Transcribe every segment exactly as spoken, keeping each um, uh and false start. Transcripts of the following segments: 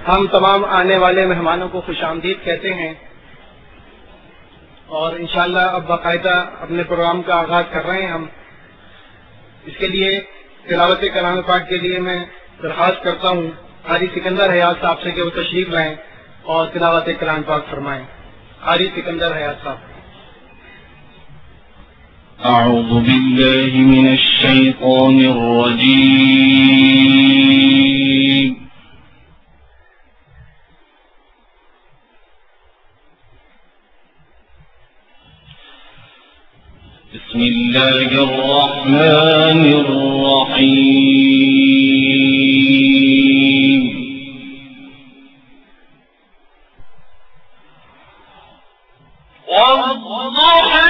ہم تمام آنے والے مہمانوں کو خوش آمدید کہتے ہیں اور انشاءاللہ اب باقاعدہ اپنے پروگرام کا آغاز کر رہے ہیں ہم. اس کے لیے تلاوت کلام پاک کے لیے میں درخواست کرتا ہوں قاری سکندر حیات صاحب سے کہ وہ تشریف لائیں اور تلاوت کلام پاک فرمائیں. قاری سکندر حیات صاحب. اعوذ باللہ من الشیطان الرجیم. بسم اللہ الرحمن الرحیم. والضحى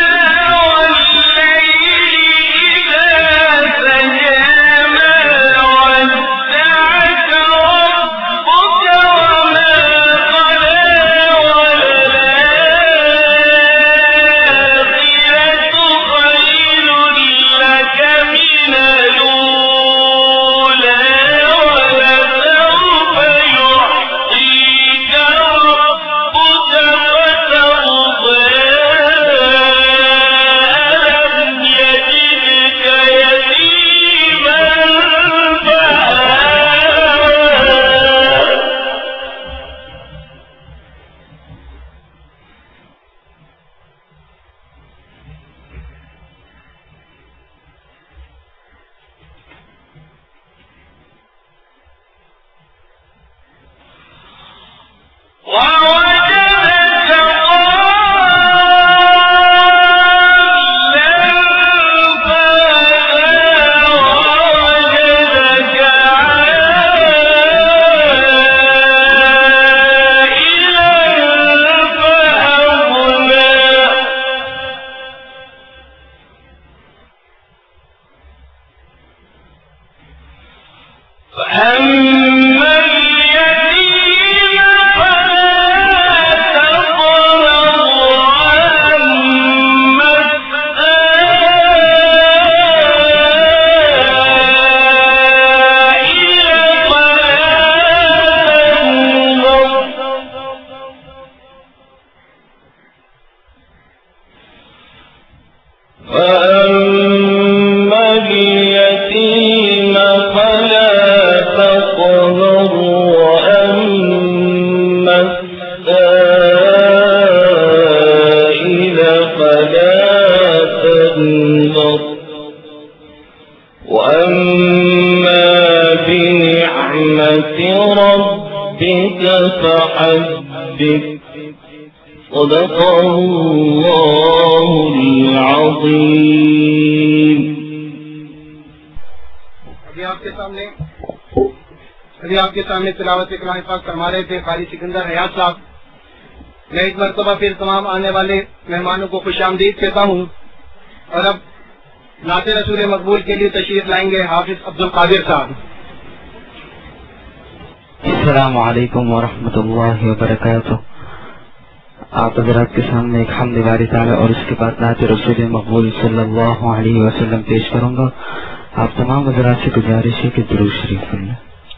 صدق اللہ العظیم. ابھی آپ کے سامنے ابھی آپ کے سامنے تلاوت کلام پاک فرما رہے تھے قاری سکندر حیات صاحب. میں ایک مرتبہ پھر تمام آنے والے مہمانوں کو خوش آمدید کہتا ہوں اور اب نعت رسول مقبول کے لیے تشریف لائیں گے حافظ عبد القادر صاحب. السلام علیکم ورحمۃ اللہ وبرکاتہ. آپ حضرات کے سامنے ایک حمد باری تعالی اور اس کے بعد نعت رسول مقبول صلی اللہ علیہ وسلم پیش کروں گا. آپ تمام حضرات سے گزارش ہے کہ درود شریف پڑھیں.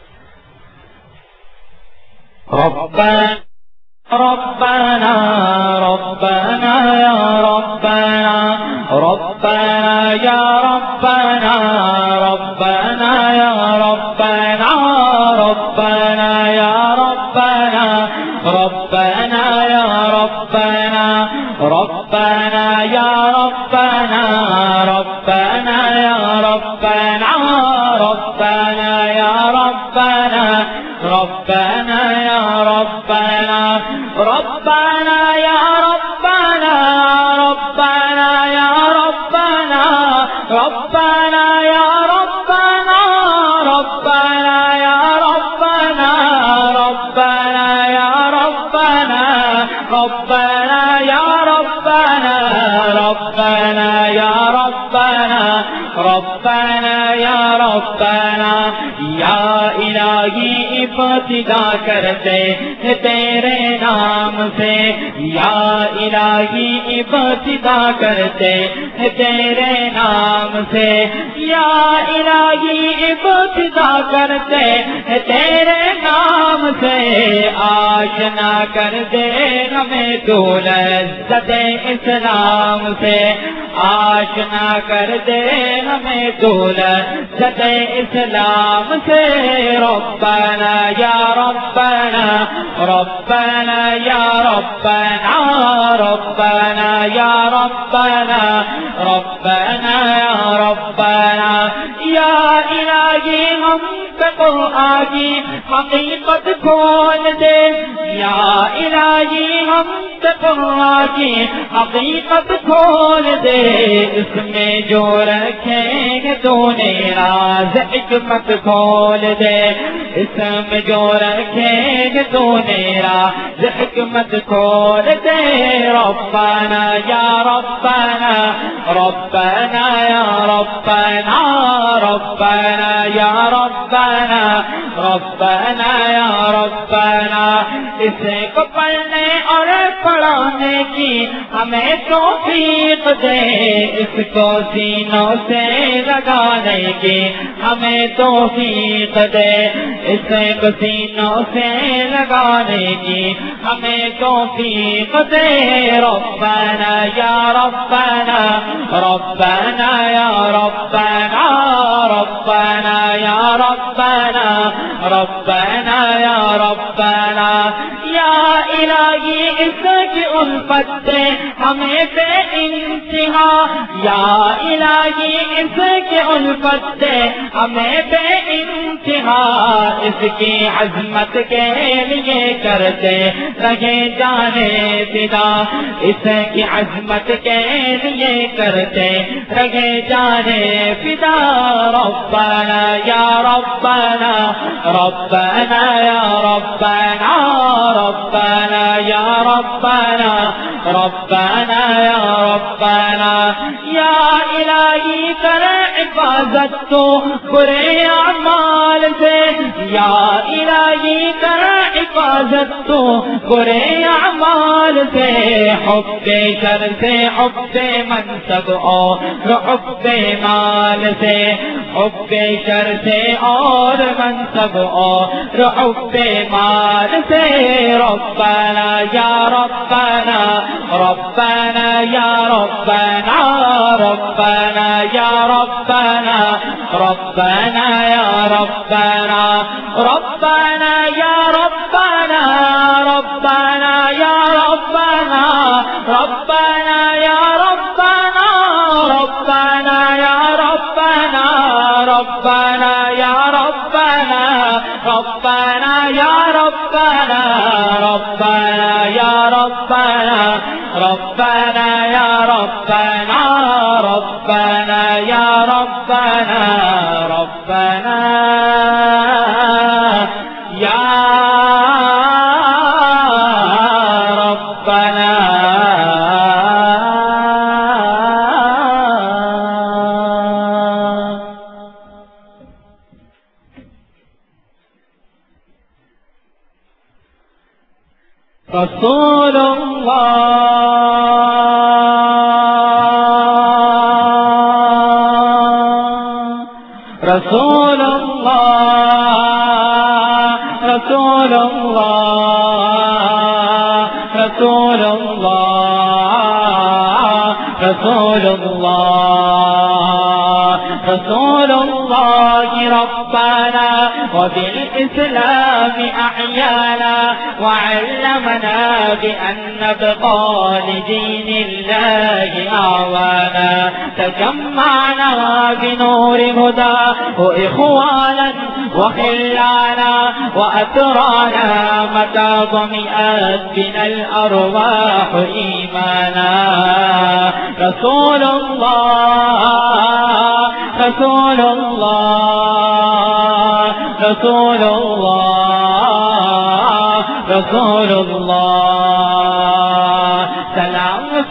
ربنا ربنا ربنا یا ربنا ربنا یا ربنا ربنا یا ربنا ربنا یا ربنا ربنا یا ربنا ربنا یا ربنا ربنا یا ربنا ربنا یا ربنا ربنا یا ربنا ربنا یا ربنا ربنا یا ربنا ربنا یا ربنا ربنا یا ربنا ربنا یا ربنا ربنا یا ربنا ربنا یا ربنا ربنا یا ربنا. یا الہی ابتدا کرتے ہیں تیرے نام سے، یا الہی ابتدا کرتے ہیں تیرے نام سے، یا الہی ابتدا کرتے ہیں تیرے نام سے آشنا کر دے ہمیں تو لذت اسلام سے آشنا کر دے ہمیں تو لذت اسلام سے ربنا یا ربنا ربنا یا ربنا ربنا یا ربنا ربنا یا ربنا یا الہی ہم پہ قرآن کی حقیقت کھول دے یا الہی ہم پہ قرآن کی حقیقت کھول دے اس میں جو رکھیں گے تو نے راز حکمت کھول دے اس میں جو رکھیں گے تو نے راز حکمت کھول دے ربنا یا ربنا ربنا یا ربنا ربنا یا ربنا ربنا یا ربنا اسے کو پڑھنے اور پڑھانے کی ہمیں توفیق دے اس کو سینوں سے لگانے کی ہمیں توفیق دے اسے کو سینوں سے لگانے کی ہمیں توفیق دے ربنا یا ربنا ربنا یا ربنا ربنا یا ربنا ربنا یا ربنا یا الہی اس کی الفت دے ہمیں بے انتہا یا الہی اس کی الفت دے ہمیں بے انتہا اس کی عظمت کے لیے کرتے رہے جانے فدا اس کی عظمت کے لیے کرتے رہے جانے فدا ربنا یا ربنا ربنا یا ربنا ربنا یا ربنا ربنا یا ربنا یا الہی کر حفاظت تو برے اعمال سے یا الہی کر حفاظت تو برے اعمال سے حب شر سے حب منصب اور حب مال سے حب شر سے اور منصب اور حب مال سے ربنا یا ربنا ربنا یا ربنا ربنا یا ربنا ربنا یا ربنا ربنا یا ربنا ربنا یا ربنا ربنا یا ربنا ربنا یا ربنا ربنا یا ربنا ربنا یا ربنا ربنا یا ربنا ربنا یا ربنا ربنا یا ربنا ربنا یا ربنا رسول اللہ رسول اللہ رسول اللہ رسول اللہ رسول اللہ رسول اللہ ربنا وبالإسلام أحيانا وعلمنا بأن نبقى لدين الله أعوانا تجمعنا بنور هداه إخوانا وخلانا وأترانا متى ضمئت بنا الأرواح إيمانا رسول الله رسول الله رسول الله رسول الله سلام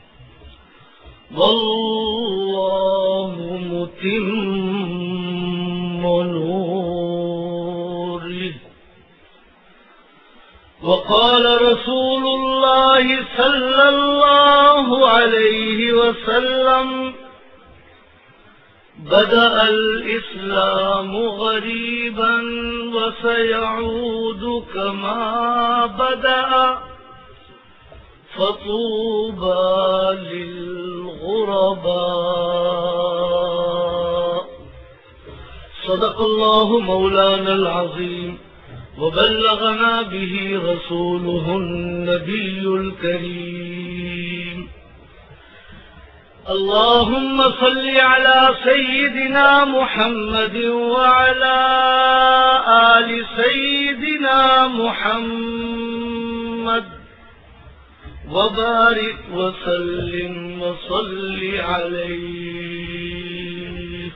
وقال رسول الله صلى الله عليه وسلم بدأ الإسلام غريبا وسيعود كما بدأ فطوبى للغرباء. صدق الله مولانا العظيم وبلغنا به رسوله النبي الكريم. اللهم صل على سيدنا محمد وعلى آل سيدنا محمد وبارك وسلم وصل عليه.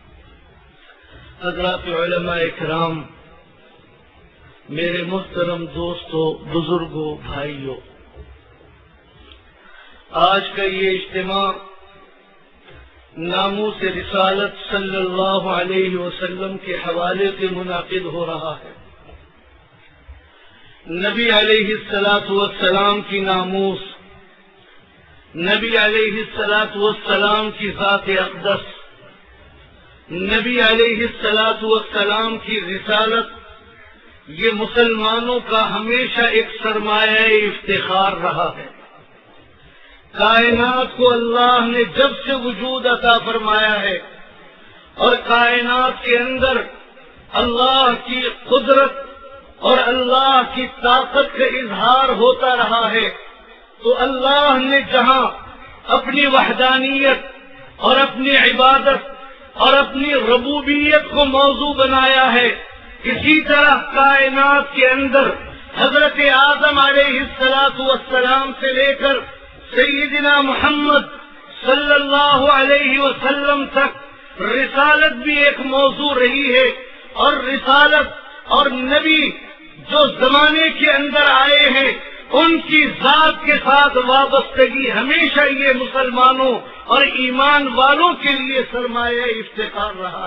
حضرات علماء اکرام، میرے محترم دوستوں، بزرگوں، بھائیوں، آج کا یہ اجتماع ناموس رسالت صلی اللہ علیہ وسلم کے حوالے سے منعقد ہو رہا ہے. نبی علیہ الصلاۃ والسلام کی ناموس، نبی علیہ الصلاۃ والسلام کی ذات اقدس، نبی علیہ الصلاۃ والسلام کی رسالت، یہ مسلمانوں کا ہمیشہ ایک سرمایہ افتخار رہا ہے. کائنات کو اللہ نے جب سے وجود عطا فرمایا ہے اور کائنات کے اندر اللہ کی قدرت اور اللہ کی طاقت کا اظہار ہوتا رہا ہے، تو اللہ نے جہاں اپنی وحدانیت اور اپنی عبادت اور اپنی ربوبیت کو موضوع بنایا ہے، اسی طرح کائنات کے اندر حضرت آدم علیہ الصلاۃ والسلام سے لے کر سیدنا محمد صلی اللہ علیہ وسلم تک رسالت بھی ایک موضوع رہی ہے. اور رسالت اور نبی جو زمانے کے اندر آئے ہیں ان کی ذات کے ساتھ وابستگی ہمیشہ یہ مسلمانوں اور ایمان والوں کے لیے سرمایہ افتخار رہا.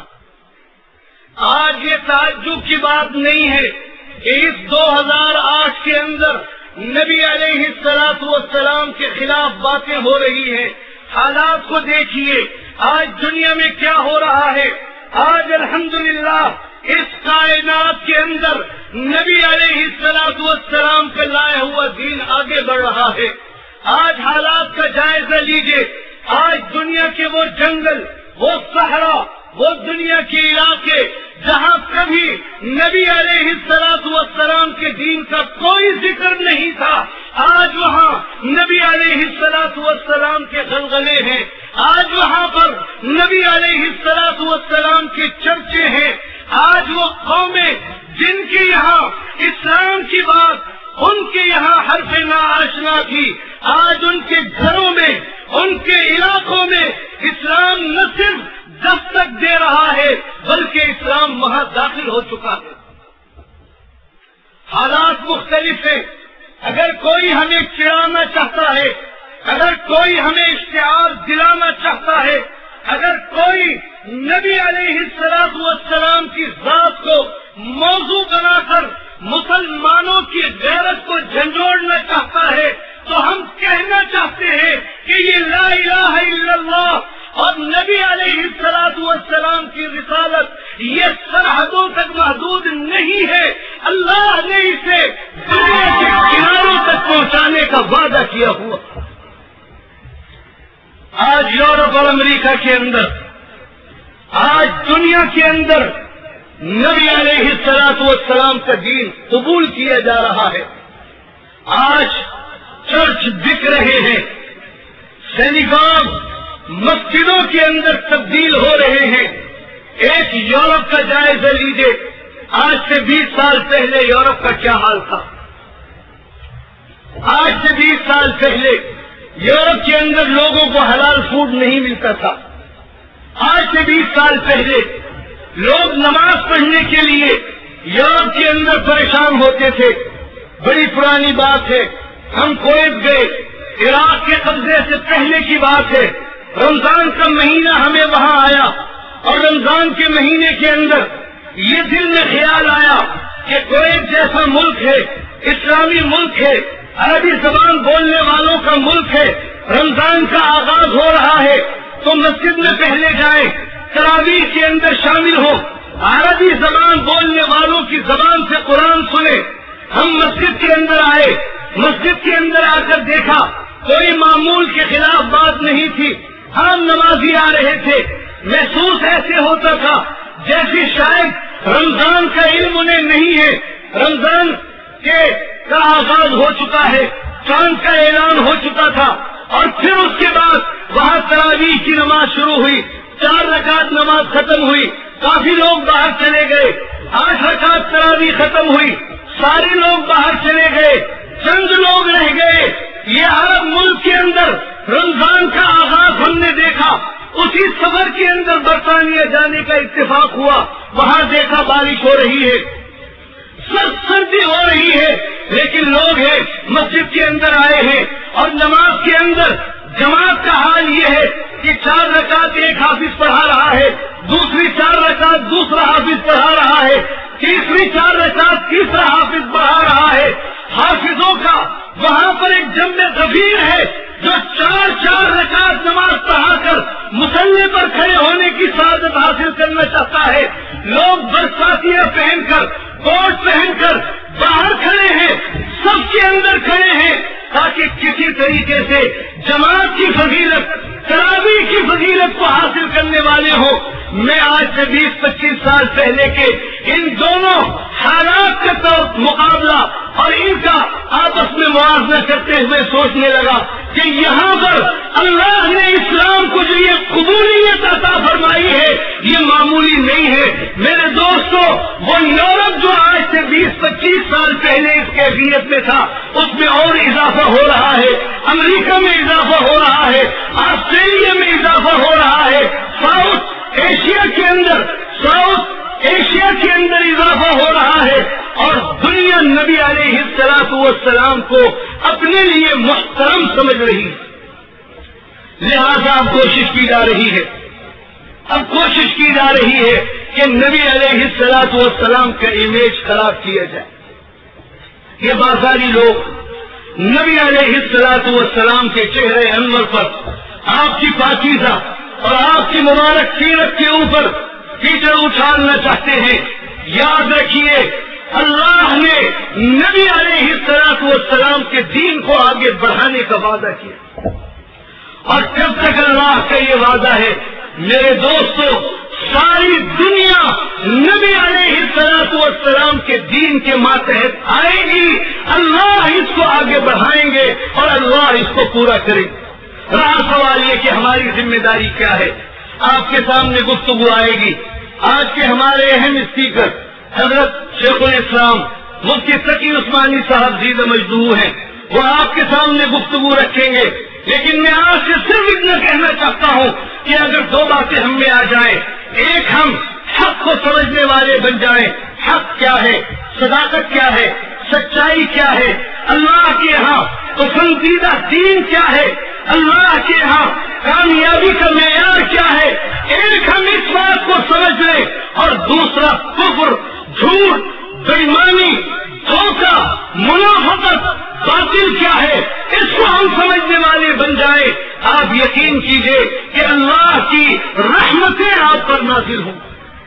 آج یہ تعجب کی بات نہیں ہے کہ اس دو ہزار آٹھ کے اندر نبی علیہ الصلاۃ والسلام کے خلاف باتیں ہو رہی ہیں. حالات کو دیکھیے آج دنیا میں کیا ہو رہا ہے. آج الحمدللہ اس کائنات کے اندر نبی علیہ الصلاۃ والسلام کا لایا ہوا دین آگے بڑھ رہا ہے. آج حالات کا جائزہ لیجئے. آج دنیا کے وہ جنگل، وہ صحرا، وہ دنیا کے علاقے جہاں کبھی نبی علیہ الصلاۃ والسلام کے دین کا کوئی ذکر نہیں تھا، آج وہاں نبی علیہ الصلاۃ والسلام کے غلغلے ہیں. آج وہاں پر نبی علیہ الصلاۃ والسلام کے چرچے ہیں. آج وہ قومیں جن کے یہاں اسلام کی بات ان کے یہاں حرف ناآشنا تھی، آج ان کے گھروں میں، ان کے علاقوں میں اسلام نہ صرف دستک دے رہا ہے بلکہ اسلام وہاں داخل ہو چکا ہے. حالات مختلف ہیں. اگر کوئی ہمیں چڑھانا چاہتا ہے، اگر کوئی ہمیں اشتعال دلانا چاہتا ہے، اگر کوئی نبی علیہ الصلاۃ والسلام کی ذات کو موضوع بنا کر مسلمانوں کی غیرت کو جھنجھوڑنا چاہتا ہے، تو ہم کہنا چاہتے ہیں کہ یہ لا الہ الا اللہ اور نبی علیہ الصلاۃ والسلام کی رسالت یہ سرحدوں تک محدود نہیں ہے. اللہ نے اسے دنیا کے کناروں تک پہنچانے کا وعدہ کیا ہوا. آج یورپ اور امریکہ کے اندر، آج دنیا کے اندر نبی علیہ الصلاۃ والسلام کا دین قبول کیا جا رہا ہے. آج چرچ بک رہے ہیں، سینیگاگ مسجدوں کے اندر تبدیل ہو رہے ہیں. ایک یورپ کا جائزہ لیجئے. آج سے بیس سال پہلے یورپ کا کیا حال تھا؟ آج سے بیس سال پہلے یورپ کے اندر لوگوں کو حلال فوڈ نہیں ملتا تھا. آج سے بیس سال پہلے لوگ نماز پڑھنے کے لیے یورپ کے اندر پریشان ہوتے تھے. بڑی پرانی بات ہے. ہم کویت گئے، عراق کے قبضے سے پہلے کی بات ہے. رمضان کا مہینہ ہمیں وہاں آیا اور رمضان کے مہینے کے اندر یہ دل میں خیال آیا کہ کویت جیسا ملک ہے، اسلامی ملک ہے، عربی زبان بولنے والوں کا ملک ہے، رمضان کا آغاز ہو رہا ہے تو مسجد میں پہلے جائیں، تراویح کے اندر شامل ہو، عربی زبان بولنے والوں کی زبان سے قرآن سنیں۔ ہم مسجد کے اندر آئے، مسجد کے اندر آ کر دیکھا کوئی معمول کے خلاف بات نہیں تھی، ہم نمازی آ رہے تھے، محسوس ایسے ہوتا تھا جیسے شاید رمضان کا علم انہیں نہیں ہے، رمضان کے کا آغاز ہو چکا ہے، چاند کا اعلان ہو چکا تھا، اور پھر اس کے بعد وہاں تراویح کی نماز شروع ہوئی، چار رکعت نماز ختم ہوئی، کافی لوگ باہر چلے گئے، آٹھ رکعت تراویح ختم ہوئی، سارے لوگ باہر چلے گئے، چند لوگ رہ گئے۔ یہ عرب ملک کے اندر رمضان کا آغاز ہم نے دیکھا، اسی سفر کے اندر برطانیہ جانے کا اتفاق ہوا، وہاں دیکھا بارش ہو رہی ہے، سرد سردی ہو رہی ہے، لیکن لوگ ہیں مسجد کے اندر آئے ہیں، اور نماز کے اندر جماعت کا حال یہ ہے کہ چار رکعت ایک حافظ پڑھا رہا ہے، دوسری چار رکعت دوسرا حافظ پڑھا رہا ہے، تیسری چار رکعت تیسرا حافظ پڑھا رہا ہے۔ حافظوں کا وہاں پر ایک جمع غفیر ہے جو چار چار رکعت نماز پڑھا کر مصلی پر کھڑے ہونے کی سعادت حاصل کرنا چاہتا ہے۔ لوگ برساتیاں پہن کر، کوٹ پہن کر باہر کھڑے ہیں، سب کے اندر کھڑے ہیں، تاکہ کسی طریقے سے جماعت کی فضیلت، تراویح کی فضیلت کو حاصل کرنے والے ہوں۔ میں آج سے بیس پچیس سال پہلے کے ان دونوں حالات کا مقابلہ اور ان کا آپس میں موازنہ کرتے ہوئے سوچنے لگا کہ یہاں پر اللہ نے اسلام کو جو یہ قبولیت عطا فرمائی ہے یہ معمولی نہیں ہے۔ میرے دوستو، وہ یورپ جو آج سے بیس پچیس سال پہلے اس کیفیت میں تھا، اس میں اور اضافہ ہو رہا ہے، امریکہ میں اضافہ ہو رہا ہے، آسٹریلیا میں اضافہ ہو رہا ہے، ساؤتھ ایشیا کے اندر ساؤتھ ایشیا کے اندر اضافہ ہو رہا ہے، اور دنیا نبی علیہ الصلوۃ والسلام کو اپنے لیے محترم سمجھ رہی ہے، لہذا اب کوشش کی جا رہی ہے اب کوشش کی جا رہی ہے کہ نبی علیہ الصلوۃ والسلام کا امیج خراب کیا جائے۔ یہ بازاری لوگ نبی علیہ الصلوۃ والسلام کے چہرے انور پر آپ کی پاکیزہ اور آپ کی مبارک سیرت کے اوپر کیچڑ اچھالنا چاہتے ہیں۔ یاد رکھیے، اللہ نے نبی علیہ الصلوۃ والسلام کے دین کو آگے بڑھانے کا وعدہ کیا، اور جب تک اللہ کا یہ وعدہ ہے میرے دوستو، ساری دنیا نبی علیہ الصلوۃ والسلام کے دین کے ماتحت آئے گی، اللہ اس کو آگے بڑھائیں گے اور اللہ اس کو پورا کرے گا۔ رہا سوال یہ کہ ہماری ذمہ داری کیا ہے۔ آپ کے سامنے گفتگو آئے گی، آج کے ہمارے اہم اسپیکر حضرت شیخ الاسلام مفتی تقی عثمانی صاحب زیدہ مجدو ہیں، وہ آپ کے سامنے گفتگو رکھیں گے، لیکن میں آج سے صرف اتنا کہنا چاہتا ہوں کہ اگر دو باتیں ہم میں آ جائیں، ایک ہم حق کو سمجھنے والے بن جائیں، حق کیا ہے، صداقت کیا ہے، سچائی کیا ہے، اللہ کے یہاں پسندیدہ دین کیا ہے، اللہ کے یہاں کامیابی کا معیار کیا ہے، ایک ہم اس بات کو سمجھ لیں، اور دوسرا کفر، جھوٹ، بےایمانی، دھوکہ، منافقت، باطل کیا ہے، اس کو ہم سمجھنے والے بن جائیں، آپ یقین کیجئے کہ اللہ کی رحمتیں آپ پر نازل ہوں۔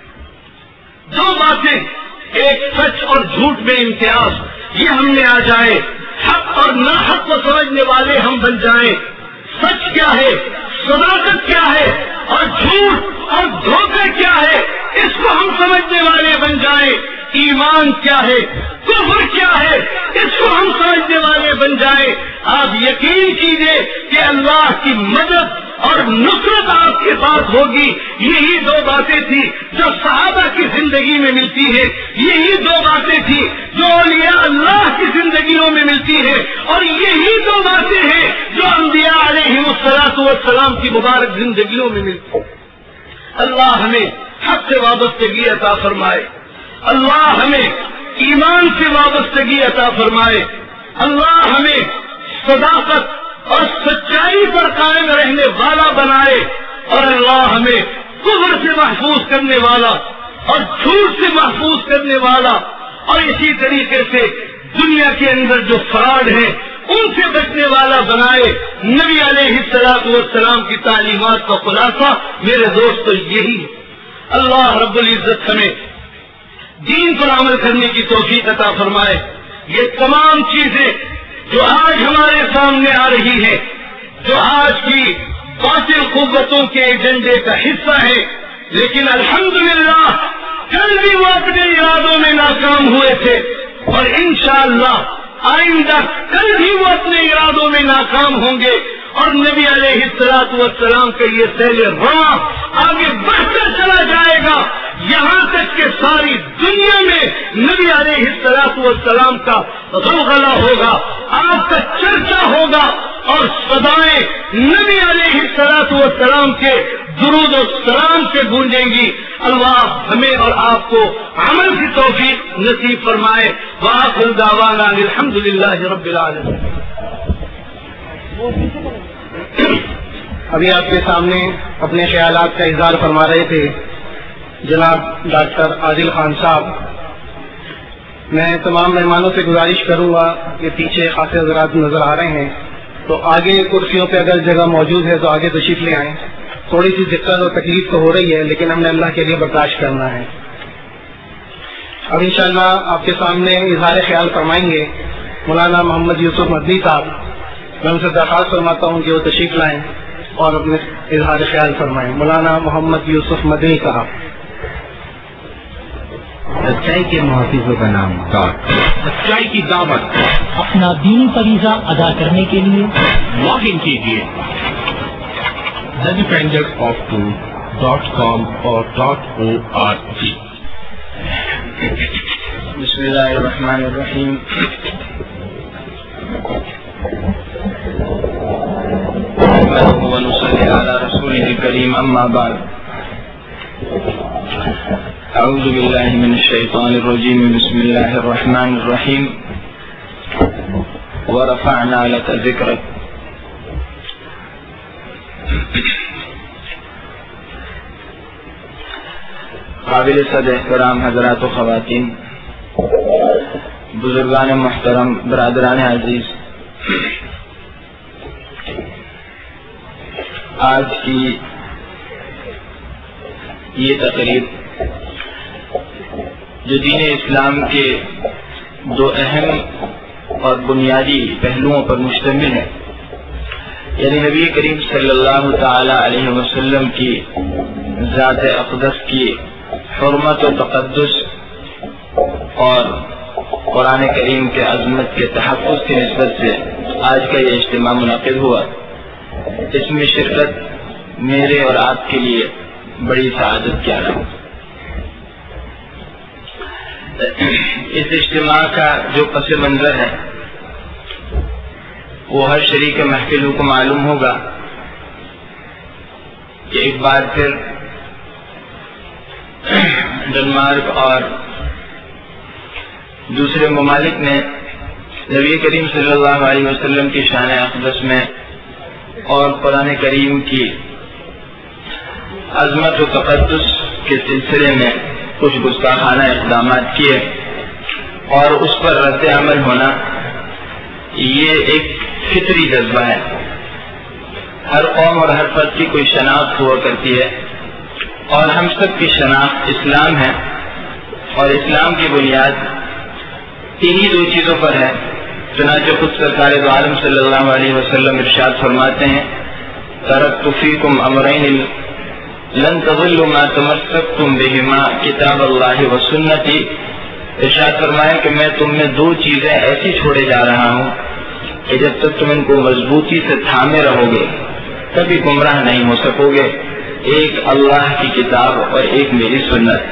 دو باتیں، ایک سچ اور جھوٹ میں امتیاز، یہ ہم میں آ جائے، حق اور ناحق کو سمجھنے والے ہم بن جائیں۔ سچ کیا ہے، صداقت کیا ہے، اور جھوٹ اور دھوکہ کیا ہے، اس کو ہم سمجھنے والے بن جائیں۔ ایمان کیا ہے، کفر کیا ہے، اس کو ہم سمجھنے والے بن جائیں۔ آپ یقین کیجئے کہ اللہ کی مدد اور نصرت آپ کے پاس ہوگی۔ یہی دو باتیں تھی جو صحابہ کی زندگی میں ملتی ہے، یہی دو باتیں تھی جو اولیاء اللہ کی زندگیوں میں ملتی ہے، اور یہی دو باتیں ہیں جو انبیاء علیہ الصلوۃ والسلام کی مبارک زندگیوں میں ملتی ہیں۔ اللہ ہمیں حق سے وابستگی عطا فرمائے، اللہ ہمیں ایمان سے وابستگی عطا فرمائے، اللہ ہمیں صداقت اور سچائی پر قائم رہنے والا بنائے، اور اللہ ہمیں کفر سے محفوظ کرنے والا اور جھوٹ سے محفوظ کرنے والا، اور اسی طریقے سے دنیا کے اندر جو فراڈ ہیں ان سے بچنے والا بنائے. نبی علیہ الصلوۃ والسلام کی تعلیمات کا خلاصہ میرے دوستو یہی ہے. اللہ رب العزت ہمیں دین پر عمل کرنے کی توفیق عطا فرمائے. یہ تمام چیزیں جو آج ہمارے سامنے آ رہی ہیں، جو آج کی باطل قوتوں کے ایجنڈے کا حصہ ہے، لیکن الحمدللہ کل بھی وہ اپنے ارادوں میں ناکام ہوئے تھے اور انشاءاللہ آئندہ کل بھی وہ اپنے ارادوں میں ناکام ہوں گے. اور نبی علیہ الصلوۃ والسلام کا یہ سیل رواں آگے بڑھتا چلا جائے گا، یہاں تک کہ ساری دنیا میں نبی علیہ الصلوۃ والسلام کا غلغلہ ہوگا، آپ کا چرچا ہوگا اور صدائیں نبی علیہ الصلوۃ والسلام کے درود و سلام سے گونجیں گی. اللہ ہمیں اور آپ کو عمل کی توفیق نصیب فرمائے. وآخر دعوانا الحمد للہ رب العالمین. ابھی آپ کے سامنے اپنے خیالات کا اظہار فرما رہے تھے جناب ڈاکٹر عادل خان صاحب. میں تمام مہمانوں سے گزارش کروں گا کہ پیچھے خاصے حضرات نظر آ رہے ہیں تو آگے کرسیوں پہ اگر جگہ موجود ہے تو آگے تشریف لے آئیں. تھوڑی سی دقت اور تکلیف تو ہو رہی ہے لیکن ہم نے اللہ کے لیے برداشت کرنا ہے. اب انشاءاللہ آپ کے سامنے اظہار خیال فرمائیں گے مولانا محمد یوسف مدنی صاحب. میں ان سے درخواست فرماتا ہوں کہ وہ تشریف لائیں اور اپنے اظہار خیال فرمائیں. مولانا محمد یوسف مدنی صاحب. سچائی کے محافظ کا نام سچائی کی دعوت. اپنا دینی فریضہ ادا کرنے کے لیے لاگ ان کیجیے The Defenders of Truth dot com or .org. بسم اللہ الرحمن الرحیم. نحمده ونصلي على رسوله الكريم اما بعد. اعوذ باللہ من الشیطان الرجیم. بسم اللہ الرحمن الرحیم. ورفعنا لك ذکرک. قابل صد احترام حضرات و خواتین، بزرگان محترم، برادران عزیز، آج کی یہ تقریب جو دین اسلام کے دو اہم اور بنیادی پہلوؤں پر مشتمل ہے، یعنی نبی کریم صلی اللہ تعالی علیہ وسلم کی ذات اقدس کی حرمت و تقدس اور قرآن کریم کے عظمت کے تحفظ کی نسبت سے آج کا یہ اجتماع منعقد ہوا. اس میں شرکت میرے اور آپ کے لیے بڑی سعادت کی علامت. اس اجتماع کا جو پس منظر ہے وہ ہر شریک محفلوں کو معلوم ہوگا کہ ایک بار پھر ڈنمارک اور دوسرے ممالک نے نبی کریم صلی اللہ علیہ وسلم کی شان اقدس میں اور قرآن کریم کی عظمت و تقدس کے سلسلے میں کچھ گستاخانہ اقدامات کیے اور اس پر رد عمل ہونا یہ ایک فطری جذبہ ہے. ہر قوم اور ہر فرد کی کوئی شناخت ہوا کرتی ہے اور ہم سب کی شناخت اسلام ہے اور اسلام کی بنیاد تینی دو چیزوں پر ہے. چنانچہ خود سرکار دو عالم صلی اللہ علیہ وسلم ارشاد فرماتے ہیں ترکت فیکم امرین لن تضلوا ما تمسکتم بہما کتاب اللہ و سنتی. ارشاد فرمایا کہ میں تم میں دو چیزیں ایسی چھوڑے جا رہا ہوں کہ جب تک تم ان کو مضبوطی سے تھامے رہو گے کبھی گمراہ نہیں ہو سکو گے. ایک اللہ کی کتاب اور ایک میری سنت.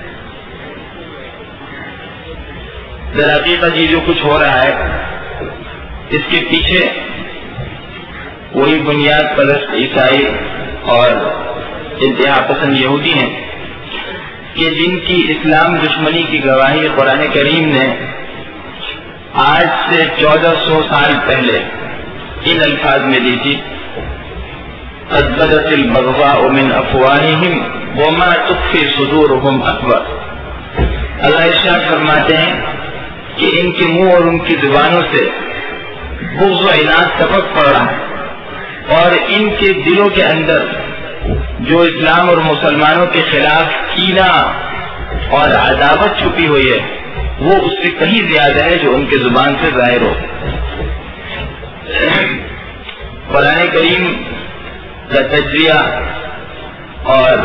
در حقیقت یہ جو کچھ ہو رہا ہے اس کے پیچھے وہی بنیاد پرست عیسائی اور انتہا پسند یہودی ہیں کہ جن کی اسلام دشمنی کی گواہی قرآن کریم نے آج سے چودہ سو سال پہلے ان الفاظ میں دی تھی قد بدت البغضاء من افواہہم وما تخفی صدورہم اکبر. اللہ ارشاد فرماتے ہیں کہ ان کے منہ اور ان کی زبانوں سے بغض و عناد ٹپک پڑ رہا ہے، اور ان کے دلوں کے اندر جو اسلام اور مسلمانوں کے خلاف کینہ اور عداوت چھپی ہوئی ہے وہ اس سے کہیں زیادہ ہے جو ان کے زبان سے ظاہر ہو۔ قرآن کریم کا تجزیہ اور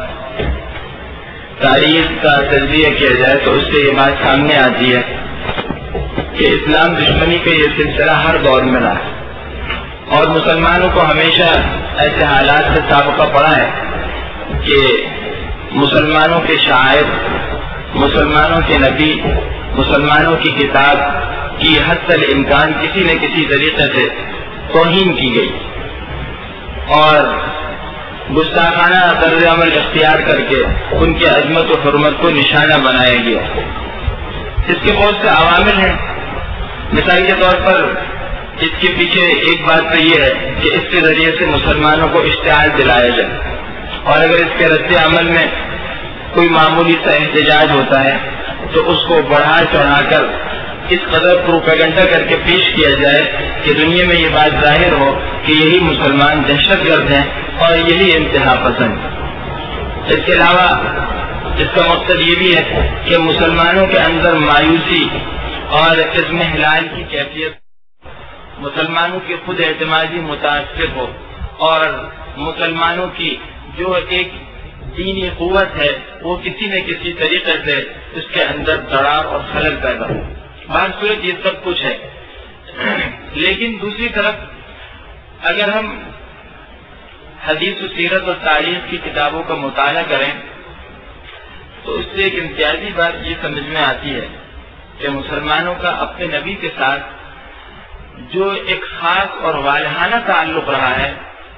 تاریخ کا تجزیہ کیا جائے تو اس سے یہ بات سامنے آتی ہے کہ اسلام دشمنی کا یہ سلسلہ ہر دور میں رہا ہے، اور مسلمانوں کو ہمیشہ ایسے حالات سے سابقہ پڑا ہے کہ مسلمانوں کے شاعر، مسلمانوں کے نبی، مسلمانوں کی کتاب کی حد الامکان کسی نہ کسی طریقے سے توہین کی گئی اور گستاخانہ طرز عمل اختیار کر کے ان کی عظمت و حرمت کو نشانہ بنایا گیا۔ اس کے بہت سے عوامل ہیں۔ مثال کے طور پر اس کے پیچھے ایک بات تو یہ ہے کہ اس کے ذریعے سے مسلمانوں کو اشتعال دلایا جائے، اور اگر اس کے رد عمل میں کوئی معمولی سا احتجاج ہوتا ہے تو اس کو بڑھا چڑھا کر اس قدر پروپیگنڈا کر کے پیش کیا جائے کہ دنیا میں یہ بات ظاہر ہو کہ یہی مسلمان دہشت گرد ہیں اور یہی انتہا پسند۔ اس کے علاوہ اس کا مقصد یہ بھی ہے کہ مسلمانوں کے اندر مایوسی اور عزم ہلال کی کیفیت، مسلمانوں کی خود اعتمادی متاثر ہو، اور مسلمانوں کی جو ایک دینی قوت ہے وہ کسی نہ کسی طریقے سے اس کے اندر دراڑ اور خلل پیدا ہو۔ بہر صورت یہ سب کچھ ہے، لیکن دوسری طرف اگر ہم حدیث و سیرت اور تاریخ کی کتابوں کا مطالعہ کریں تو اس سے ایک امتیازی بات یہ سمجھ میں آتی ہے کہ مسلمانوں کا اپنے نبی کے ساتھ جو ایک خاص اور والہانہ تعلق رہا ہے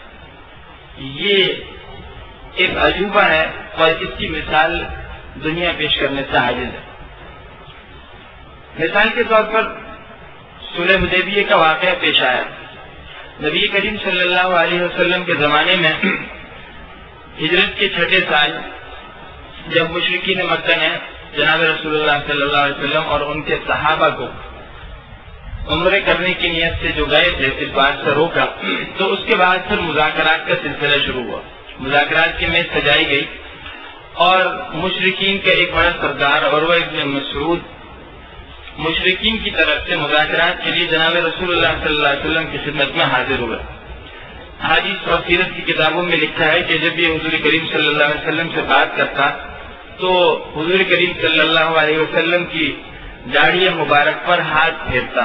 یہ ایک عجوبہ ہے، اور اس کی مثال دنیا پیش کرنے سے عاجز ہے۔ مثال کے طور پر صلح حدیبیہ کا واقعہ پیش آیا۔ نبی کریم صلی اللہ علیہ وسلم کے زمانے میں ہجرت کے چھٹے سال جب مشرکین مکہ نے جناب رسول اللہ صلی اللہ علیہ وسلم اور ان کے صحابہ کو عمرے کرنے کی نیت سے جو گئے تھے اس بات سے روکا، تو اس کے بعد پھر مذاکرات کا سلسلہ شروع ہوا۔ مذاکرات کی میز سجائی گئی اور مشرکین کا ایک بڑا سردار عروہ بن مسعود مشرکین کی طرف سے مذاکرات کے لیے جناب رسول اللہ صلی اللہ علیہ وسلم کی خدمت میں حاضر ہوئے۔ حدیث اور سیرت کی کتابوں میں لکھا ہے کہ جب یہ حضور کریم صلی اللہ علیہ وسلم سے بات کرتا تو حضور کریم صلی اللہ علیہ وسلم کی داڑھی مبارک پر ہاتھ پھیرتا۔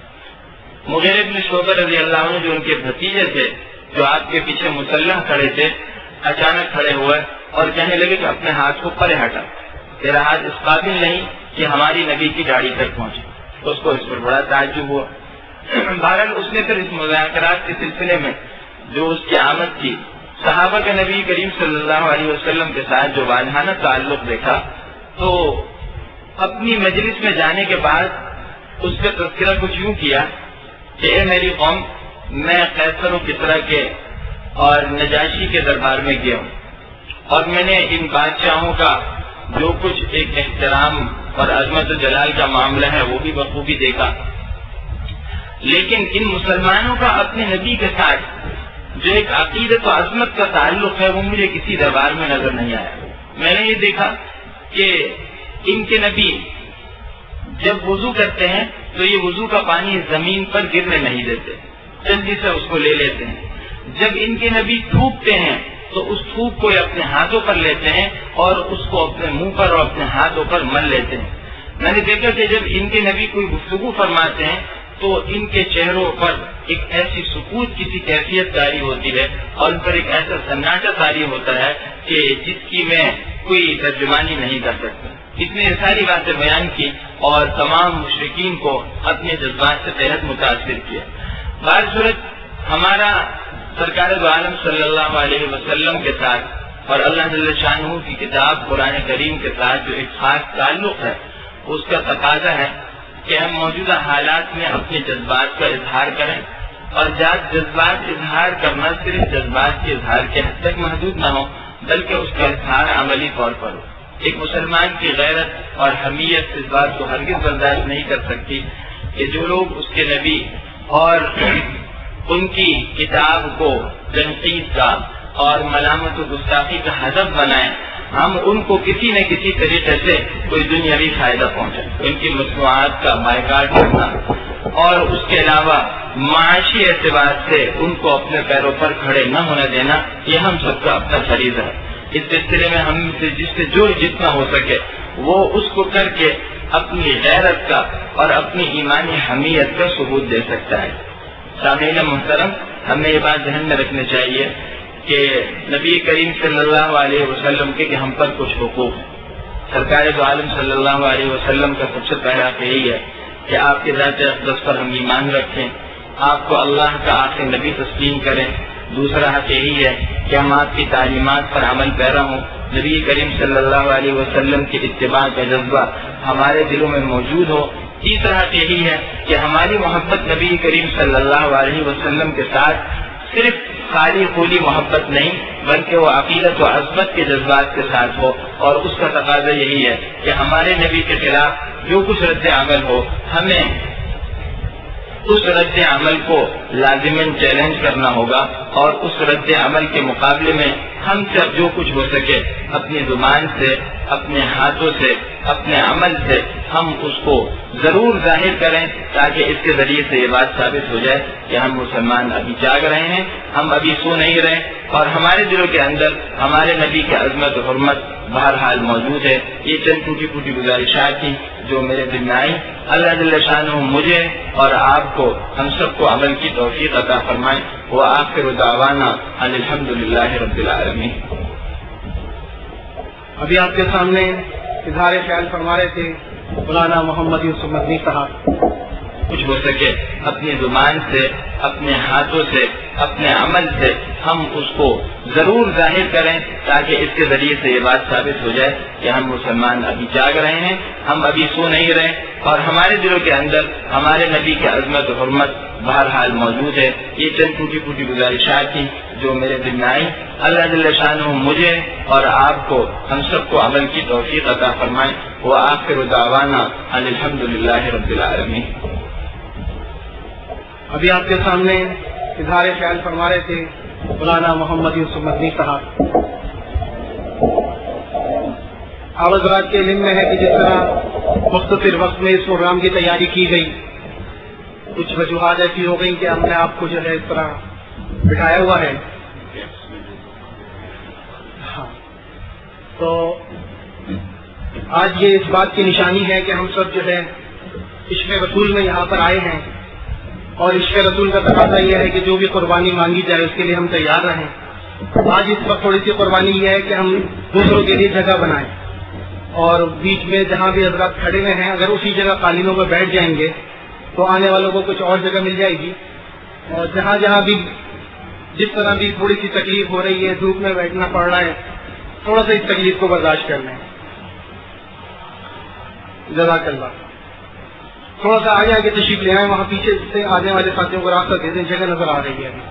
مغیرہ بن شعبہ رضی اللہ عنہ جو ان کے بھتیجے تھے، جو آپ کے پیچھے مسلح کھڑے تھے، اچانک کھڑے ہوئے اور کہنے لگے کہ اپنے ہاتھ کو پرے ہٹا، تیرا ہاتھ اس قابل نہیں کہ ہماری نبی کی داڑھی تک پہنچے۔ تو اس کو اس پر بڑا تعجب ہوا۔ بہرحال اس نے پھر اس مذاکرات کے سلسلے میں جو اس کی آمد تھی، صحابہ کے نبی کریم صلی اللہ علیہ وسلم کے ساتھ جو والہانہ تعلق دیکھا، تو اپنی مجلس میں جانے کے بعد اس کا تذکرہ کچھ یوں کیا کہ اے میری قوم، میں قیصر و کسریٰ کے اور نجاشی کے دربار میں گیا ہوں، اور میں نے ان بادشاہوں کا جو کچھ ایک احترام اور عظمت و جلال کا معاملہ ہے وہ بھی بخوبی دیکھا، لیکن ان مسلمانوں کا اپنے نبی کے ساتھ جو ایک عقیدت و عظمت کا تعلق ہے وہ مجھے کسی دربار میں نظر نہیں آیا۔ میں نے یہ دیکھا کہ ان کے نبی جب وضو کرتے ہیں تو یہ وضو کا پانی زمین پر گرنے نہیں دیتے، جلدی سے اس کو لے لیتے ہیں۔ جب ان کے نبی تھوکتے ہیں تو اس تھوک کو اپنے ہاتھوں پر لیتے ہیں اور اس کو اپنے منہ پر اور اپنے ہاتھوں پر مل لیتے ہیں۔ میں نے دیکھا کہ جب ان کے نبی کوئی گفتگو فرماتے ہیں تو ان کے چہروں پر ایک ایسی سکوت کسی کیفیت جاری ہوتی ہے اور ان پر ایک ایسا سناٹا جاری ہوتا ہے کہ جس کی میں کوئی ترجمانی نہیں کر سکتا۔ اس نے یہ ساری باتیں بیان کی اور تمام مشرکین کو اپنے جذبات سے بے حد متاثر کیا۔ بہر صورت ہمارا سرکار دو عالم صلی اللہ علیہ وسلم کے ساتھ اور اللہ جل شانہ کی کتاب قرآن کریم کے ساتھ جو ایک خاص تعلق ہے، اس کا تقاضا ہے کہ ہم موجودہ حالات میں اپنے جذبات کا اظہار کریں، اور جات جذبات اظہار کرنا صرف جذبات کے اظہار کے حد تک محدود نہ ہو، بلکہ اس کا اظہار عملی طور پر ہو۔ ایک مسلمان کی غیرت اور حمیت اس بات کو ہرگز برداشت نہیں کر سکتی کہ جو لوگ اس کے نبی اور ان کی کتاب کو تنقید کا اور ملامت و گستاخی کا ہدف بنائیں، ہم ان کو کسی نہ کسی طریقے سے کوئی دنیاوی فائدہ پہنچائیں، ان کی مصنوعات کا بائیکاٹ کرنا اور اس کے علاوہ معاشی اعتبار سے ان کو اپنے پیروں پر کھڑے نہ ہونے دینا، یہ ہم سب کا اپنا فریضہ ہے۔ اس سلسلے میں ہم سے جس سے جو جتنا ہو سکے وہ اس کو کر کے اپنی غیرت کا اور اپنی ایمانی حمیت کا ثبوت دے سکتا ہے۔ سامعین محترم، ہمیں یہ بات ذہن میں رکھنی چاہیے کہ نبی کریم صلی اللہ علیہ وسلم کے کہ ہم پر کچھ حقوق ہیں۔ سرکار دو عالم صلی اللہ علیہ وسلم کا سب سے پہلا حق یہی ہے کہ آپ کے ذات اقدس پر ہم ایمان رکھیں، آپ کو اللہ کا آخری نبی تسلیم کریں۔ دوسرا حق یہی ہے کہ ہم آپ کی تعلیمات پر عمل پیرا ہوں، نبی کریم صلی اللہ علیہ وسلم کی اتباع کا جذبہ ہمارے دلوں میں موجود ہو۔ تیسرا حق یہی ہے کہ ہماری محبت نبی کریم صلی اللہ علیہ وسلم کے ساتھ صرف خالی خولی محبت نہیں بلکہ وہ عقیدت و عظمت کے جذبات کے ساتھ ہو، اور اس کا تقاضا یہی ہے کہ ہمارے نبی کے خلاف جو کچھ رد عمل ہو ہمیں اس رد عمل کو لازماً چیلنج کرنا ہوگا، اور اس رد عمل کے مقابلے میں ہم سے جو کچھ ہو سکے اپنی زبان سے، اپنے ہاتھوں سے، اپنے عمل سے ہم اس کو ضرور ظاہر کریں، تاکہ اس کے ذریعے سے یہ بات ثابت ہو جائے کہ ہم مسلمان ابھی جاگ رہے ہیں، ہم ابھی سو نہیں رہے، اور ہمارے دلوں کے اندر ہمارے نبی کی عظمت و حرمت بہرحال موجود ہے۔ یہ چند ٹوٹی پھوٹی گزارشات تھی جو میرے دل میں آئی۔ اللہ جل شانہ مجھے اور آپ کو، ہم سب کو عمل کی توفیق عطا فرمائے۔ وآخر دعوانا ان الحمدللہ رب العالمین۔ ابھی آپ کے سامنے اظہار خیال فرما رہے تھے مولانا محمد یوسف مدنی صاحب۔ کچھ ہو سکے اپنی زبان سے، اپنے ہاتھوں سے، اپنے عمل سے ہم اس کو ضرور ظاہر کریں، تاکہ اس کے ذریعے سے یہ بات ثابت ہو جائے کہ ہم مسلمان ابھی جاگ رہے ہیں، ہم ابھی سو نہیں رہے، اور ہمارے دلوں کے اندر ہمارے نبی کی عظمت و حرمت بہرحال موجود ہے۔ یہ چند ٹوٹی پھوٹی گزارشات تھی جو میرے دل میں آئی۔ اللہ جل شانہ مجھے اور آپ کو، ہم سب کو عمل کی توفیق عطا فرمائے۔ وآخر دعوانا ان الحمدللہ رب العالمین۔ ابھی آپ کے سامنے اظہار خیال فرما رہے تھے مولانا محمد یوسف مدنی صاحب۔ آپ حضرات کے علم میں ہے کہ جس طرح مختصر وقت میں اس پروگرام کی تیاری کی گئی، کچھ وجوہات ایسی ہو گئی کہ ہم نے آپ کو جو ہے اس طرح بٹھایا ہوا ہے۔ ہاں، تو آج یہ اس بات کی نشانی ہے کہ ہم سب جو ہے عشق رسول میں یہاں پر آئے ہیں، اور عشق رسول کا تقاضا یہ ہے کہ جو بھی قربانی مانگی جائے اس کے لیے ہم تیار رہیں۔ آج اس وقت تھوڑی سی قربانی یہ ہے کہ ہم دوسروں کے لیے جگہ بنائیں، اور بیچ میں جہاں بھی حضرات کھڑے ہوئے ہیں اگر اسی جگہ قالینوں میں بیٹھ جائیں گے تو آنے والوں کو کچھ اور جگہ مل جائے گی، اور جہاں جہاں بھی جس طرح بھی تھوڑی سی تکلیف ہو رہی ہے، دھوپ میں بیٹھنا پڑ رہا ہے، تھوڑا سا اس تکلیف کو برداشت کر لیں۔ جزاک اللہ۔ تھوڑا سا آگے آگے تشریف لے آئیں، وہاں پیچھے سے آنے والے ساتھیوں کو راستہ دے دیں، جگہ نظر آ رہی ہے ابھی۔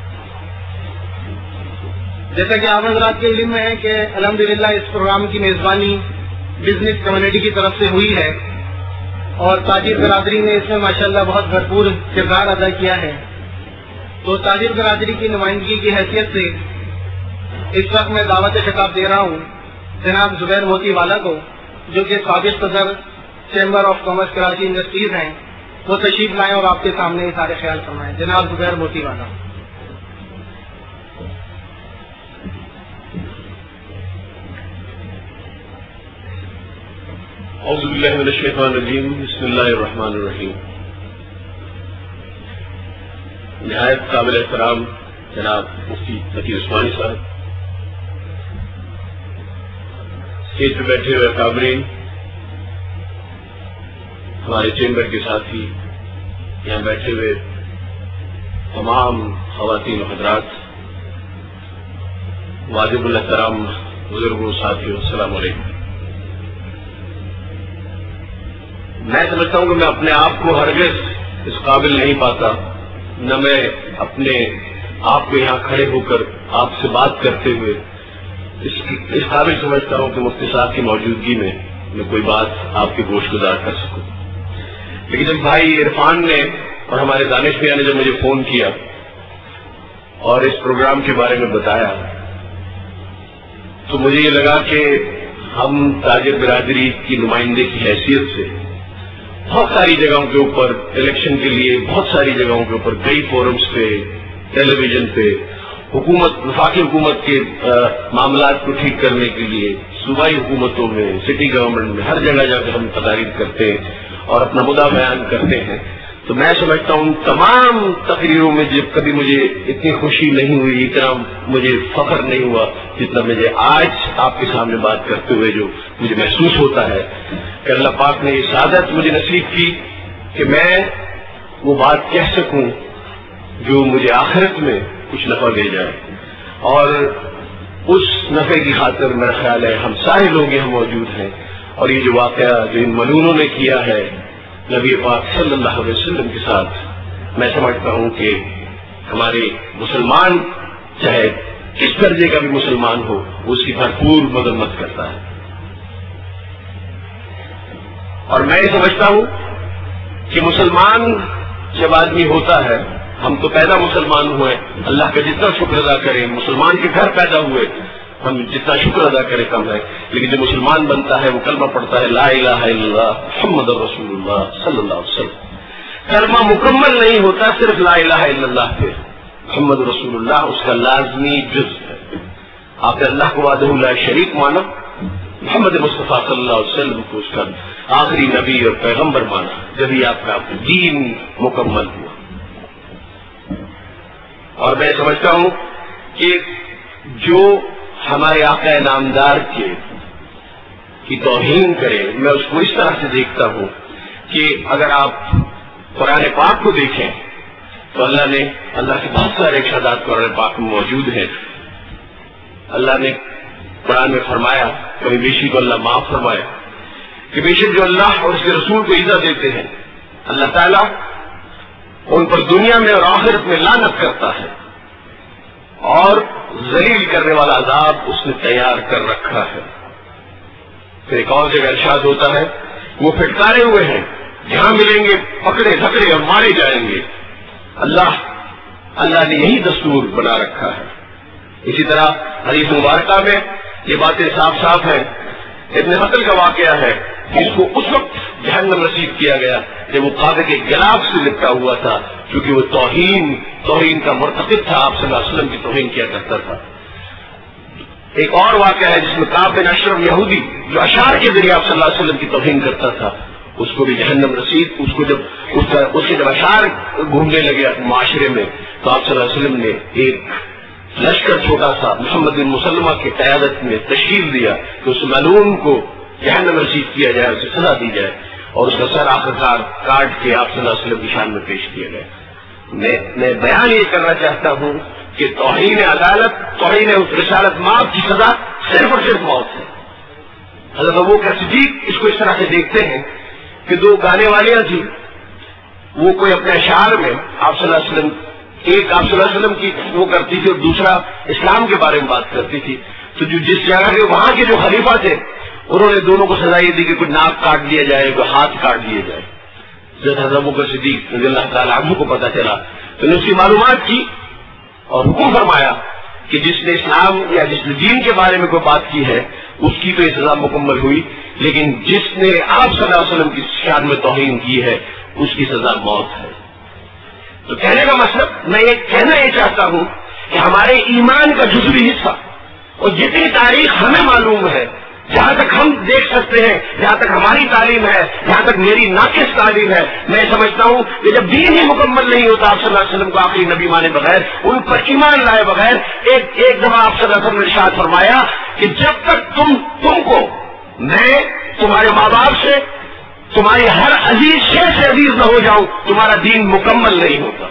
جیسا کہ آپ حضرات کے علم میں ہے کہ الحمدللہ اس پروگرام کی میزبانی بزنس کمیونٹی کی طرف سے ہوئی ہے، اور تاجر برادری نے اس میں ماشاءاللہ بہت بھرپور کردار ادا کیا ہے۔ تو تاجر برادری کی نمائندگی کی حیثیت سے اس وقت میں دعوت خطاب دے رہا ہوں جناب زبیر موتی والا کو، جو کہ سابق صدر chamber of commerce Karachi industries ہیں، وہ تشریف لائیں اور آپ کے سامنے یہ سارے خیال فرمائیں۔ جناب زبیر موتی والا۔ اعوذ باللہ من الشیطان الرجیم، بسم اللہ الرحمن الرحیم۔ نہایت قابل احترام جناب مفتی تقی عثمانی صاحب، اسٹیج پہ بیٹھے ہوئے اکابرین، ہمارے چیمبر کے ساتھی، یہاں بیٹھے ہوئے تمام خواتین و حضرات، واجب الاحترام بزرگوں ساتھیوں، السلام علیکم۔ میں سمجھتا ہوں کہ میں اپنے آپ کو ہرگز اس قابل نہیں پاتا، نہ میں اپنے آپ کو یہاں کھڑے ہو کر آپ سے بات کرتے ہوئے اس, اس قابل سمجھتا ہوں کہ مفتی صاحب کی موجودگی میں میں کوئی بات آپ کے گوش گزار کر سکوں. لیکن جب بھائی عرفان نے اور ہمارے دانش بھیا نے جب مجھے فون کیا اور اس پروگرام کے بارے میں بتایا تو مجھے یہ لگا کہ ہم تاجر برادری کی نمائندے کی حیثیت سے بہت ساری جگہوں کے اوپر الیکشن کے لیے بہت ساری جگہوں کے اوپر کئی فورمز پہ ٹیلی ویژن پہ حکومت وفاقی حکومت کے معاملات کو ٹھیک کرنے کے لیے صوبائی حکومتوں میں سٹی گورنمنٹ میں ہر جگہ جا کر ہم تقاریر کرتے ہیں اور اپنا مدعا بیان کرتے ہیں. تو میں سمجھتا ہوں تمام تقریروں میں جب کبھی مجھے اتنی خوشی نہیں ہوئی, اتنا مجھے فخر نہیں ہوا جتنا مجھے آج آپ کے سامنے بات کرتے ہوئے جو مجھے محسوس ہوتا ہے کہ اللہ پاک نے یہ سعادت مجھے نصیب کی کہ میں وہ بات کہہ سکوں جو مجھے آخرت میں کچھ نفع دے جائے. اور اس نفع کی خاطر میرا خیال ہے ہم سارے لوگ یہاں موجود ہیں, اور یہ جو واقعہ جو ان ملونوں نے کیا ہے نبی پاک صلی اللہ علیہ وسلم کے ساتھ, میں سمجھتا ہوں کہ ہمارے مسلمان چاہے کس درجے کا بھی مسلمان ہو اس کی بھرپور مذمت کرتا ہے. اور میں یہ سمجھتا ہوں کہ مسلمان جب آدمی ہوتا ہے, ہم تو پیدا مسلمان ہوئے, اللہ کا جتنا شکر ادا کریں, مسلمان کے گھر پیدا ہوئے, ہم جتنا شکر ادا کریں کم ہے. لیکن جو مسلمان بنتا ہے وہ کلمہ پڑھتا ہے لا الہ الا اللہ محمد رسول اللہ صلی اللہ علیہ وسلم. کلمہ مکمل نہیں ہوتا صرف لا الہ الا اللہ پہ, محمد رسول اللہ اس کا لازمی جز ہے. آپ نے اللہ کو وحدہ لا شریک مانا, محمد مصطفیٰ صلی اللہ علیہ وسلم کو اس کا آخری نبی اور پیغمبر مانا, جبھی آپ کا دین مکمل ہوا. اور میں سمجھتا ہوں کہ جو ہمارے آقا نامدار کے کی توہین کرے, میں اس کو اس طرح سے دیکھتا ہوں کہ اگر آپ قرآن پاک کو دیکھیں تو اللہ نے اللہ کے بہت سارے ارشادات قرآن پاک میں موجود ہیں. اللہ نے قرآن میں فرمایا, کبھی بیشی کو اللہ معاف فرمایا کہ بے شک جو اللہ اور اس کے رسول کو ایزا دیتے ہیں اللہ تعالیٰ ان پر دنیا میں اور آخرت میں لعنت کرتا ہے, اور ذلیل کرنے والا عذاب اس نے تیار کر رکھا ہے. پھر ایک اور جگہ ارشاد ہوتا ہے وہ پھٹکارے ہوئے ہیں, جہاں ملیں گے پکڑے دھکڑے اور مارے جائیں گے. اللہ اللہ نے یہی دستور بنا رکھا ہے. اسی طرح حدیث مبارکہ میں یہ باتیں صاف صاف ہیں. ابن قتل کا واقعہ ہے جس کو اس وقت جہنم رسید کیا گیا جب وہ کعبے کے غلاف سے لپٹا ہوا تھا, کیونکہ وہ توہین توہین کا مرتکب تھا, آپ صلی اللہ علیہ وسلم کی توہین کیا کرتا تھا. ایک اور واقعہ ہے جس میں کعب بن اشرف یہودی جو اشعار کے ذریعے آپ صلی اللہ علیہ وسلم کی توہین کرتا تھا, اس کو بھی جہنم رسید. اس کو جب اس کا اس کے جب اشعار گھومنے لگے معاشرے میں تو آپ صلی اللہ علیہ وسلم نے ایک لشکر چھوٹا سا محمد بن مسلمہ کی قیادت میں تشکیل دیا کہ اس ملعون کو جہنم رسید کیا جائے, اسے سزا دی جائے, اور اس کا سر آخرکار کاٹ کے آپ صلی اللہ علیہ وسلم کی شان میں پیش کیا گیا. میں میں بیان یہ کرنا چاہتا ہوں کہ توہین عدالت, توہین رسالت مآب کی سزا صرف اور صرف موت ہے. حضرت ابوبکر صدیق اس کو اس طرح سے دیکھتے ہیں کہ دو گانے والیاں تھیں, وہ کوئی اپنے اشعار میں آپ صلی اللہ علیہ وسلم, ایک آپ صلی اللہ علیہ وسلم کی وہ کرتی تھی اور دوسرا اسلام کے بارے میں بات کرتی تھی. تو جو جس جگہ کے وہاں کے جو خلیفہ تھے انہوں نے دونوں کو سزا یہ دی کہ کوئی ناک کاٹ دیا جائے, کوئی ہاتھ کاٹ دیے جائے. جب حضرت ابوبکر صدیق رضی اللہ تعالیٰ عنہ کو پتا چلا تو نے اس کی معلومات کی اور حکم فرمایا کہ جس نے اسلام یا جس نے دین کے بارے میں کوئی بات کی ہے اس کی تو یہ سزا مکمل ہوئی, لیکن جس نے آپ صلی اللہ علیہ وسلم کی شان میں توہین کی ہے اس کی سزا موت ہے. تو کہنے کا مطلب میں یہ کہنا یہ چاہتا ہوں کہ ہمارے ایمان کا جزوی حصہ اور جتنی تاریخ ہمیں معلوم ہے, جہاں تک ہم دیکھ سکتے ہیں, جہاں تک ہماری تعلیم ہے, جہاں تک میری ناقص تعلیم ہے, میں سمجھتا ہوں کہ جب دین ہی مکمل نہیں ہوتا آپ صلی اللہ علیہ وسلم کو آخری نبی مانے بغیر, ان پر ایمان لائے بغیر, ایک ایک دفعہ آپ صلی اللہ علیہ وسلم نے ارشاد فرمایا کہ جب تک تم تم کو میں تمہارے ماں باپ سے, تمہاری ہر عزیز شے سے عزیز نہ ہو جاؤں, تمہارا دین مکمل نہیں ہوتا.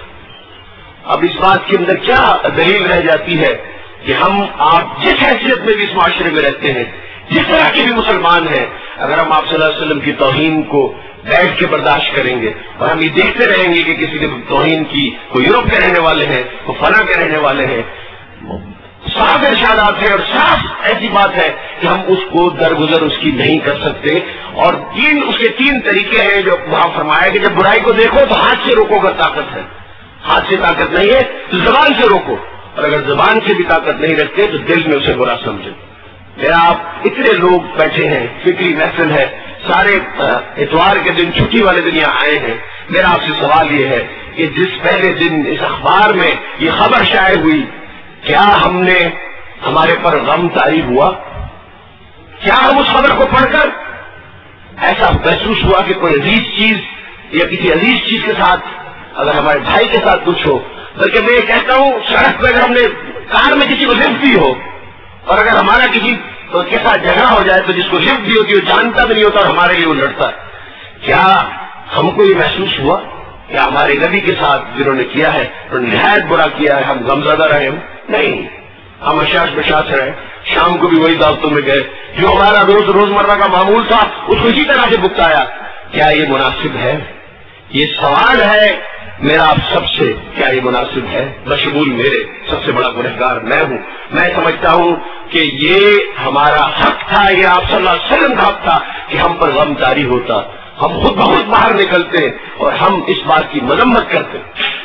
اب اس بات کے اندر کیا دلیل رہ جاتی ہے کہ ہم آپ جس حیثیت میں بھی اس معاشرے میں رہتے ہیں, جس طرح کے بھی مسلمان ہیں, اگر ہم آپ صلی اللہ علیہ وسلم کی توہین کو بیٹھ کے برداشت کریں گے اور ہم یہ دیکھتے رہیں گے کہ کسی نے توہین کی, کوئی یورپ کے رہنے والے ہیں, کوئی فلاں کے رہنے والے ہیں, صاف ارشادات ہے اور صاف ایسی بات ہے کہ ہم اس کو درگزر اس کی نہیں کر سکتے. اور تین اس کے تین طریقے ہیں جو وہاں فرمایا کہ جب برائی کو دیکھو تو ہاتھ سے روکو اگر طاقت ہے, ہاتھ سے طاقت نہیں ہے تو زبان سے روکو, اور اگر زبان سے بھی طاقت نہیں رکھتے تو دل میں اسے برا سمجھو. میرا آپ اتنے لوگ بیٹھے ہیں, فکری محفل ہے, سارے اتوار کے دن چھٹی والے دن یہاں آئے ہیں. میرا آپ سے سوال یہ ہے کہ جس پہلے دن اس اخبار میں یہ خبر شائع ہوئی, کیا ہم نے ہمارے پر غم طاری ہوا؟ کیا ہم اس خبر کو پڑھ کر ایسا محسوس ہوا کہ کوئی عزیز چیز یا کسی عزیز چیز کے ساتھ, اگر ہمارے بھائی کے ساتھ کچھ ہو, بلکہ میں یہ کہتا ہوں سڑک پہ اگر ہم نے کار میں کسی کو لفٹ دی ہو اور اگر ہمارا کسی کے ساتھ جھگڑا ہو جائے تو جس کو لفٹ دی ہوتی ہے وہ جانتا بھی نہیں ہوتا اور ہمارے لیے وہ لڑتا ہے, کیا ہم کو یہ محسوس ہوا کہ ہمارے نبی کے ساتھ جنہوں نے کیا ہے انہوں نے نہایت برا کیا ہے, ہم غمزدہ رہے؟ ہم نہیں, ہم اشاش بشاش رہے, شام کو بھی وہی دعوتوں میں گئے, جو ہمارا روز روزمرہ کا معمول تھا اس کو اسی طرح سے بتایا. کیا یہ مناسب ہے؟ یہ سوال ہے میرا آپ سب سے, کیا یہ مناسب ہے؟ بشمول میرے, سب سے بڑا گنہگار میں ہوں. میں سمجھتا ہوں کہ یہ ہمارا حق تھا, یہ آپ صلی اللہ علیہ وسلم کا حق تھا کہ ہم پر غم طاری ہوتا. ہم خود بہت باہر نکلتے اور ہم اس بات کی مذمت کرتے.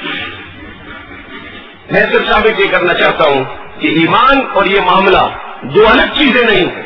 میں صرف ثابت یہ کرنا چاہتا ہوں کہ ایمان اور یہ معاملہ دو الگ چیزیں نہیں ہیں.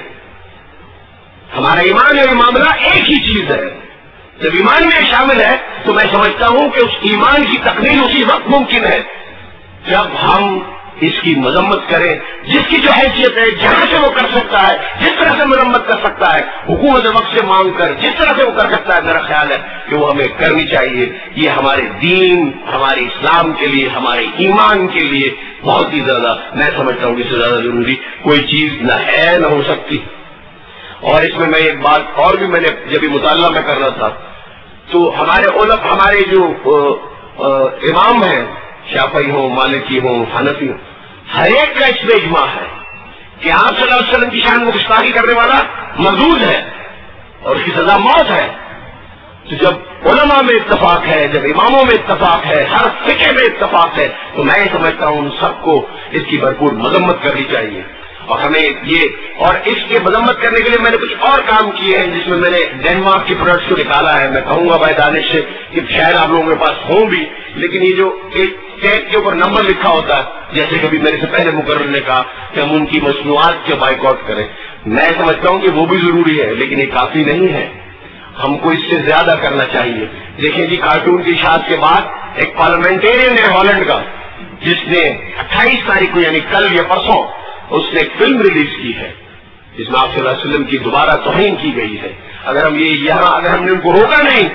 ہمارا ایمان اور یہ معاملہ ایک ہی چیز ہے. جب ایمان میں شامل ہے تو میں سمجھتا ہوں کہ اس ایمان کی تکمیل اسی وقت ممکن ہے جب ہم اس کی مذمت کریں. جس کی جو حیثیت ہے, جہاں سے وہ کر سکتا ہے, جس طرح سے مذمت کر سکتا ہے, حکومت وقت سے مانگ کر جس طرح سے وہ کر سکتا ہے, میرا خیال ہے کہ وہ ہمیں کرنی چاہیے. یہ ہمارے دین, ہمارے اسلام کے لیے, ہمارے ایمان کے لیے بہت ہی زیادہ, میں سمجھتا ہوں کہ اس سے زیادہ ضروری کوئی چیز نہ ہے نہ ہو سکتی. اور اس میں میں ایک بات اور بھی, میں نے جب یہ مطالعہ میں کر رہا تھا تو ہمارے علماء, ہمارے جو آ, آ, امام ہیں, شافعی ہوں, مالکی ہوں, حنفی ہوں, ہر ایک کا اس میں اجماع ہے کہ آپ صلی اللہ علیہ وسلم کی شان میں گستاخی کرنے والا مردود ہے اور اس کی سزا موت ہے. تو جب علماء میں اتفاق ہے, جب اماموں میں اتفاق ہے, ہر فقہ میں اتفاق ہے, تو میں سمجھتا ہوں ان سب کو اس کی بھرپور مذمت کرنی چاہیے. اور ہمیں یہ, اور اس کے مذمت کرنے کے لیے میں نے کچھ اور کام کیے ہیں جس میں میں نے ڈینمارک کے پروڈکٹس کو نکالا ہے. میں کہوں گا بھائی دانش سے کہ شاید آپ لوگوں کے پاس ہوں بھی, لیکن یہ جو ایک ٹیگ کے اوپر نمبر لکھا ہوتا ہے, جیسے کبھی میرے سے پہلے مقرر نے کہا کہ ہم ان کی مصنوعات کے بائیکاٹ کریں, میں سمجھتا ہوں کہ وہ بھی ضروری ہے لیکن یہ کافی نہیں ہے. ہم کو اس سے زیادہ کرنا چاہیے. دیکھیں جی, کارٹون کی اشاعت کے بعد ایک پارلیمنٹیرین ہے ہالینڈ کا, جس نے اٹھائیس تاریخ کو یعنی کل یا پرسوں اس نے ایک فلم ریلیز کی ہے جس میں آپ صلی اللہ علیہ وسلم کی دوبارہ توہین کی گئی ہے. اگر ہم یہ یہاں اگر ہم نے ان کو روکا نہیں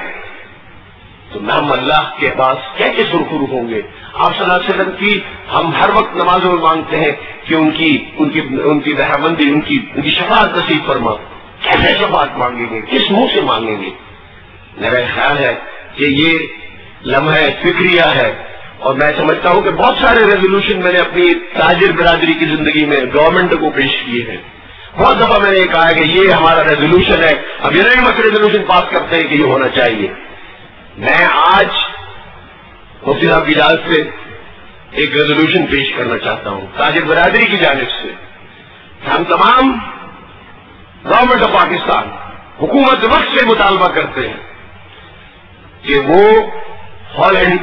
تو ہم اللہ کے پاس کیسے سرخرو ہوں گے؟ آپ صلی اللہ علیہ وسلم کی ہم ہر وقت نمازوں میں مانگتے ہیں کہ ان کی ان کی ان کی رحمندی, ان کی ان کی شفاعت نصیب فرما. کیسے شفاعت مانگیں گے, کس منہ سے مانگیں گے؟ میرا خیال ہے کہ یہ لمحہ فکریہ ہے. اور میں سمجھتا ہوں کہ بہت سارے ریزولوشن میں نے اپنی تاجر برادری کی زندگی میں گورنمنٹ کو پیش کیے ہیں. بہت دفعہ میں نے یہ کہا کہ یہ ہمارا ریزولوشن ہے, اب یہ نہیں مت ریزولوشن پاس کرتے ہیں کہ یہ ہونا چاہیے. میں آج مفتی صاحب کی اجازت سے ایک ریزولوشن پیش کرنا چاہتا ہوں تاجر برادری کی جانب سے. ہم تمام گورنمنٹ آف پاکستان, حکومت وقت سے مطالبہ کرتے ہیں کہ وہ ہالینڈ,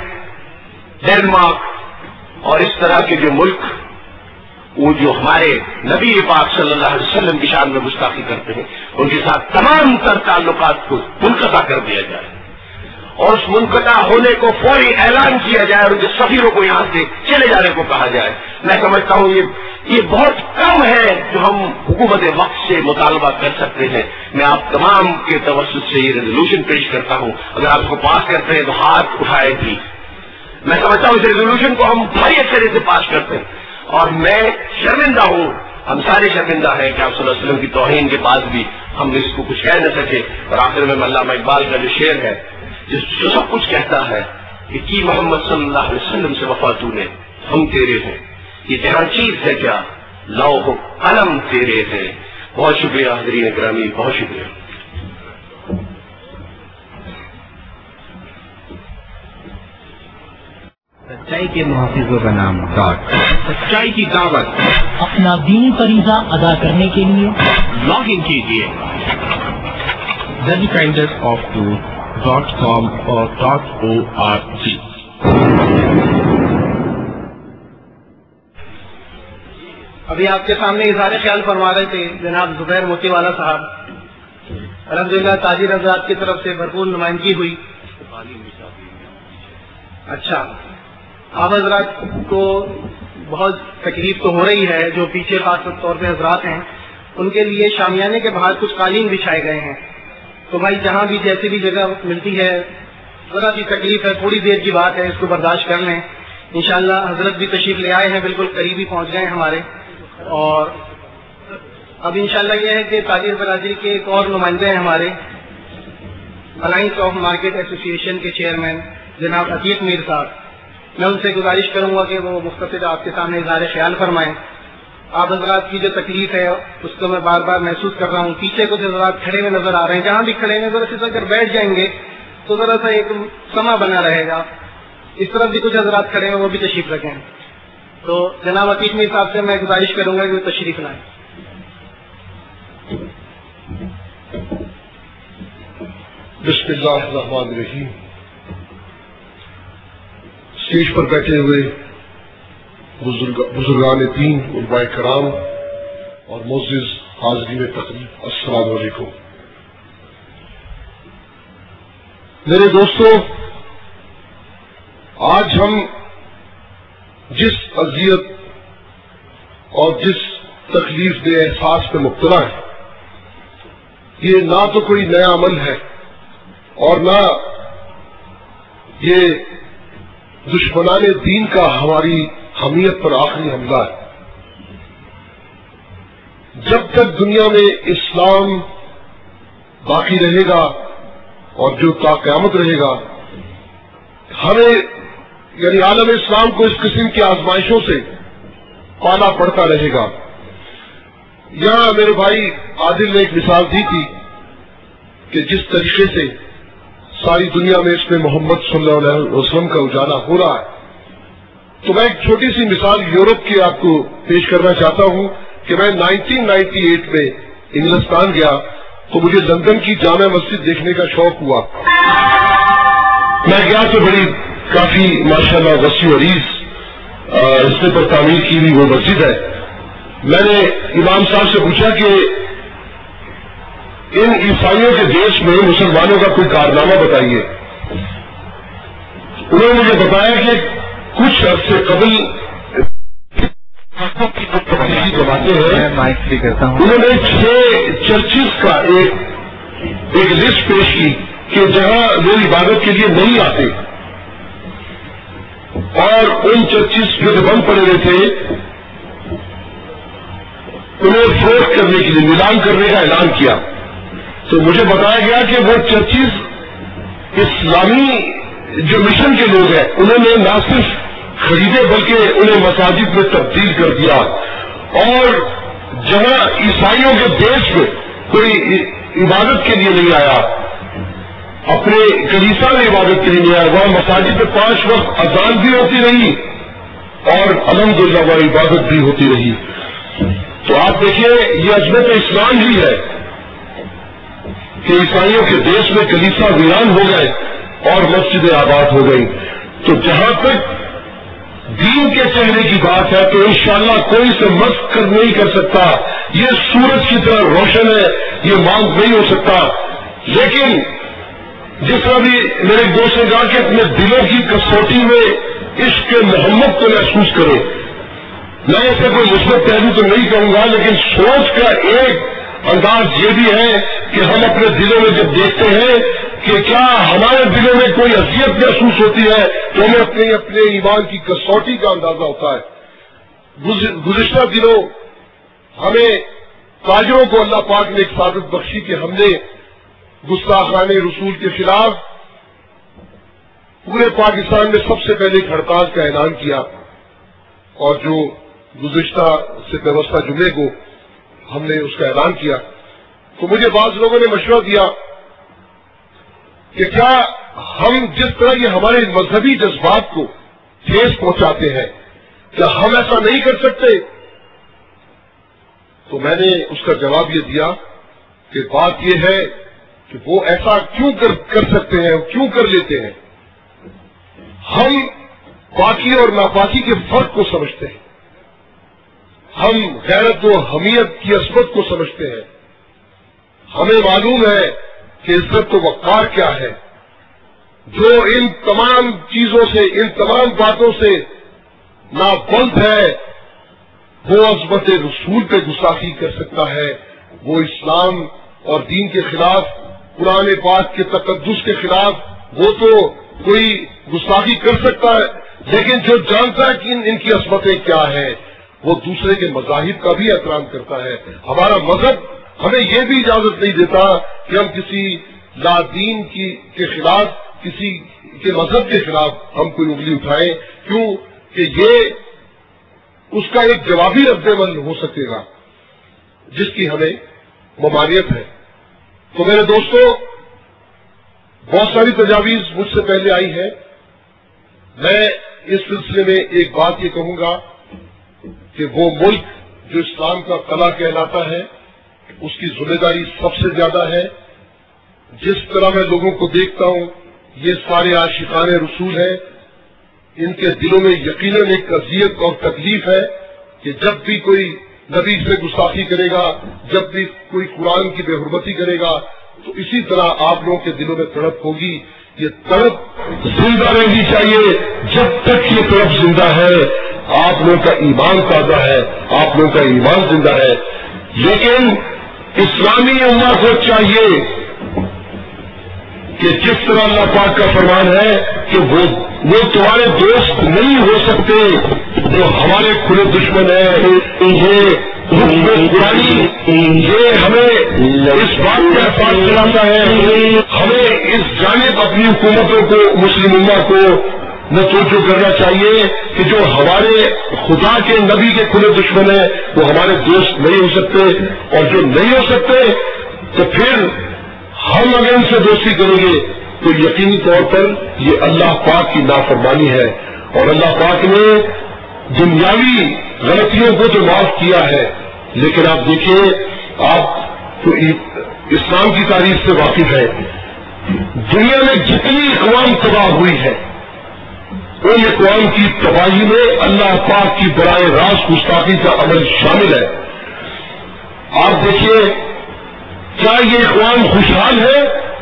ڈینمارک اور اس طرح کے جو ملک وہ جو ہمارے نبی پاک صلی اللہ علیہ وسلم کی شان میں گستاخی کرتے ہیں, ان کے ساتھ تمام تر تعلقات کو منقطع کر دیا جائے اور اس منقطع ہونے کو فوری اعلان کیا جائے اور ان کے سفیروں کو یہاں سے چلے جانے کو کہا جائے. میں سمجھتا ہوں یہ یہ بہت کم ہے جو ہم حکومت وقت سے مطالبہ کر سکتے ہیں. میں آپ تمام کے توسط سے یہ ریزولوشن پیش کرتا ہوں, اگر آپ اس کو پاس کرتے ہیں تو ہاتھ اٹھائے بھی. میں سمجھتا ہوں اس ریزولوشن کو ہم بھاری اچھے سے پاس کرتے ہیں اور میں شرمندہ ہوں, ہم سارے شرمندہ ہیں کہ آپ صلی اللہ علیہ وسلم کی توہین کے بعد بھی ہم اس کو کچھ کہہ نہ سکے. اور آخر میں علامہ اقبال کا جو شعر ہے جس جو سب کچھ کہتا ہے کہ کی محمد صلی اللہ علیہ وسلم سے وفا تو نے, ہم تیرے ہیں, یہ جہاں چیز ہے کیا لوح قلم تیرے ہیں. بہت شکریہ حضرین گرامی, بہت شکریہ. سچائی کے محافظوں کا نام ڈاٹ سچائی کی دعوت اپنا دینی فریضہ ادا کرنے کے لیے لاگ ان کیجیے Dedicated of to dot com or dot org. ابھی آپ کے سامنے اظہار خیال فرما رہے تھے جناب زبیر موتی والا صاحب. الحمدللہ تاجر حضرات کی طرف سے بھرپور نمائندگی ہوئی. اچھا, آپ حضرات کو بہت تکلیف تو ہو رہی ہے, جو پیچھے خاص طور پہ حضرات ہیں ان کے لیے شامیانے کے باہر کچھ قالین بچھائے گئے ہیں. تو بھائی جہاں بھی جیسی بھی جگہ ملتی ہے, ذرا سی تکلیف ہے, تھوڑی دیر کی بات ہے, اس کو برداشت کر لیں. انشاءاللہ حضرت بھی تشریف لے آئے ہیں, بالکل قریبی پہنچ گئے ہمارے. اور اب انشاءاللہ یہ ہے کہ تاجر برادری کے ایک اور نمائندے ہیں ہمارے, الائنس آف مارکیٹ ایسوسی ایشن کے چیئرمین جناب عتیق میر صاحب. میں ان سے گزارش کروں گا کہ وہ مختصر آپ کے سامنے اظہار خیال فرمائیں. آپ حضرات کی جو تکلیف ہے اس کو میں بار بار محسوس کر رہا ہوں. پیچھے کچھ حضرات کھڑے ہوئے نظر آ رہے ہیں, جہاں بھی کھڑے ہیں ذرا سے اگر بیٹھ جائیں گے تو ذرا سا ایک سما بنا رہے گا. اس طرف بھی کچھ حضرات کھڑے ہیں, وہ بھی تشریف رکھیں. تو جناب عتیق میر صاحب سے میں گزارش کروں گا کہ وہ تشریف لائیں. بسم اللہ الرحمن الرحیم. اسٹیج پر بیٹھے ہوئے بزرگان دین, علماء کرام اور معزز حاضرین تقریب, السلام علیکم. میرے دوستو, آج ہم جس اذیت اور جس تکلیف دہ احساس پہ مبتلا ہیں, یہ نہ تو کوئی نیا عمل ہے اور نہ یہ دشمنان دین کا ہماری حمیت پر آخری حملہ ہے. جب تک دنیا میں اسلام باقی رہے گا اور جو تا قیامت رہے گا, ہمیں یعنی عالم اسلام کو اس قسم کی آزمائشوں سے پالا پڑتا رہے گا. یہاں میرے بھائی عادل نے ایک مثال دی تھی کہ جس طریقے سے ساری دنیا میں اس میں محمد صلی اللہ علیہ وسلم کا اجالا ہو رہا ہے, تو میں ایک چھوٹی سی مثال یورپ کی آپ کو پیش کرنا چاہتا ہوں کہ میں نائنٹین نائنٹی ایٹ میں انگلستان گیا تو مجھے لندن کی جامع مسجد دیکھنے کا شوق ہوا. میں گیا تو بڑی کافی ماشاءاللہ وسیع و عریض رستے پر تعمیر کی ہوئی وہ مسجد ہے. میں نے امام صاحب سے پوچھا کہ ان عیسائیوں کے دیش میں مسلمانوں کا کوئی کارنامہ بتائیے. انہوں نے مجھے بتایا کہ کچھ عرصے قبل انہوں نے چھ چرچز کا ایک ایک لسٹ پیش کی کہ جہاں لوگ عبادت کے لیے نہیں آتے, اور ان چرچز جو بند پڑے ہوئے تھے انہیں فروخت کرنے کے لیے نیلام کرنے کا اعلان کیا. تو مجھے بتایا گیا کہ وہ چرچز اسلامی جو مشن کے لوگ ہیں انہوں نے نہ صرف خریدے بلکہ انہیں مساجد میں تبدیل کر دیا, اور جہاں عیسائیوں کے دیش میں کوئی عبادت کے لیے نہیں آیا, اپنے کلیسا میں عبادت کے لیے نہیں آیا, وہاں مساجد میں پانچ وقت اذان بھی ہوتی رہی اور الحمدللہ وہاں عبادت بھی ہوتی رہی. تو آپ دیکھیے یہ عظمت اسلام ہی ہے کہ عیسائیوں کے دیش میں کلیسا ویران ہو گئے اور مسجدیں آباد ہو گئی. تو جہاں تک دین کے چہرے کی بات ہے تو انشاءاللہ کوئی سے مسخ کر نہیں کر سکتا. یہ سورج کی طرح روشن ہے, یہ مانگ نہیں ہو سکتا. لیکن جس طرح بھی میرے دوست نے کہا کہ اپنے دلوں کی کسوٹی میں عشق محمد کو محسوس کرے. میں اسے کوئی مثبت پہلو تو نہیں کہوں گا, لیکن سوچ کا ایک انداز یہ بھی ہے کہ ہم اپنے دلوں میں جب دیکھتے ہیں کہ کیا ہمارے دلوں میں کوئی اذیت محسوس ہوتی ہے تو ہمیں اپنے اپنے ایمان کی کسوٹی کا اندازہ ہوتا ہے. گزشتہ دنوں ہمیں تاجروں کو اللہ پاک نے ایک سعادت بخشی کہ ہم نے گستاخان رسول کے خلاف پورے پاکستان میں سب سے پہلے ایک ہڑتال کا اعلان کیا, اور جو گزشتہ سے وابستہ جمعے کو ہم نے اس کا اعلان کیا. تو مجھے بعض لوگوں نے مشورہ دیا کہ کیا ہم جس طرح یہ ہمارے مذہبی جذبات کو ٹھیس پہنچاتے ہیں، کیا ہم ایسا نہیں کر سکتے؟ تو میں نے اس کا جواب یہ دیا کہ بات یہ ہے کہ وہ ایسا کیوں کر کر سکتے ہیں، کیوں کر لیتے ہیں؟ ہم پاکی اور ناپاکی کے فرق کو سمجھتے ہیں، ہم غیرت و حمیت کی عصمت کو سمجھتے ہیں، ہمیں معلوم ہے کہ عزت و وقار کیا ہے۔ جو ان تمام چیزوں سے، ان تمام باتوں سے نابلد ہے، وہ عظمت رسول پہ گستاخی کر سکتا ہے، وہ اسلام اور دین کے خلاف، قرآن پاک کے تقدس کے خلاف وہ تو کوئی گستاخی کر سکتا ہے، لیکن جو جانتا ہے کہ ان, ان کی عصمتیں کیا ہیں، وہ دوسرے کے مذاہب کا بھی احترام کرتا ہے۔ ہمارا مذہب ہمیں یہ بھی اجازت نہیں دیتا کہ ہم کسی لا دین کی کے خلاف، کسی کے مذہب کے خلاف ہم کوئی انگلی اٹھائیں، کیوں کہ یہ اس کا ایک جوابی رد عمل ہو سکے گا جس کی ہمیں ممانعت ہے۔ تو میرے دوستو، بہت ساری تجاویز مجھ سے پہلے آئی ہے، میں اس سلسلے میں ایک بات یہ کہوں گا کہ وہ ملک جو اسلام کا قلعہ کہلاتا ہے، اس کی ذمہ داری سب سے زیادہ ہے۔ جس طرح میں لوگوں کو دیکھتا ہوں، یہ سارے عاشقان رسول ہیں، ان کے دلوں میں یقیناً ایک اذیت اور تکلیف ہے کہ جب بھی کوئی نبی سے گستاخی کرے گا، جب بھی کوئی قرآن کی بے حرمتی کرے گا، تو اسی طرح آپ لوگوں کے دلوں میں تڑپ ہوگی۔ یہ تڑپ زندہ رہنی چاہیے، جب تک یہ تڑپ زندہ ہے آپ لوگوں کا ایمان تازہ ہے، آپ لوگوں کا ایمان زندہ ہے۔ لیکن اسلامی امت کو چاہیے کہ جس طرح اللہ پاک کا فرمان ہے کہ وہ وہ تمہارے دوست نہیں ہو سکتے جو ہمارے کھلے دشمن ہیں، یہ قرآنی یہ ہمیں اس بات کا احساس دلاتا ہے، ہمیں اس جانب اپنی حکومتوں کو، مسلم امت کو متوجہ کرنا چاہیے کہ جو ہمارے خدا کے نبی کے کھلے دشمن ہیں وہ ہمارے دوست نہیں ہو سکتے، اور جو نہیں ہو سکتے تو پھر ہم اگر ان سے دوستی کریں گے تو یقینی طور پر یہ اللہ پاک کی نافرمانی ہے۔ اور اللہ پاک نے دنیاوی غلطیوں کو تو معاف کیا ہے، لیکن آپ دیکھیے، آپ تو اسلام کی تاریخ سے واقف ہے، دنیا میں جتنی اقوام تباہ ہوئی ہے ان اقوام کی تباہی میں اللہ پاک کی براہ راست گستاخی کا عمل شامل ہے۔ آپ دیکھیے، کیا یہ اقوام خوشحال ہے؟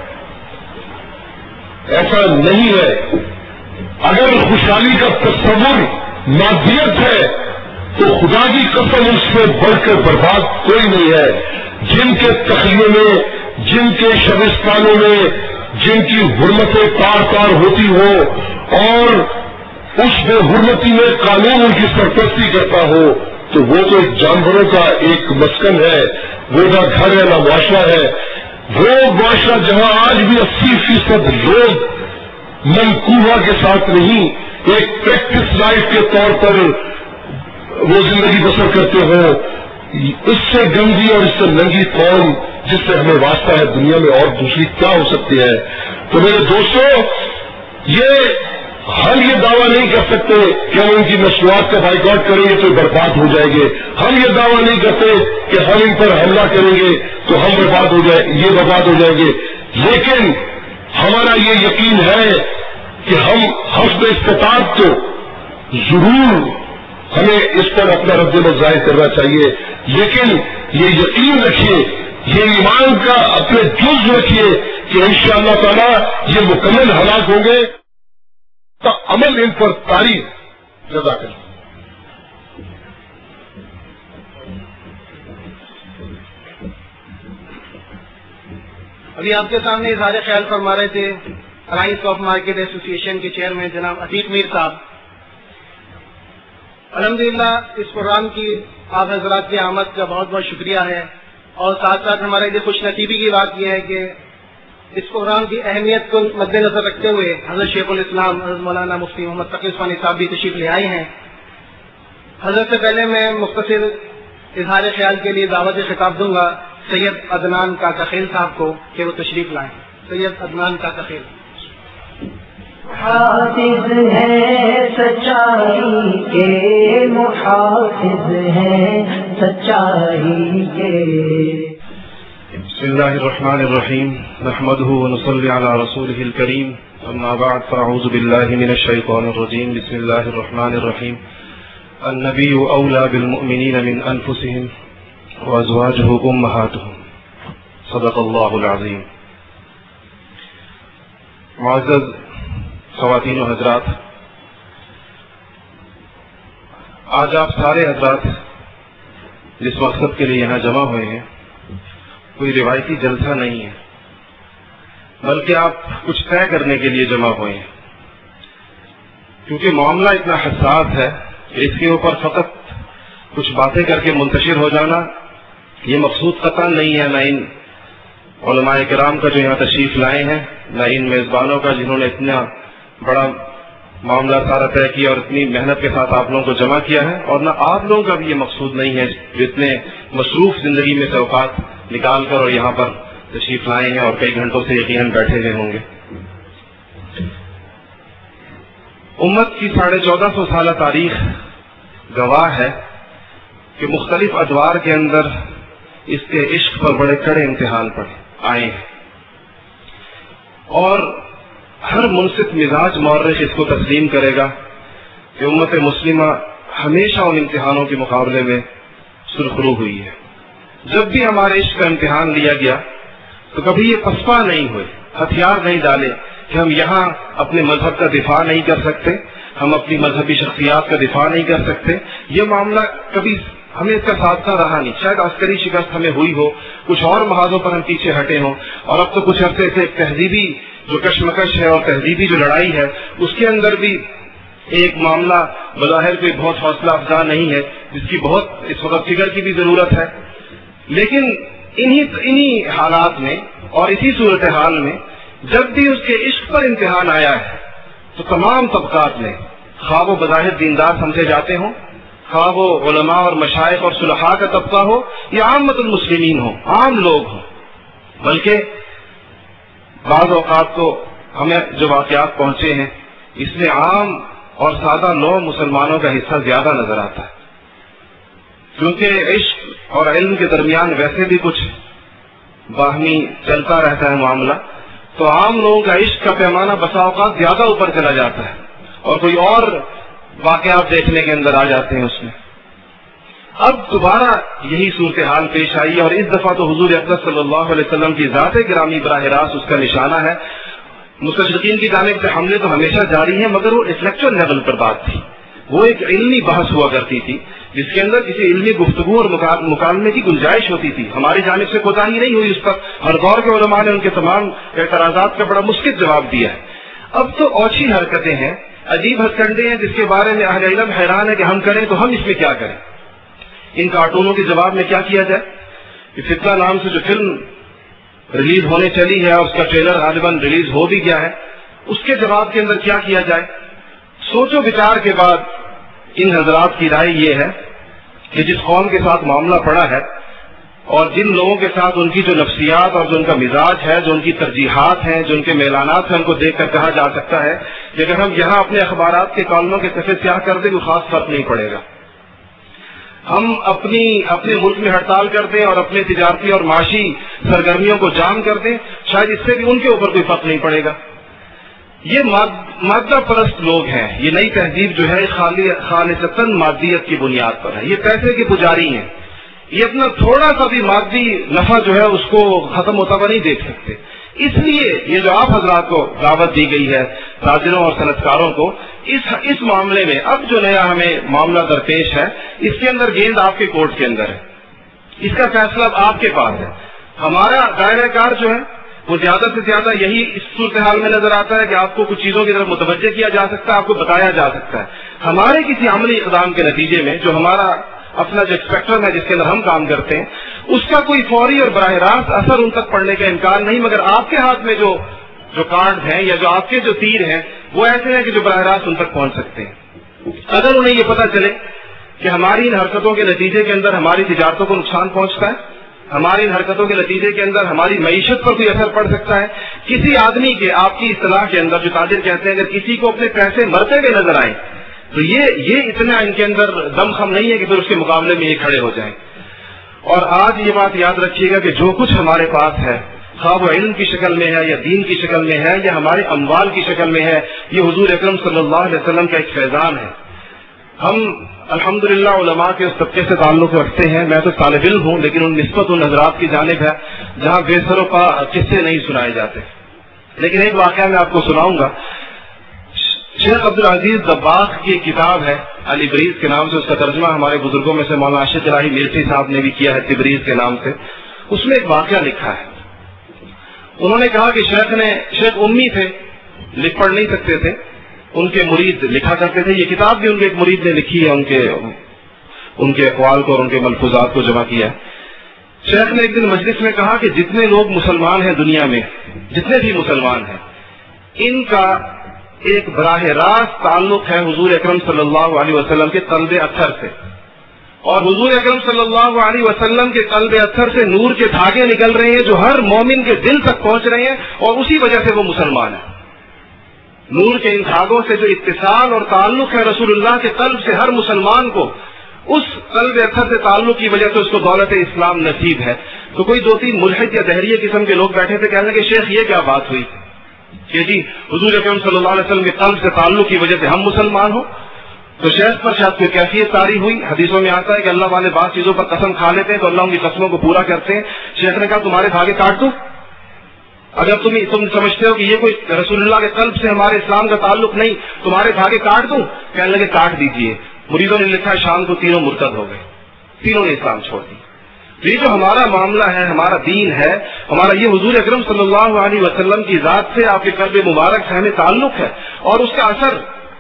ایسا نہیں ہے۔ اگر خوشحالی کا تصور مادیت ہے تو خدا کی قسم اس سے بڑھ کر برباد کوئی نہیں ہے۔ جن کے تخلیے میں، جن کے شبستانوں میں، جن کی حرمتیں تار تار ہوتی ہو اور اس بے حرمتی میں قانون ان کی سرپرستی کرتا ہو، تو وہ تو ایک جانوروں کا ایک مسکن ہے، وہ نہ گھر ہے نہ معاشرہ ہے۔ وہ معاشرہ جہاں آج بھی اسی فیصد لوگ منقوبہ کے ساتھ نہیں، ایک پریکٹس لائف کے طور پر وہ زندگی بسر کرتے ہو، اس سے گندی اور اس سے ننگی قوم جس سے ہمیں واسطہ ہے دنیا میں اور دوسری کیا ہو سکتی ہے؟ تو میرے دوستو، یہ ہم یہ دعویٰ نہیں کر سکتے کہ ہم ان کی مصنوعات کا بائیکاٹ کریں گے تو برباد ہو جائیں گے۔ ہم یہ دعویٰ نہیں کرتے کہ ہم ان پر حملہ کریں گے تو ہم برباد ہو جائیں یہ برباد ہو جائیں گے، لیکن ہمارا یہ یقین ہے کہ ہم حسب استطاعت تو ضرور ہمیں اس پر اپنا رد عمل ظاہر کرنا چاہیے، لیکن یہ یقین رکھیے، یہ ایمان کا اپنے جز رکھیے کہ انشاءاللہ تعالی یہ مکمل ہلاک ہوں گے، تو عمل ان پر تاریخ جزا کرے۔ ابھی آپ کے سامنے اظہار خیال فرما رہے تھے الائنس آف مارکیٹ ایسوسی ایشن کے چیئرمین جناب عتیق میر صاحب۔ الحمدللہ اس پروگرام کی آپ حضرات کی آمد کا بہت بہت شکریہ ہے، اور ساتھ ساتھ ہمارے لیے خوش نصیبی کی بات یہ ہے کہ اس پروگرام کی اہمیت کو مد نظر رکھتے ہوئے حضرت شیخ الاسلام حضرت مولانا مفتی محمد تقی عثمانی صاحب بھی تشریف لے آئے ہیں۔ حضرت سے پہلے میں مختصر اظہار خیال کے لیے دعوت خطاب دوں گا سید عدنان کاکا خیل صاحب کو کہ وہ تشریف لائیں۔ سید عدنان کاکا خیل۔ حافظ ہے سچائی کے، محافظ ہے سچائی کے. بسم اللہ الرحمن الرحیم نحمده ونصلي على رسوله الكريم اما بعد فاعوذ بالله من الشيطان الرجيم. بسم الله الرحمن الرحيم. النبي اولى بالمؤمنين من انفسهم وازواجه امهاتهم. صدق الله العظيم. معزز خواتین و حضرات، آج آپ سارے حضرات جس مقصد کے لیے یہاں جمع ہوئے ہیں کوئی روایتی جلسہ نہیں ہے، بلکہ آپ کچھ طے کرنے کے لیے جمع ہوئے ہیں. کیونکہ معاملہ اتنا حساس ہے کہ اس کے اوپر فقط کچھ باتیں کر کے منتشر ہو جانا یہ مقصود قطعاً نہیں ہے، نہ ان علماء کرام کا جو یہاں تشریف لائے ہیں، نہ ان میزبانوں کا جنہوں نے اتنا بڑا معاملہ سارا طے کیا اور اتنی محنت کے ساتھ آپ لوگوں کو جمع کیا ہے، اور نہ آپ لوگوں کا بھی یہ مقصود نہیں ہے جو اتنے مصروف زندگی میں سے اوقات نکال کر اور یہاں پر تشریف لائے ہیں اور کئی گھنٹوں سے یقیناً بیٹھے ہوئے ہوں گے. امت کی ساڑھے چودہ سو سالہ تاریخ گواہ ہے کہ مختلف ادوار کے اندر اس کے عشق پر بڑے کڑے امتحان پر آئے ہیں، اور ہر منصف مزاج مورخ اس کو تسلیم کرے گا کہ امت مسلمہ ہمیشہ ان امتحانوں کے مقابلے میں سرخرو ہوئی ہے. جب بھی ہمارے عشق کا امتحان لیا گیا تو کبھی یہ پسپا نہیں ہوئے، ہتھیار نہیں ڈالے کہ ہم یہاں اپنے مذہب کا دفاع نہیں کر سکتے، ہم اپنی مذہبی شخصیات کا دفاع نہیں کر سکتے. یہ معاملہ کبھی ہمیں اس کا سادہ رہا نہیں. شاید عسکری شکست ہمیں ہوئی ہو، کچھ اور محاذوں پر ہم پیچھے ہٹے ہوں، اور اب تو کچھ عرصے سے تہذیبی جو کشمکش ہے اور تہذیبی جو لڑائی ہے اس کے اندر بھی ایک معاملہ بظاہر کوئی بہت حوصلہ افزا نہیں ہے، جس کی بہت اس وقت فکر کی بھی ضرورت ہے. لیکن انہی انہی حالات میں اور اسی صورتحال میں جب بھی اس کے عشق پر امتحان آیا ہے تو تمام طبقات میں، خواہ وہ بظاہر دیندار سمجھے جاتے ہوں، خواہ وہ علماء اور مشائخ اور صلحاء کا طبقہ ہو یا عامت المسلمین ہو، عام لوگ ہوں، بلکہ بعض اوقات تو ہمیں جو واقعات پہنچے ہیں اس میں عام اور سادہ لو مسلمانوں کا حصہ زیادہ نظر آتا ہے. کیونکہ عشق اور علم کے درمیان ویسے بھی کچھ باہمی چلتا رہتا ہے معاملہ، تو عام لوگوں کا عشق کا پیمانہ بسا اوقات زیادہ اوپر چلا جاتا ہے اور کوئی اور واقعات دیکھنے کے اندر آ جاتے ہیں اس میں. اب دوبارہ یہی صورتحال پیش آئی، اور اس دفعہ تو حضور اقدس صلی اللہ علیہ وسلم کی ذات گرامی براہ راست اس کا نشانہ ہے. مستشرقین کی جانب سے حملے تو ہمیشہ جاری ہیں، مگر وہ انٹلیکچوئل لیول پر بات تھی، وہ ایک علمی بحث ہوا کرتی تھی جس کے اندر کسی علمی گفتگو اور مکالمے کی گنجائش ہوتی تھی. ہماری جانب سے کوتاہی نہیں ہوئی اس پر، ہر دور کے علماء نے ان کے تمام اعتراضات کا بڑا مثبت جواب دیا ہے. اب تو اوچھی حرکتیں ہیں، عجیب ہتھ کنڈے ہیں جس کے بارے میں اہل علم حیران ہے کہ ہم کریں تو ہم اس میں کیا کریں. ان کارٹونوں کے جواب میں کیا کیا جائے؟ کہ فتنہ نام سے جو فلم ریلیز ہونے چلی ہے اور اس کا ٹریلر غالباً ریلیز ہو بھی گیا ہے، اس کے جواب کے اندر کیا کیا جائے؟ سوچو بچار کے بعد ان حضرات کی رائے یہ ہے کہ جس قوم کے ساتھ معاملہ پڑا ہے اور جن لوگوں کے ساتھ ان کی جو نفسیات اور جو ان کا مزاج ہے، جو ان کی ترجیحات ہیں، جو ان کے میلانات ہیں، ان کو دیکھ کر کہا جا سکتا ہے کہ اگر ہم یہاں اپنے اخبارات کے کالموں کے صفحے سیاہ کر دیں کوئی خاص فرق نہیں پڑے گا. ہم اپنی اپنے ملک میں ہڑتال کر دیں اور اپنے تجارتی اور معاشی سرگرمیوں کو جام کر دیں، شاید اس سے بھی ان کے اوپر کوئی فرق نہیں پڑے گا. یہ مادہ پرست لوگ ہیں. یہ نئی تہذیب جو ہے خالصتاً مادیت کی بنیاد پر ہے. یہ پیسے کے پجاری ہیں. یہ اپنا تھوڑا سا بھی مادی نفع جو ہے اس کو ختم ہوتا ہوا نہیں دیکھ سکتے. اس لیے یہ جو آپ حضرات کو دعوت دی گئی ہے تاجروں اور صنعتکاروں کو، اس اس معاملے میں اب جو نیا ہمیں معاملہ درپیش ہے اس کے اندر گیند آپ کے کورٹ کے اندر ہے، اس کا فیصلہ اب آپ کے پاس ہے. ہمارا دائرہ کار جو ہے وہ زیادہ سے زیادہ یہی اس صورتحال میں نظر آتا ہے کہ آپ کو کچھ چیزوں کی طرف متوجہ کیا جا سکتا ہے، آپ کو بتایا جا سکتا ہے. ہمارے کسی عملی اقدام کے نتیجے میں جو ہمارا اپنا جو اسپیکٹرم ہے جس کے اندر ہم کام کرتے ہیں اس کا کوئی فوری اور براہ راست اثر ان تک پڑنے کا امکان نہیں، مگر آپ کے ہاتھ میں جو جو کارڈ ہیں یا جو آپ کے جو تیر ہیں وہ ایسے ہیں کہ جو براہ راست ان تک پہنچ سکتے ہیں. اگر انہیں یہ پتا چلے کہ ہماری ان حرکتوں کے نتیجے کے اندر ہماری تجارتوں کو نقصان پہنچتا ہے ہماری ان حرکتوں کے نتیجے کے اندر ہماری معیشت پر کوئی اثر پڑ سکتا ہے؟ کسی آدمی کے آپ کی اصطلاح کے اندر جو تاجر کہتے ہیں اگر کسی کو اپنے پیسے مرتے ہوئے نظر آئیں تو یہ یہ اتنا ان کے اندر دم خم نہیں ہے کہ پھر اس کے مقابلے میں یہ کھڑے ہو جائیں. اور آج یہ بات یاد رکھیے گا کہ جو کچھ ہمارے پاس ہے خواہ وہ علم کی شکل میں ہے یا دین کی شکل میں ہے یا ہمارے اموال کی شکل میں ہے، یہ حضور اکرم صلی اللہ علیہ وسلم کا ایک فیضان ہے. ہم الحمدللہ علماء کے اس طبقے سے تعلق رکھتے ہیں. میں تو طالب علم ہوں لیکن ان نسبت ان حضرات کی جانب ہے جہاں بے سر و پا قصے نہیں سنائے جاتے. لیکن ایک واقعہ میں آپ کو سناؤں گا. شیخ عبدالعزیز دباغ کی کتاب ہے الابریز کے نام سے، اس کا ترجمہ ہمارے بزرگوں میں سے مولانا عاشق الہی میرٹھی صاحب نے بھی کیا ہے تبریز کے نام سے. اس میں ایک واقعہ لکھا ہے. انہوں نے کہا کہ شیخ نے شیخ امی تھے، لکھ پڑھ نہیں سکتے تھے، ان کے مرید لکھا کرتے تھے. یہ کتاب بھی ان کے ایک مرید نے لکھی ہے، ان کے ان کے اقوال کو اور ان کے ملفوظات کو جمع کیا ہے. شیخ نے ایک دن مجلس میں کہا کہ جتنے لوگ مسلمان ہیں دنیا میں، جتنے بھی مسلمان ہیں، ان کا ایک براہ راست تعلق ہے حضور اکرم صلی اللہ علیہ وسلم کے قلب اطہر سے. اور حضور اکرم صلی اللہ علیہ وسلم کے قلب اطہر سے نور کے دھاگے نکل رہے ہیں جو ہر مومن کے دل تک پہنچ رہے ہیں، اور اسی وجہ سے وہ مسلمان ہے. نور کے ان دھاگوں سے جو اتصال اور تعلق ہے رسول اللہ کے قلب سے ہر مسلمان کو، اس قلب اطہر سے تعلق کی وجہ سے اس کو دولت اسلام نصیب ہے. تو کوئی دو تین ملحد یا دہریہ قسم کے لوگ بیٹھے تھے، کہنے لگے شیخ یہ کیا بات ہوئی کہ جی حضور اکرم صلی اللہ علیہ وسلم کے قلب سے تعلق کی وجہ سے ہم مسلمان ہوں. تو شیخ پر شاید کوئی کیفیت طاری ہوئی. حدیثوں میں آتا ہے کہ اللہ والے بعض چیزوں پر قسم کھا لیتے ہیں تو اللہ ان کی قسموں کو پورا کرتے ہیں. شیخ نے کہا تمہارے دھاگے کاٹ دوں؟ اگر تم تم سمجھتے ہو کہ یہ کوئی رسول اللہ کے قلب سے ہمارے اسلام کا تعلق نہیں، تمہارے دھاگے کاٹ دوں؟ کہنے لگے کاٹ دیجئے. مریدوں نے لکھا شام کو تینوں مرتد ہو گئے، تینوں نے اسلام چھوڑ دی. یہ جو ہمارا معاملہ ہے، ہمارا دین ہے، ہمارا یہ حضور اکرم صلی اللہ علیہ وسلم کی ذات سے آپ کے قلب مبارک سے ہمیں تعلق ہے. اور اس کا اثر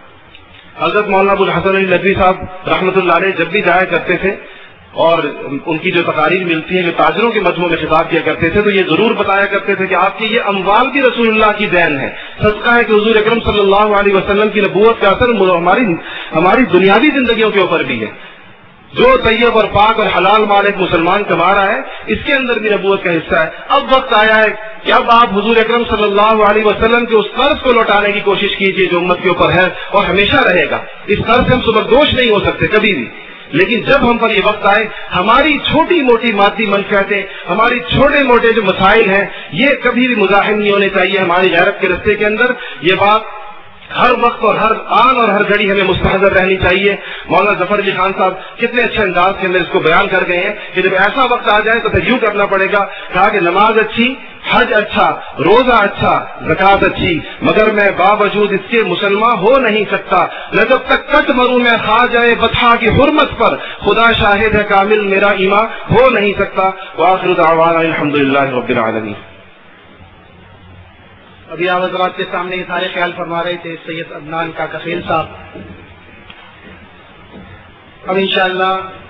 حضرت مولانا ابو الحسن علی ندوی صاحب رحمۃ اللہ علیہ جب بھی جایا کرتے تھے اور ان کی جو تقاریر ملتی ہیں جو تاجروں کے مجموعے میں خطاب کیا کرتے تھے تو یہ ضرور بتایا کرتے تھے کہ آپ کی یہ اموال بھی رسول اللہ کی دین ہے. صدقہ ہے کہ حضور اکرم صلی اللہ علیہ وسلم کی نبوت کا اثر ہماری ہماری دنیاوی زندگیوں کے اوپر بھی ہے. جو طیب اور پاک اور حلال مال ایک مسلمان کما رہا ہے اس کے اندر بھی نبوت کا حصہ ہے. اب وقت آیا ہے کہ اب آپ حضور اکرم صلی اللہ علیہ وسلم کے اس قرض کو لوٹانے کی کوشش کیجیے جو امت کے اوپر ہے اور ہمیشہ رہے گا. اس قرض سے ہم سبکدوش نہیں ہو سکتے کبھی بھی، لیکن جب ہم پر یہ وقت آئے ہماری چھوٹی موٹی مادی منفعتیں، ہماری چھوٹے موٹے جو مسائل ہیں یہ کبھی بھی مزاحم نہیں ہونے چاہیے ہماری غیرت کے رستے کے اندر. یہ بات ہر وقت اور ہر آن اور ہر گھڑی ہمیں مستحضر رہنی چاہیے. مولانا ظفر علی خان صاحب کتنے اچھے انداز کے اندر اس کو بیان کر گئے ہیں کہ جب ایسا وقت آ جائے تو پھر یوں کرنا پڑے گا. کہا کہ نماز اچھی، حج اچھا، روزہ اچھا، زکات اچھی، مگر میں باوجود اس کے مسلمان ہو نہیں سکتا. نہ جب تک کٹ مروں میں کھا جائے بطحا کی حرمت پر، خدا شاہد ہے کامل میرا ایمان ہو نہیں سکتا. وآخر دعوانا الحمدللہ رب العالمین. ابھی آپ حضرات کے سامنے یہ سارے خیال فرما رہے تھے سید عدنان کا کفیل صاحب. اب انشاءاللہ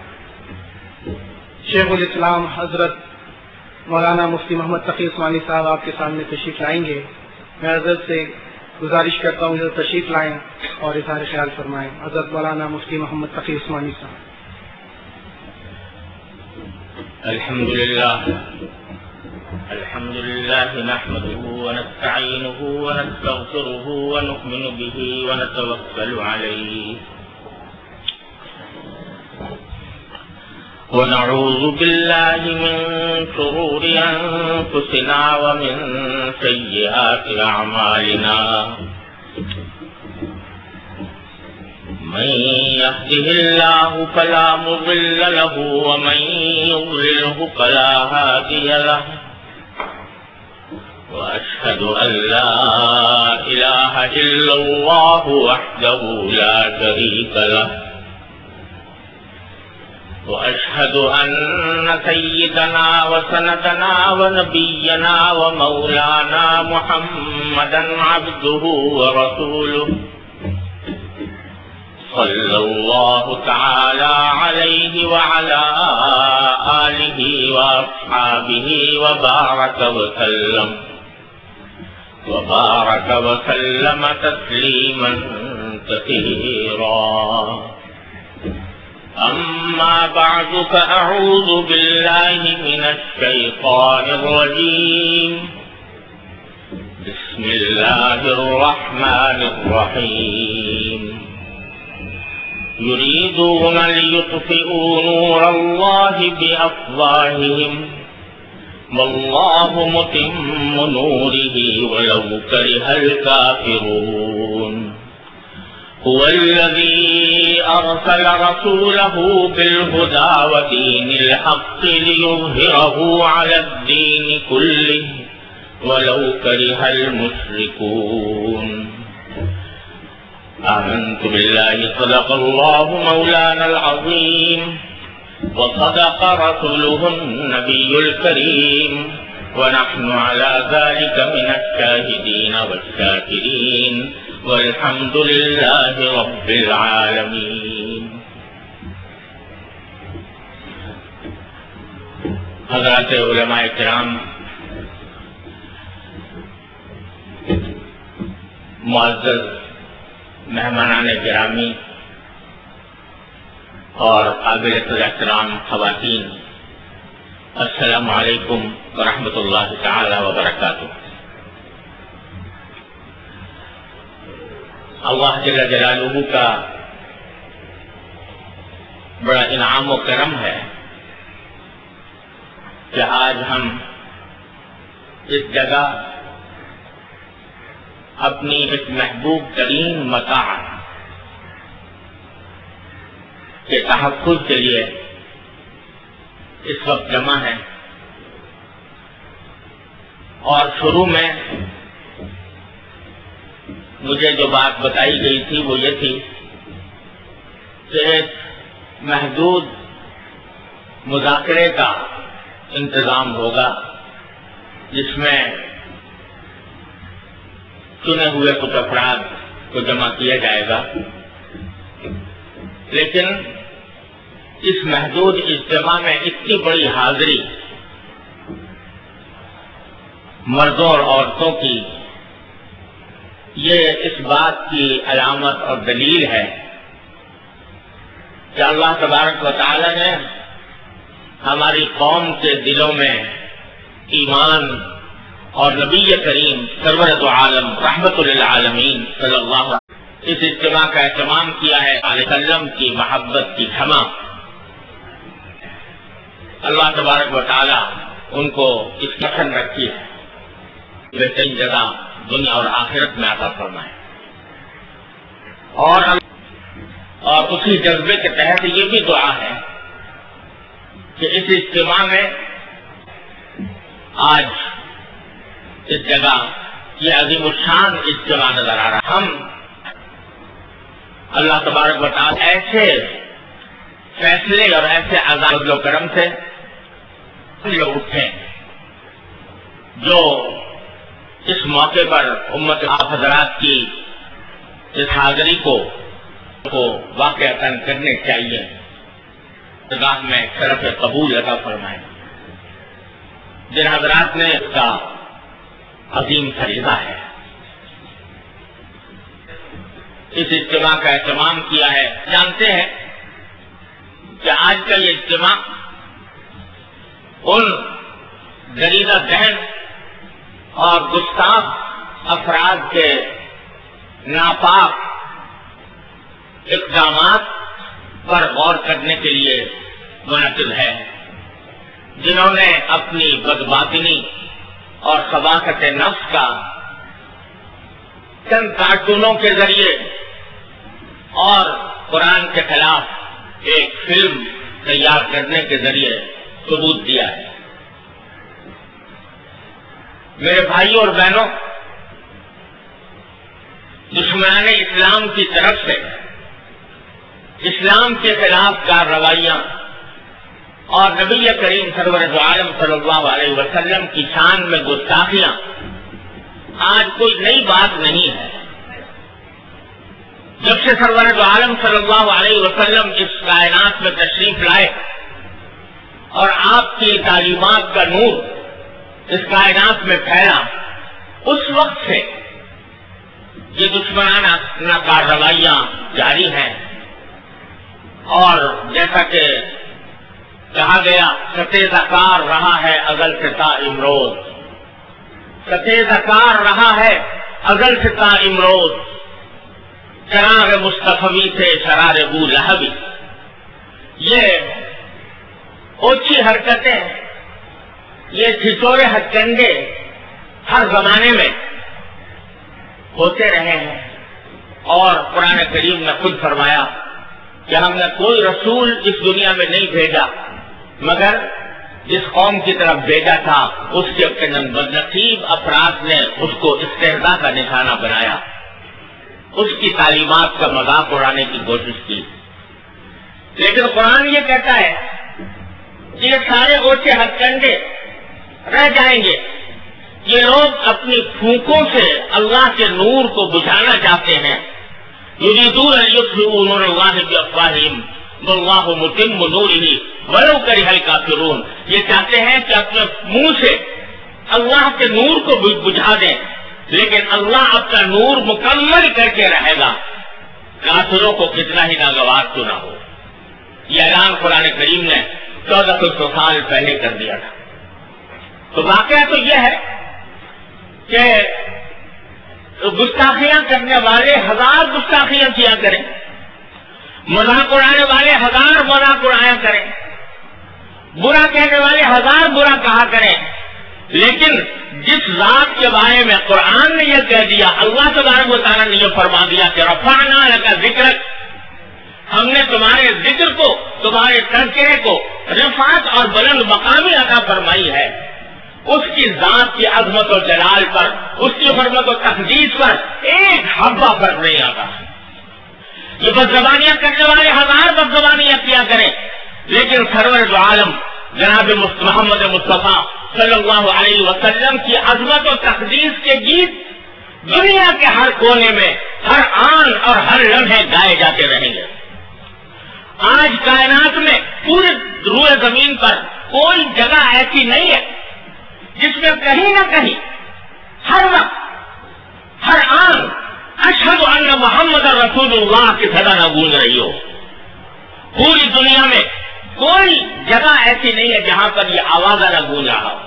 شیخ الاسلام حضرت مولانا مفتی محمد تقی عثمانی صاحب آپ کے سامنے تشریف لائیں گے. میں حضرت سے گزارش کرتا ہوں حضرت تشریف لائیں اور یہ سارے خیال فرمائیں. حضرت مولانا مفتی محمد تقی عثمانی صاحب. الحمدللہ الحمد لله نحمده ونستعينه ونستغفره ونؤمن به ونتوكل عليه ونعوذ بالله من شرور أنفسنا ومن سيئات أعمالنا. من يهده الله فلا مضل له ومن يضلله فلا هادي له. وأشهد أن لا إله إلا الله وحده لا شريك له. وأشهد أن سيدنا وسندنا ونبينا ومولانا محمدا عبده ورسوله صلى الله تعالى عليه وعلى آله وأصحابه وبارك وسلم وبارك وسلم تسليما كثيرا. أما بعد فأعوذ بالله من الشيطان الرجيم. بسم الله الرحمن الرحيم. يريدون ليطفئوا نور الله بأفواههم والله متم نوره ولو كره الكافرون. هو الذي أرسل رسوله بالهدى ودين الحق ليظهره على الدين كله ولو كره المشركون. آمنت بالله صدق الله مولانا العظيم وصدق رسوله النبي الكريم ونحن على ذلك من الشاهدين والشاكرين والحمد لله رب العالمين. حضرات علماء کرام، معزز مہمانان گرامی اور قابل احترام خواتین، السلام علیکم ورحمۃ اللہ تعالی وبرکاتہ. اللہ جل جلالہ کا بڑا انعام و کرم ہے کہ آج ہم اس جگہ اپنی اس محبوب ترین متاع کے تحفظ کے لیے اس وقت جمع ہیں. اور شروع میں مجھے جو بات بتائی گئی تھی وہ یہ تھی کہ ایک محدود مذاکرے کا انتظام ہوگا جس میں چنے ہوئے کچھ افراد کو جمع کیا جائے گا. لیکن اس محدود اجتماع میں اتنی بڑی حاضری مردوں اور عورتوں کی، یہ اس بات کی علامت اور دلیل ہے کہ اللہ تبارک و تعالی نے ہماری قوم کے دلوں میں ایمان اور نبی کریم سرور دو عالم رحمت للعالمین صلی اللہ علیہ وسلم اس اجتماع کا اہتمام کیا ہے. علیہ وسلم کی محبت کی جمع اللہ تبارک و تعالی ان کو اس پسند رکھی ہے، بہترین جگہ دنیا اور آخرت میں عطا فرمائے. اور اور اسی جذبے کے تحت یہ بھی دعا ہے کہ اس اجتماع میں آج اس جگہ یہ عظیم الشان اجتماع نظر آ رہا. ہم اللہ تبارک و تعالی ایسے فیصلے اور ایسے عذاب و کرم سے لوگ اٹھے جو اس موقع پر امت آپ حضرات کی اس حاضری کو کو واقعتاً کرنے چاہیے. درگاہ میں شرف قبول عطا فرمائے. جن حضرات نے اس کا عظیم فریضہ ہے اس اجتماع کا اہتمام کیا ہے، جانتے ہیں کہ آج کا یہ اجتماع ان دریدہ ذہن اور گستاخ افراد کے ناپاک اقدامات پر غور کرنے کے لیے منعقد ہے، جنہوں نے اپنی بدباطنی اور خباثت نفس کا چند کارٹونوں کے ذریعے اور قرآن کے خلاف ایک فلم تیار کرنے کے ذریعے ثبوت دیا ہے. میرے بھائیوں اور بہنوں، دشمنان اسلام کی طرف سے اسلام کے خلاف کارروائیاں اور نبی کریم سرور دو عالم صلی اللہ علیہ وسلم کی شان میں گستاخیاں آج کوئی نئی بات نہیں ہے. جب سے سرور دو عالم صلی اللہ علیہ وسلم اس کائنات میں تشریف لائے اور آپ کی تعلیمات کا نور اس کائنات میں پھیلا، اس وقت سے یہ دشمنانہ کارروائیاں جاری ہیں. اور جیسا کہ کہا گیا ستیزہ کار رہا ہے ازل سے تا امروز، ستیزہ کار رہا ہے ازل سے تا امروز، چراغ مصطفی سے شرار ابو لہبی. یہ اوچھی حرکتیں، یہ چھچورے ہتھ کنڈے ہر زمانے میں ہوتے رہے ہیں. اور قرآن کریم نے خود فرمایا کہ ہم نے کوئی رسول اس دنیا میں نہیں بھیجا مگر جس قوم کی طرف بھیجا تھا اس کے بدنصیب افراد نے اس کو استہزاء کا نشانہ بنایا، اس کی تعلیمات کا مذاق اڑانے کی کوشش کی. لیکن قرآن یہ کہتا ہے کہ یہ سارے اوچھے ہتھ کنڈے رہ جائیں گے. یہ لوگ اپنی پھونکوں سے اللہ کے نور کو بجھانا چاہتے ہیں. یریدون ان یطفئوا نور اللہ بافواہہم واللہ متم نورہ ولو کرہ الکافرون. یہ چاہتے ہیں کہ اپنے منہ سے اللہ کے نور کو بجھا دیں، لیکن اللہ اپنا نور مکمل کر کے رہے گا، کافروں کو کتنا ہی ناگوار تو نہ ہو. یہ اعلان قرآن کریم نے چودہ سو سال پہلے کر دیا تھا. تو واقعہ تو یہ ہے کہ گستاخیاں کرنے والے ہزار گستاخیاں کیا کریں، مذاق اڑانے والے ہزار مذاق اڑایا کریں، برا کہنے والے ہزار برا کہا کریں، لیکن جس ذات کے بارے میں قرآن نے یہ کہہ دیا، اللہ تبارک و تعالیٰ نے یہ فرما دیا کہ رفعنا لک ذکرک، ہم نے تمہارے ذکر کو، تمہارے تذکرے کو رفعت اور بلند مقامی عطا فرمائی ہے، اس کی ذات کی عظمت و جلال پر، اس کی حرمت و تقدیس پر ایک حبہ فرق نہیں آتا. یہ بدزبانیاں کرنے والے ہزار بدزبانیاں کیا کریں، لیکن سرور دو عالم جناب محمد مصطفیٰ صلی اللہ علیہ وسلم کی عظمت و تقدیس کے گیت دنیا کے ہر کونے میں ہر آن اور ہر لمحے گائے جاتے رہیں گے. آج کائنات میں پورے روئے زمین پر کوئی جگہ ایسی نہیں ہے جس میں کہیں نہ کہیں ہر وقت ہر آن اشہد ان محمد رسول اللہ کی صدا نہ گونج رہی ہو. پوری دنیا میں کوئی جگہ ایسی نہیں ہے جہاں پر یہ آواز نہ گونج رہا ہو.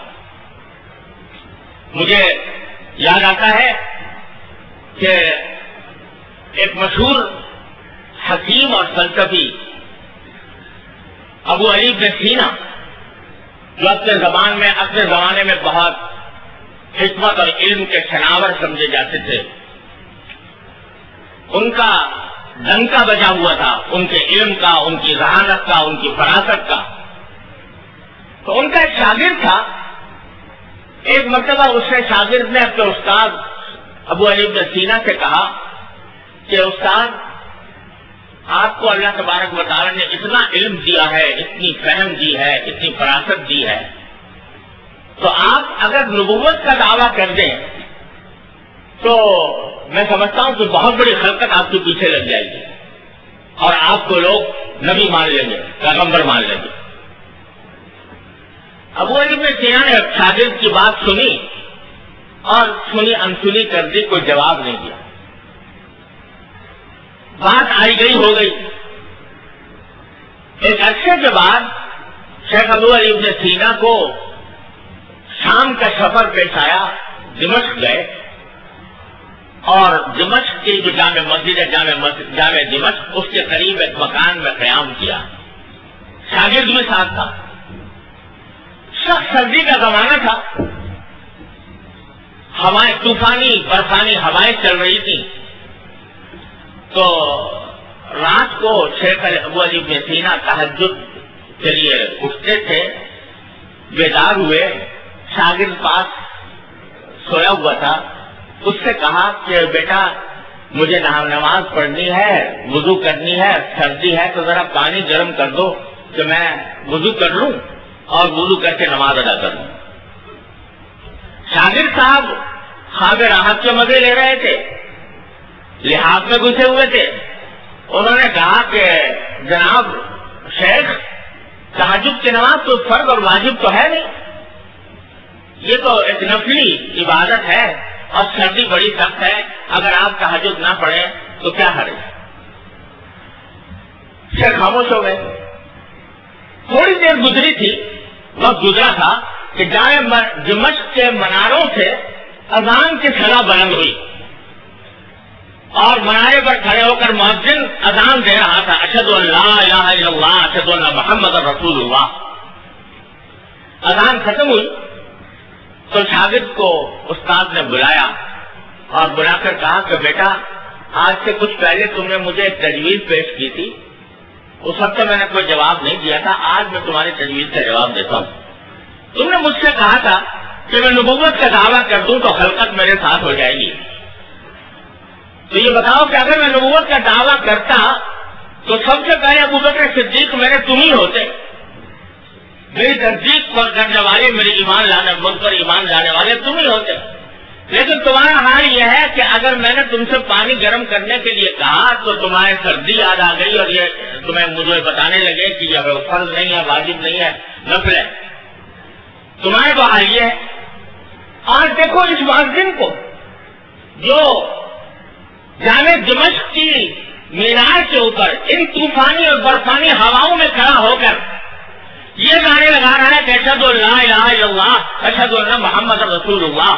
مجھے یاد آتا ہے کہ ایک مشہور حکیم اور فلسفی ابو علی بن سینا، جو اپنے زبان میں اپنے زمانے میں بہت حکمت اور علم کے شناور سمجھے جاتے تھے، ان کا ڈنکا بجا ہوا تھا ان کے علم کا، ان کی ذہانت کا، ان کی فراست کا. تو ان کا ایک شاگرد تھا. ایک مرتبہ اس سے شاگرد نے اپنے استاد ابو علی بن سینا سے کہا کہ استاد، آپ کو اللہ تبارک و تعالیٰ نے اتنا علم دیا ہے، اتنی فہم دی ہے، اتنی فراست دی ہے، تو آپ اگر نبوت کا دعویٰ کر دیں تو میں سمجھتا ہوں کہ بہت بڑی خلقت آپ کے پیچھے لگ جائے گی اور آپ کو لوگ نبی مان لیں گے، پیغمبر مان لیں گے. ابو علی بن سینا نے شاگرد کی بات سنی اور سنی انسنی کر دی، کوئی جواب نہیں دیا. بات آئی گئی ہو گئی. ایک عرصے کے بعد شیخ ابو علی بن سینا کو شام کا سفر پیش آیا. دمشق گئے اور دمشق کی جو جامع مسجد ہے، جامع مسجد جامع دمشق، اس کے قریب ایک مکان میں قیام کیا. شاگرد بھی ساتھ تھا. سخت سردی کا زمانہ تھا، ہوائیں طوفانی برفانی ہوائیں چل رہی تھی. تو رات کو شیخ ابو علی بن سینا تہجد کے لیے اٹھتے تھے، بیدار ہوئے. شاگرد پاس سویا ہوا تھا. اس سے کہا کہ بیٹا مجھے نماز پڑھنی ہے، وضو کرنی ہے، سردی ہے تو ذرا پانی گرم کر دو کہ میں وضو کر لوں اور وضو کر کے نماز ادا کر لوں. شاگرد صاحب خواب راحت کے مزے لے رہے تھے، لحاظ میں گھسے ہوئے تھے. انہوں نے کہا کہ جناب شیخ، تہجد کی نماز تو فرض اور واجب تو ہے نہیں، یہ تو ایک نفلی عبادت ہے اور سردی بڑی سخت ہے، اگر آپ تہجد نہ پڑھیں تو کیا حرج ہے. کر خاموش ہو گئے. تھوڑی دیر گزری تھی، وقت گزرا تھا کہ جامع دمشق کے مناروں سے اذان کی صدا بلند ہوئی اور منارے پر کھڑے ہو کر مؤذن اذان دے رہا تھا، اشہد ان لا الہ الا اللہ اشہد ان محمد رسول اللہ. اذان ختم ہوئی تو شاگرد کو استاد نے بلایا اور بلا کر کہا کہ بیٹا آج سے کچھ پہلے تم نے مجھے ایک تجویز پیش کی تھی، اس وقت میں نے کوئی جواب نہیں دیا تھا، آج میں تمہاری تجویز کا جواب دیتا ہوں. تم نے مجھ سے کہا تھا کہ میں نبوت کا دعویٰ کر دوں تو خلقت میرے ساتھ ہو جائے گی. تو یہ بتاؤ کہ اگر میں نبوت کا دعویٰ کرتا تو سب سے پہلے ابو بکر صدیق میرے تم ہی ہوتے، میری تصدیق پر کرنے والے، میری ایمان لانے مجھ پر ایمان لانے والے تم ہی ہوتے. لیکن تمہارا حال یہ ہے کہ اگر میں نے تم سے پانی گرم کرنے کے لیے کہا تو تمہارے سردی یاد آ گئی اور یہ تمہیں مجھے بتانے لگے کہ یہ فرض نہیں ہے، واجب نہیں ہے، نفل ہے. تمہارے تو حال یہ ہے. اور دیکھو اس مؤذن کو جو جامع دمشق کی مینار کے اوپر ان طوفانی اور برفانی ہواؤں میں کھڑا ہو کر یہ گانے لگا رہا ہے کہ اشہد ان لا الہ الا اللہ اشہد ان محمد رسول اللہ.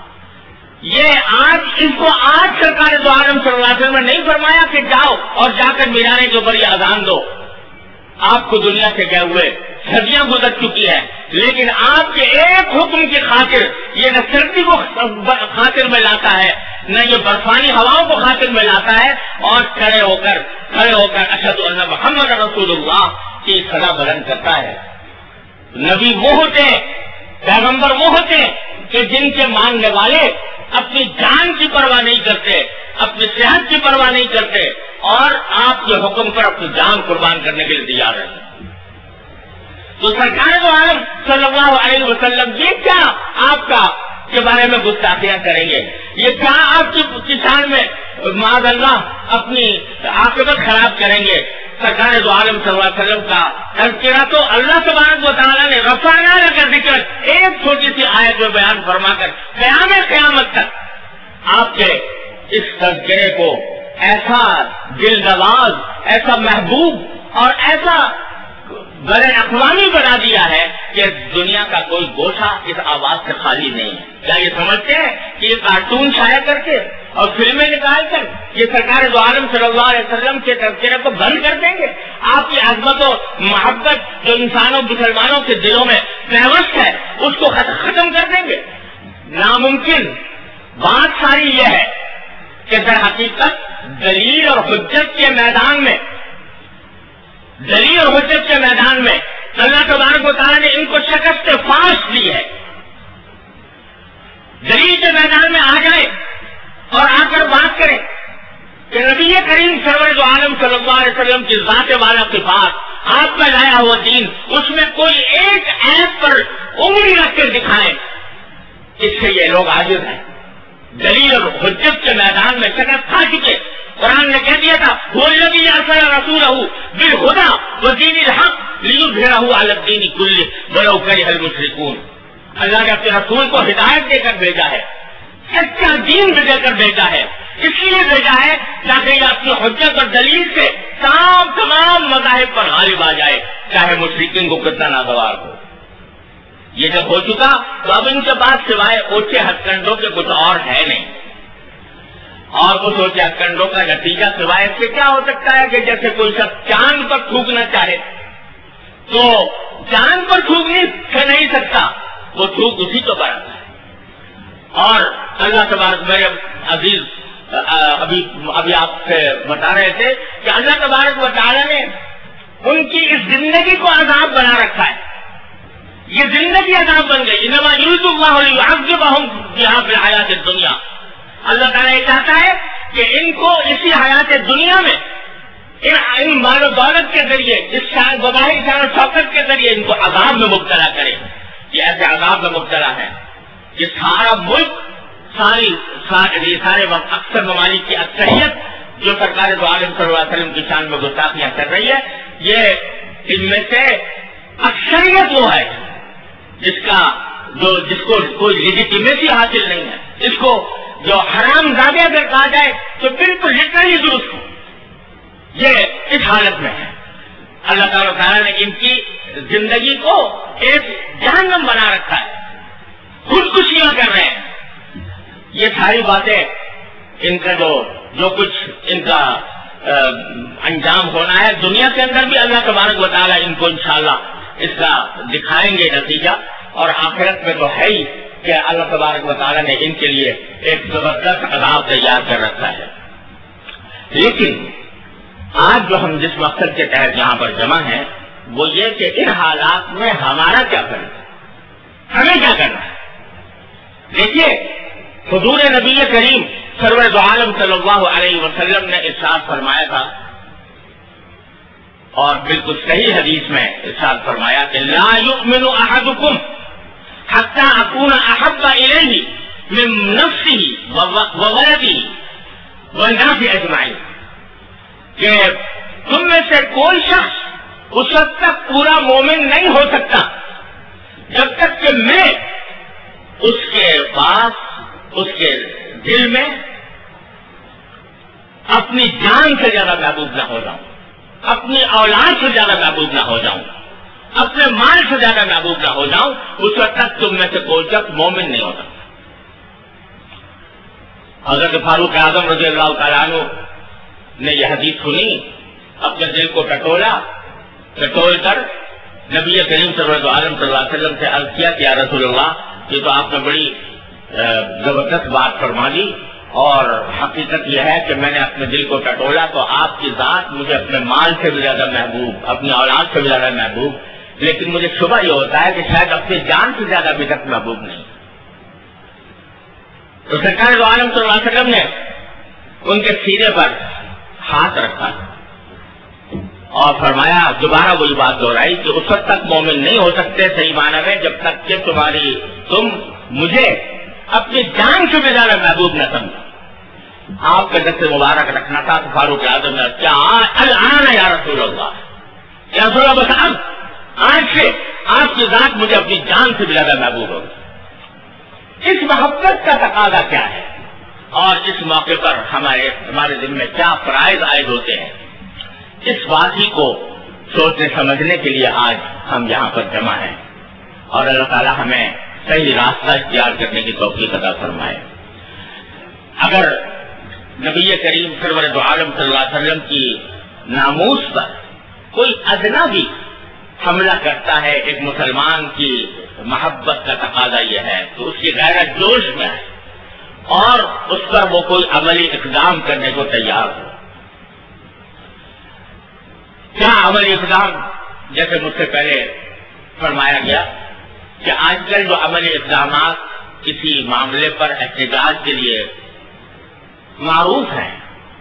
یہ آج اس کو آج سرکار دو عالم صلی اللہ علیہ وسلم نے نہیں فرمایا کہ جاؤ اور جا کر مینارے کے اوپر یہ اذان دو. آپ کو دنیا سے گئے ہوئے صدیاں گزر چکی ہے، لیکن آپ کے ایک حکم کی خاطر یہ نہ سردی کو خاطر میں لاتا ہے، نہ یہ برفانی ہواؤں کو خاطر میں لاتا ہے، اور کھڑے ہو کر کھڑے ہو کر اشہد ان محمد رسول اللہ کی صدا بلند کرتا ہے. نبی وہ ہوتے، پیغمبر وہ ہوتے کہ جن کے ماننے والے اپنی جان کی پرواہ نہیں کرتے، اپنی صحت کی پرواہ نہیں کرتے، اور آپ کے حکم پر اپنی جان قربان کرنے کے لیے تیار رہتے. تو سرکار دو عالم صلی اللہ علیہ وسلم یہ کیا آپ کا کے بارے میں گستاخیاں کریں گے، یہ کیا آپ کی کسان میں معاذ اللہ اپنی عاقبت خراب کریں گے. سرکار دو عالم صلی اللہ علیہ وسلم کا تذکرہ تو اللہ تبارک و تعالیٰ نے رفعنا لک ذکر ایک چھوٹی سی آیت میں بیان فرما کر قیام قیامت تک آپ کے اس تذکرے کو ایسا دل نواز، ایسا محبوب اور ایسا بڑے اقوامی بنا دیا ہے کہ دنیا کا کوئی گوشہ اس آواز سے خالی نہیں ہے. کیا یہ سمجھتے ہیں کہ یہ کارٹون شائع کر کے اور فلمیں نکال کر یہ سرکار دو عالم صلی اللہ علیہ وسلم کے تذکرے کو بند کر دیں گے؟ آپ کی عظمت و محبت جو انسانوں مسلمانوں کے دلوں میں پیوست ہے اس کو ختم کر دیں گے؟ ناممکن. بات ساری یہ ہے کہ در حقیقت دلیل اور حجت کے میدان میں دلیل اور حجت کے میدان میں اللہ تبارک و تعالیٰ نے ان کو شکست فاش دی ہے. دلیل کے میدان میں آ جائے اور آ کر بات کریں کہ نبی کریم سرور دو عالم صلی اللہ علیہ وسلم کی ذات والا صفات، آپ کا لایا ہوا دین، اس میں کوئی ایک عیب پر انگلی رکھ کر دکھائیں، اس سے یہ لوگ عاجز ہیں. دلیل اور حجت کے میدان میں شکست کھا چکے. قرآن نے کہہ دیا تھا وہ الذی ارسل رسولہ بالہدی ودین الحق لیظہرہ علی الدین کلہ ولو کرہ المشرکون. اللہ نے اپنے رسول کو ہدایت دے کر بھیجا ہے، سچا دین دے کر بھیجا ہے، اس لیے بھیجا ہے تاکہ یہ اپنی حجت اور دلیل سے تمام تمام مذاہب پر غالب آ جائے، چاہے مشرکین کو کتنا ناگوار ہو. یہ جب ہو چکا تو اب ان کے بعد سوائے اوچھے ہتھ کنڈوں کے کچھ اور ہے نہیں. اور اس اوچھے ہتھ کنڈوں کا نتیجہ سوائے اس سے کیا ہو سکتا ہے کہ جیسے کوئی شخص چاند پر تھوکنا چاہے تو چاند پر تھوکنے سے نہیں سکتا، وہ تھوک اسی کو بڑھتا ہے. اور اللہ تبارک میرے عزیز ابھی ابھی آپ سے بتا رہے تھے کہ اللہ تبارک و تعالیٰ نے ان کی اس زندگی کو عذاب بنا رکھا ہے. یہ زندگی عذاب بن گئی. انما یرید اللہ لیعذبہم بہا فی الحیات الدنیا. اللہ تعالیٰ یہ چاہتا ہے کہ ان کو اسی حیات دنیا میں ان مال و دولت کے ذریعے، اس وباہی شان و شوکت کے ذریعے ان کو عذاب میں مبتلا کرے. یہ ایسے عذاب میں مبتلا ہے کہ سارا ملک، ساری سارے اکثر ممالک کی اکثریت جو سرکار دو عالم صلی اللہ علیہ وسلم کی شان میں گستاخیاں کر رہی ہے، یہ ان میں سے اکثریت وہ ہے جس کا جو جس کو کوئی لیجیٹیمیسی حاصل نہیں ہے، جس کو جو حرام زادہ اگر کہا جائے تو بالکل لٹرلی درست ہو. یہ اس حالت میں ہے. اللہ تعالیٰ تعالیٰ نے ان کی زندگی کو ایک جہنم بنا رکھا ہے، خودکشیاں کر رہے ہیں. یہ ساری باتیں ان کا جو جو کچھ ان کا انجام ہونا ہے دنیا کے اندر بھی اللہ تبارک و تعالیٰ ان کو انشاءاللہ اس کا دکھائیں گے نتیجہ، اور آخرت میں تو ہے ہی کہ اللہ تبارک و تعالیٰ نے ان کے لیے ایک زبردست عذاب تیار کر رکھا ہے. لیکن آج جو ہم جس مقصد کے تحت یہاں پر جمع ہیں وہ یہ کہ ان حالات میں ہمارا کیا کرنا ہے، ہمیں کیا کرنا ہے. دیکھیے حضور نبی کریم سرور دو عالم صلی اللہ علیہ وسلم نے ارشاد فرمایا تھا، اور بالکل صحیح حدیث میں ارشاد فرمایا کہ لا یؤمن احدکم حتی اکون احب الیہ من نفسہ وولدہ والناس اجمعین، کہ تم میں سے کوئی شخص اس وقت تک پورا مومن نہیں ہو سکتا جب تک کہ میں اس کے پاس اس کے دل میں اپنی جان سے زیادہ محبوب نہ ہو جاؤں، اپنی اولاد سے زیادہ محبوب نہ ہو جاؤں، اپنے مال سے زیادہ محبوب نہ ہو جاؤں، اس وقت تک تم میں سے کوئی شخص مومن نہیں ہو سکتا. حضرت فاروق اعظم رضی اللہ تعالیٰ عنہ نے یہ حدیث سنی، اپنے دل کو ٹٹولا، ٹٹول کر نبی کریم صلی اللہ علیہ وسلم سے عرض کیا کہ یا رسول اللہ یہ تو آپ نے بڑی زبردست بات فرما دی، اور حقیقت یہ ہے کہ میں نے اپنے دل کو ٹٹولا تو آپ کی ذات مجھے اپنے مال سے بھی زیادہ محبوب، اپنی اولاد سے بھی زیادہ محبوب، لیکن مجھے شبہ یہ ہوتا ہے کہ شاید اپنی جان سے زیادہ ابھی تک محبوب نہیں. تو سرکار دو عالم صلی اللہ علیہ وسلم نے ان کے سینے پر ہاتھ رکھا اور فرمایا، دوبارہ وہی بات دہرائی کہ اس وقت تک مومن نہیں ہو سکتے صحیح معنی میں جب تک کہ تمہاری تم مجھے اپنی جان سے بھی زیادہ محبوب نہ سمجھو. آپ کا دست مبارک رکھنا تھا تو فاروق اعظم نے کیا الآن یا رسول اللہ، یا رسول اللہ بس اب آج سے آپ کی ذات مجھے اپنی جان سے بھی زیادہ محبوب ہوگی. اس محبت کا تقاضا کیا ہے اور اس موقع پر ہمارے ہمارے دل میں کیا فرائض عائد ہوتے ہیں، اس بات ہی کو سوچنے سمجھنے کے لیے آج ہم یہاں پر جمع ہیں، اور اللہ تعالیٰ ہمیں صحیح راستہ اختیار کرنے کی توفیق عطا فرمائے. اگر نبی کریم سرور دو عالم صلی اللہ علیہ وسلم کی ناموس پر کوئی ادنا بھی حملہ کرتا ہے، ایک مسلمان کی محبت کا تقاضا یہ ہے تو اس کی غیرت جوش میں ہے اور اس پر وہ کوئی عملی اقدام کرنے کو تیار ہو. کیا عملی اقدام؟ جیسے مجھ سے پہلے فرمایا گیا کہ آج کل جو عملی اقدامات کسی معاملے پر احتجاج کے لیے معروف ہیں،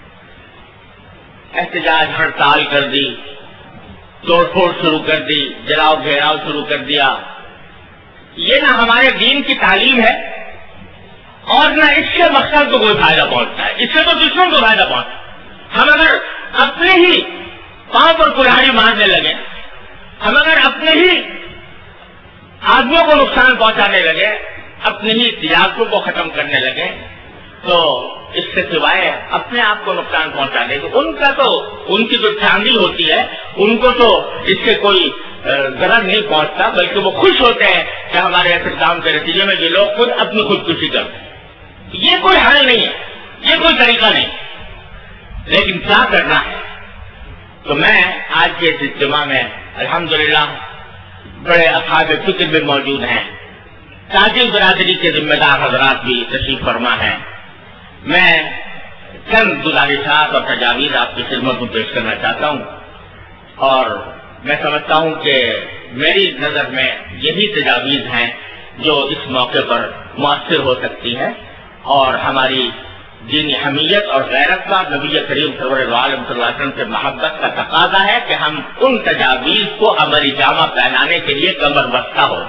احتجاج ہڑتال کر دی، توڑ پھوڑ شروع کر دی، جلاؤ گھیراؤ شروع کر دیا، یہ نہ ہمارے دین کی تعلیم ہے اور نہ اس سے مقصد کو کوئی فائدہ پہنچتا ہے، اس سے تو دشمن کو فائدہ پہنچتا ہے. ہم اگر اپنے ہی پاؤں پر کلاڑی مارنے لگے، ہم اگر اپنے ہی آدمیوں کو نقصان پہنچانے لگے، اپنی ہی تجارتوں کو ختم کرنے لگے، تو اس سے سوائے اپنے آپ کو نقصان پہنچانے کے ان کا تو ان کی جو چاندی ہوتی ہے ان کو تو اس سے کوئی ضرر نہیں پہنچتا، بلکہ وہ خوش ہوتے ہیں کہ ہمارے ایسے کام کے نتیجے میں یہ لوگ خود اپنی خودکشی کرتے ہیں. یہ کوئی حل نہیں ہے، یہ کوئی طریقہ نہیں. لیکن کیا کرنا ہے؟ تو میں آج کے اس اجتماع میں الحمدللہ بڑے اصحاب فکر بھی موجود ہیں، تاجر برادری کے ذمہ دار حضرات بھی تشریف فرما ہیں. میں چند گزارشات اور تجاویز آپ کی خدمت میں پیش کرنا چاہتا ہوں، اور میں سمجھتا ہوں کہ میری نظر میں یہی تجاویز ہیں جو اس موقع پر مؤثر ہو سکتی ہیں اور ہماری دینی حمیت اور غیرت کا نبی کریم صلی اللہ علیہ وسلم سے محبت کا تقاضا ہے کہ ہم ان تجاویز کو عملی جامہ پہنانے کے لیے کمر بستہ ہو.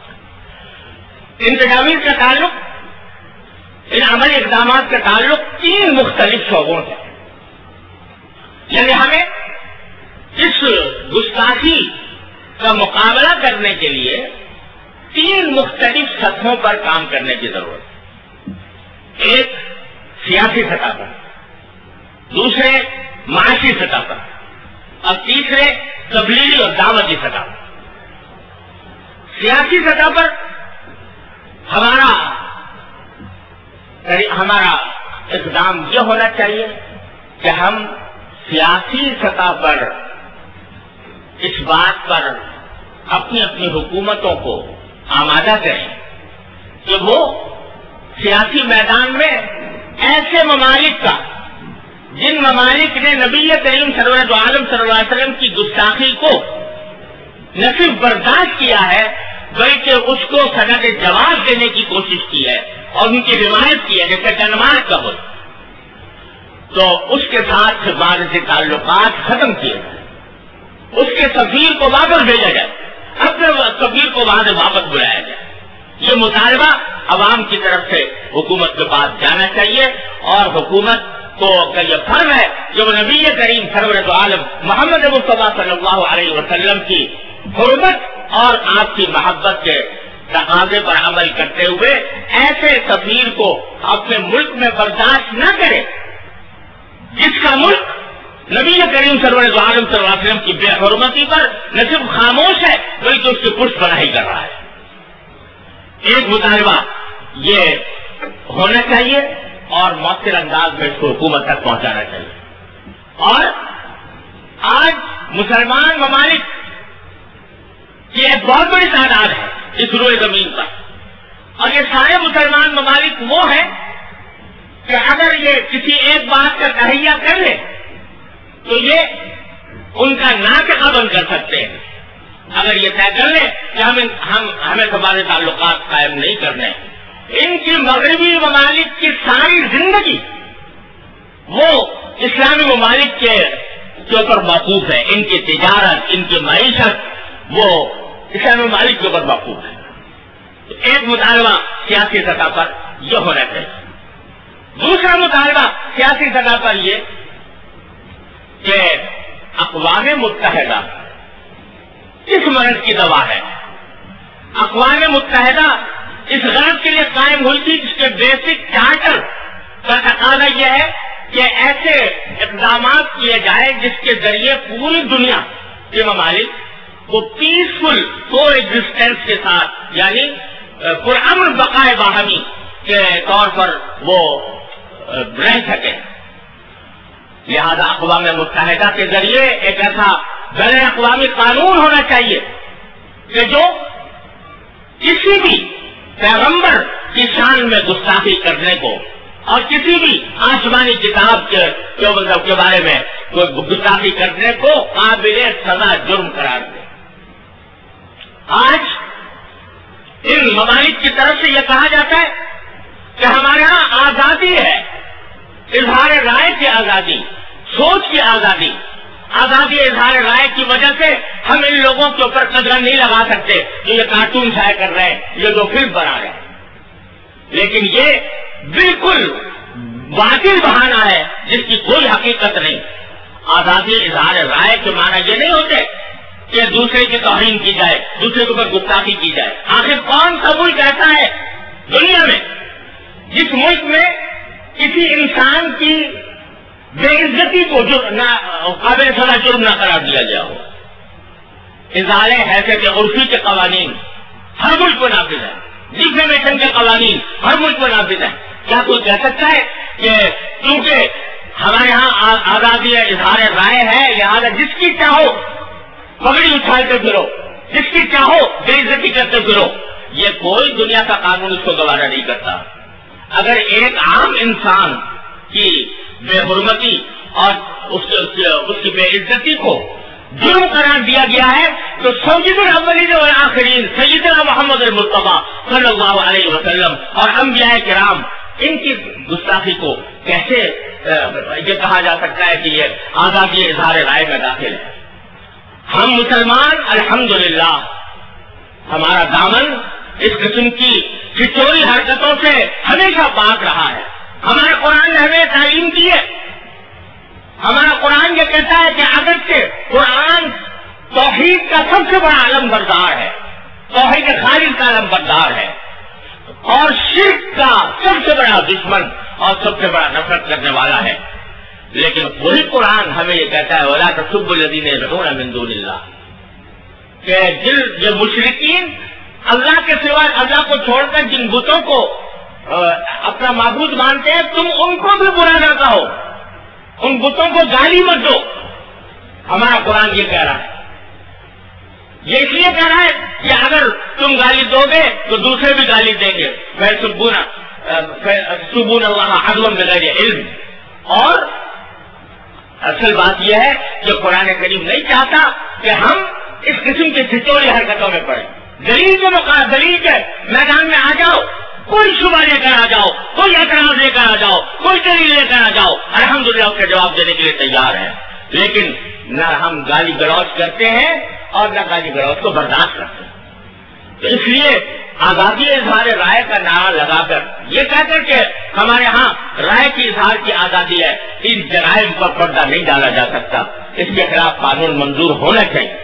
ان تجاویز کا تعلق، ان عملی اقدامات کا تعلق تین مختلف شعبوں سے، یعنی ہمیں اس گستاخی کا مقابلہ کرنے کے لیے تین مختلف سطحوں پر کام کرنے کی ضرورت ہے. ایک سیاسی سطح پر، دوسرے معاشی سطح پر، اور تیسرے تبلیغی اور دعوتی سطح پر. سیاسی سطح پر ہمارا ہمارا اقدام یہ ہونا چاہیے کہ ہم سیاسی سطح پر اس بات پر اپنی اپنی حکومتوں کو آمادہ کریں کہ وہ سیاسی میدان میں ایسے ممالک کا جن ممالک نے نبی کریم سرور عالم صلی اللہ علیہ وسلم کی گستاخی کو نہ صرف برداشت کیا ہے بلکہ اس کو سند جواب دینے کی کوشش کی ہے اور ان کی حمایت کی ہے، جیسے ڈنمارک کا ملک، تو اس کے ساتھ بعد سے تعلقات ختم کیے جائیں، اس کے سفیر کو واپس بھیجا جائے، اپنے سفیر کو وہاں سے واپس بلایا جائے. یہ مطالبہ عوام کی طرف سے حکومت کے پاس جانا چاہیے اور حکومت کو کا یہ فرض ہے کہ وہ نبی کریم سرور عالم محمد مصطفیٰ صلی اللہ علیہ وسلم کی حرمت اور آپ کی محبت کے تقاضے پر عمل کرتے ہوئے ایسے سفیر کو اپنے ملک میں برداشت نہ کرے جس کا ملک نبی کریم سرور عالم صلی اللہ علیہ وسلم کی بے حرمتی پر نہ صرف خاموش ہے بلکہ اس کی پشت پناہی کر رہا ہے. ایک مطالبہ یہ ہونا چاہیے اور مؤثر انداز میں اس کو حکومت تک پہنچانا چاہیے. اور آج مسلمان ممالک کی ایک بہت بڑی تعداد ہے اس روئے زمین پر، اور یہ سارے مسلمان ممالک وہ ہیں کہ اگر یہ کسی ایک بات کا تہیہ کر لے تو یہ ان کا ناطقہ بند کر سکتے ہیں. اگر یہ طے کر لیں کہ ہم ہم ہمیں ہمارے تعلقات قائم نہیں کرنے، ان کی مغربی ممالک کی ساری زندگی وہ اسلامی ممالک کے اوپر موقوف ہے، ان کی تجارت، ان کی معیشت وہ اسلامی ممالک کے اوپر موقوف ہے. ایک مطالبہ سیاسی سطح پر یہ ہونا چاہیے. دوسرا مطالبہ سیاسی سطح پر یہ کہ اقوام متحدہ اس مرض کی دوا ہے. اقوام متحدہ اس غرض کے لیے قائم ہوئی تھی جس کے بیسک چارٹر کا تقاضا یہ ہے کہ ایسے اقدامات کیے جائے جس کے ذریعے پوری دنیا کے ممالک وہ پیسفل کو ایگزسٹنس کے ساتھ یعنی پرامن بقائے باہمی کے طور پر وہ رہ سکے. لہذا اقوام متحدہ کے ذریعے ایک ایسا بین الاقوامی قانون ہونا چاہیے کہ جو کسی بھی پیغمبر کی شان میں گستاخی کرنے کو اور کسی بھی آسمانی کتاب کے کے بارے میں گستاخی کرنے کو قابل سزا جرم قرار دے. آج ان ممالک کی طرف سے یہ کہا جاتا ہے کہ ہمارے یہاں آزادی ہے، اظہار رائے کی آزادی، سوچ کی آزادی. آزادی اظہار رائے کی وجہ سے ہم ان لوگوں کے اوپر قدرہ نہیں لگا سکتے جو یہ کارٹون شائع کر رہے ہیں، یہ جو فلم بنا رہے ہیں. لیکن یہ بالکل باطل بہانہ ہے جس کی کوئی حقیقت نہیں. آزادی اظہار رائے کے معنی یہ نہیں ہوتے کہ دوسرے کی توہین کی جائے، دوسرے کے اوپر گستاخی کی جائے. آخر کون سا ملک ایسا ہے دنیا میں جس ملک میں کسی انسان کی بے عزتی کو قابل سزا جرم نہ قرار دیا گیا ہو؟ اظہار حیثیت عرفی کے قوانین ہر ملک کو نافذ ہے، ڈیفیمیشن کے قوانین ہر ملک کو نافذ ہے. کیا کوئی کہہ سکتا ہے کہ کیونکہ ہمارے یہاں آزادی اظہار رائے ہے لہٰذا جس کی چاہو پگڑی اچھالتے پھرو، جس کی چاہو بے عزتی کرتے پھرو؟ یہ کوئی دنیا کا قانون اس کو گوارا نہیں کرتا. اگر ایک عام انسان کی بے حرمتی اور اس کی بے عزتی کو جرم قرار دیا گیا ہے تو سید الاولین والآخرین سیدنا محمد المصطفیٰ صلی اللہ علیہ وسلم اور انبیاء کرام ان کی گستاخی کو کیسے یہ کہا جا سکتا ہے کہ یہ آزادی اظہار رائے میں داخل ہے؟ ہم مسلمان الحمدللہ ہمارا دامن اس قسم کی چچوری حرکتوں سے ہمیشہ پاک رہا ہے. ہمارے قرآن نے ہمیں تعلیم کی ہے. ہمارا قرآن یہ کہتا ہے کہ اگرچہ قرآن توحید کا سب سے بڑا علم بردار ہے، توحید خالص کا علم بردار ہے اور شرک کا سب سے بڑا دشمن اور سب سے بڑا نفرت کرنے والا ہے، لیکن وہی قرآن ہمیں یہ کہتا ہے وَلَا تَسُبُّوا الَّذِينَ يَدْعُونَ مِن دُونِ اللَّهِ کہ جن یہ مشرکین اللہ کے سوا اللہ کو چھوڑ کر جن بتوں کو اپنا معبود مانتے ہیں تم ان کو بھی برا نہ کہو، ان بتوں کو گالی مت دو. ہمارا قرآن یہ کہہ رہا ہے، یہ اس لیے کہہ رہا ہے کہ اگر تم گالی دو گے تو دوسرے بھی گالی دیں گے. سبون اللہ عدوا بغیر علم. اور اصل بات یہ ہے کہ قرآن کریم نہیں چاہتا کہ ہم اس قسم کی چھچوری حرکتوں میں پڑیں. دلیل کے مقابلے دلیل کے میدان میں آ جاؤ، کوئی شبہ لے کر آ جاؤ، کوئی اعتراض لے کر آ جاؤ، کوئی دلیل لے کر آ جاؤ، الحمدللہ اس کا جواب دینے کے لیے تیار ہے. لیکن نہ ہم گالی گلوچ کرتے ہیں اور نہ گالی گلوچ کو برداشت کرتے ہیں. تو اس لیے آزادی اظہار رائے کا نعرہ لگا کر یہ کہہ کر کہ ہمارے ہاں رائے کی اظہار کی آزادی ہے، ان جرائم پر پردہ نہیں ڈالا جا سکتا. اس کے خلاف قانون منظور ہونا چاہیے.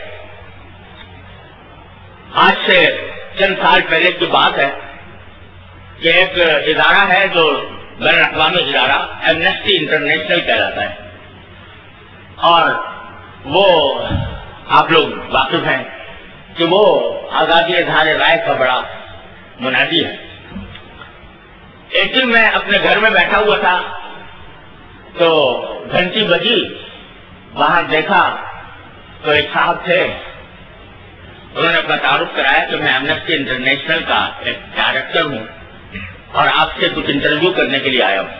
آج سے چند سال پہلے کی بات ہے کہ ایک ادارہ ہے جو بین الاقوامی ادارہ ایمنسٹی انٹرنیشنل کہلاتا ہے، اور وہ آپ لوگ واقف ہیں کہ وہ آزادی اظہار رائے کا بڑا منادی ہے. ایک دن میں اپنے گھر میں بیٹھا ہوا تھا تو گھنٹی بجی، باہر دیکھا تو ایک صاحب تھے، انہوں نے اپنا تعارف کرایا کہ میں ایمنسٹی انٹرنیشنل کا ایک ڈائریکٹر ہوں اور آپ سے کچھ انٹرویو کرنے کے لیے آیا ہوں.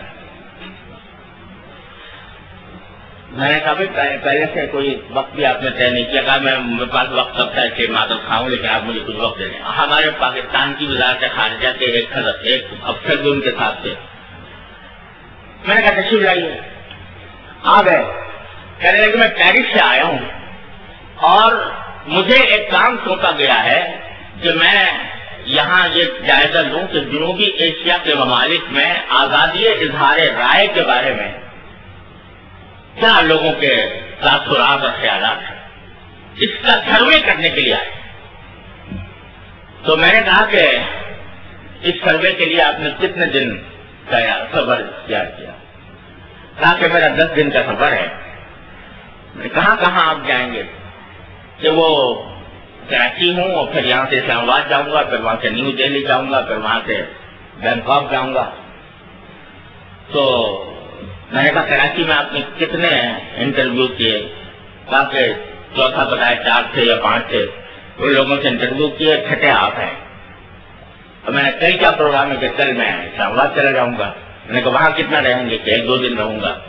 میں نے کہا بھائی پہلے سے کوئی وقت بھی آپ نے طے نہیں کیا. کہا میں میرے پاس وقت تب تک کہ معذرت کھاؤں لیکن آپ مجھے کچھ وقت دے دیں. ہمارے پاکستان کی وزارت خارجہ کے ایک ایک افسر بھی ان کے ساتھ تھے. میں نے کہا تشریف لائیے. آ گئے. کہنے لگے کہ میں پیرس سے آیا ہوں اور مجھے ایک کام سونپا گیا ہے کہ میں یہاں یہ جائزہ لوں کہ جنوبی ایشیا کے ممالک میں آزادی اظہار رائے کے بارے میں کیا لوگوں کے تاثرات اور خیالات ہیں، اس کا سروے کرنے کے لیے آئے. تو میں نے کہا کہ اس سروے کے لیے آپ نے کتنے دن کا سفر اختیار کیا؟ کہا کہ میرا دس دن کا سفر ہے. میں کہاں کہاں آپ جائیں گے؟ کہ وہ کراچی ہوں اور پھر یہاں سے اسلام آباد جاؤں گا، پھر وہاں سے نیو دہلی جاؤں گا، پھر وہاں سے بینکاک جاؤں گا. تو میں نے کہا کراچی میں آپ نے کتنے انٹرویو کیے؟ کہا کہ چوتھا بتایا چار تھے یا پانچ تھے. ان لوگوں سے انٹرویو کیے، چھٹے آپ ہیں. اور میں نے کل کیا پروگرام ہے کہ کل میں اسلام آباد چلا جاؤں گا. میں نے کہا وہاں کتنا رہیں گے؟ کہ ایک دو دن رہوں گا،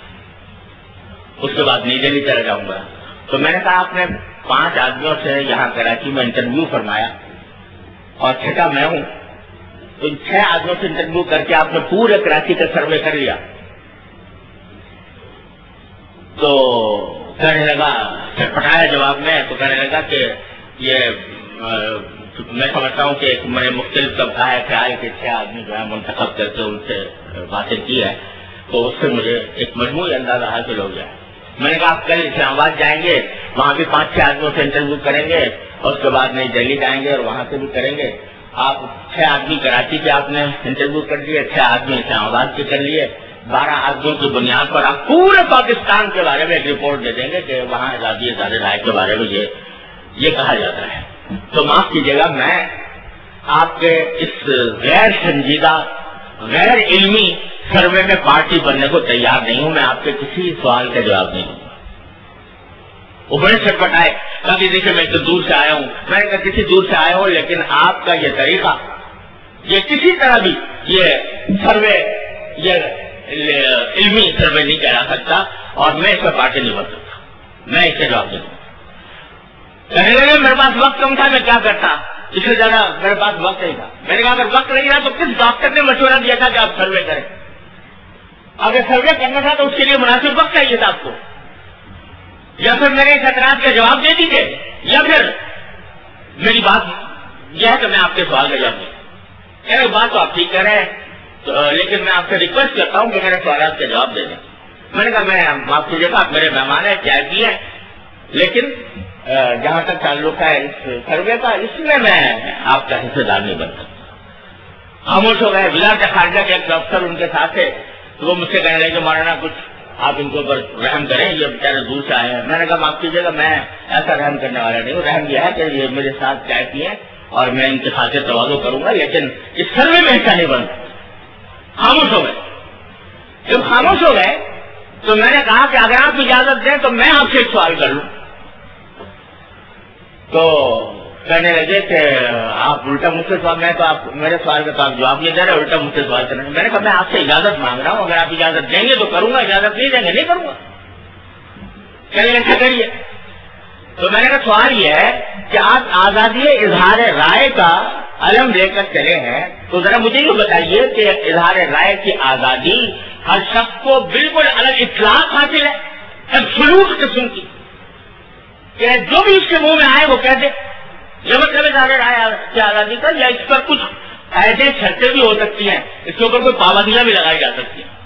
اس کے بعد نیو دہلی چلا جاؤں گا. تو میں نے کہا آپ نے پانچ آدمیوں سے یہاں کراچی میں انٹرویو فرمایا اور چھٹا میں ہوں. تو چھ آدمیوں سے انٹرویو کر کے آپ نے پورے کراچی کا سروے کر لیا. تو کہنے لگا، پٹایا جواب میں تو کہنے لگا کہ یہ میں سمجھتا ہوں کہ ایک میں نے مختلف طبقہ ہے خیال کے چھ آدمی جو ہے منتخب کر کے ان سے باتیں کی ہے، تو اس سے مجھے ایک مجموعی اندازہ حاصل ہو گیا. میں نے کہا آپ کل اسلام آباد جائیں گے، وہاں بھی پانچ چھ آدمیوں سے انٹرویو کریں گے اور اس کے بعد نئی دہلی جائیں گے اور وہاں سے بھی کریں گے. آپ چھ آدمی کراچی کے آپ نے انٹرویو کر دیے، چھ آدمی اسلام آباد کے کر لیے. بارہ آدمیوں کی بنیاد پر آپ پورے پاکستان کے بارے میں ایک رپورٹ دے دیں گے کہ وہاں آزادی اظہار رائے کے بارے میں یہ یہ کہا جاتا ہے. تو معاف کیجیے گا، میں آپ کے اس غیر سنجیدہ غیر علمی سروے میں پارٹی بننے کو تیار نہیں ہوں. میں آپ کے کسی سوال کا جواب نہیں دوں گا. وہ بڑے چٹپٹ آئے، کبھی دیکھیں میں تو دور سے آیا ہوں. میں نے کہا کسی دور سے آیا ہوں لیکن آپ کا یہ طریقہ، یہ کسی طرح بھی یہ سروے یہ علمی سروے نہیں کرا سکتا اور میں اس میں پارٹی نہیں بن سکتا. میں اس سے جواب دوں گا. کہنے لگے میرے پاس وقت کم تھا، میں کیا کرتا؟ اس سے زیادہ میرے پاس وقت نہیں تھا. میں نے کہا اگر وقت نہیں رہا تو کس ڈاکٹر نے مشورہ دیا تھا کہ آپ سروے کریں؟ اگر سروے کرنا تھا تو اس کے لیے مناسب وقت چاہیے تھا آپ کو. یا پھر میرے اس اعتراض کا جواب دے دیجیے، یا پھر میری بات یہ ہے کہ میں آپ کے سوال کا جواب دوں. ایک بات تو آپ ٹھیک کہہ رہے ہیں، لیکن میں آپ سے ریکویسٹ کرتا ہوں کہ میرے سوالات کا جواب دے دیں. میں نے کہا میں معاف کیجیے گا، آپ میرے مہمان ہیں، چائے پی ہیں، لیکن جہاں تک تعلق ہے اس سروے کا، اس میں میں آپ کا حصے دار نہیں بن سکتا. خاموش ہو گئے. وزارت خارجہ کے ایک افسر ان کے ساتھ تھے، تو وہ مجھ سے کہنے لگے کہ مولانا کچھ آپ ان کے اوپر رحم کریں، یہ بیچارے دور سے آئے ہیں۔ میں نے کہا معاف کیجیے گا، میں ایسا رحم کرنے والا نہیں ہوں، رحم یہ ہے کہ یہ میرے ساتھ چائے پیے اور میں ان کے خاطر تواضع کروں گا، لیکن اس سروے میں حصہ نہیں بن سکتا۔ خاموش ہو گئے۔ جب خاموش ہو گئے تو میں نے کہا کہ اگر آپ اجازت دیں تو میں آپ سے ایک سوال کر لوں۔ تو کہنے لگے کہ آپ الٹا مجھ سے سوال، میں تو آپ میرے سوال کا تو آپ جواب نہیں دے رہے، الٹا مجھ سے سوال کر رہے ہیں۔ میں نے کہا میں آپ سے اجازت مانگ رہا ہوں، اگر آپ اجازت دیں گے تو کروں گا، اجازت نہیں دیں گے نہیں کروں گا۔ کہنے لگے کریے۔ تو میں نے کہا سوال یہ ہے کہ آپ آزادی اظہار رائے کا علم لے کر چلے ہیں، تو ذرا مجھے یہ بتائیے کہ اظہار رائے کی آزادی ہر شخص کو بالکل الگ اطلاق حاصل ہے، ایبسولوٹ قسم کی، کہ جو بھی اس کے منہ میں آئے وہ کہہ دے، یہ مطلب اظہار رائے کی آزادی کا، یا اس پر کچھ ایسے شرطیں بھی ہو سکتی ہیں، اس کے اوپر کوئی پابندیاں بھی لگائی جا سکتی ہیں؟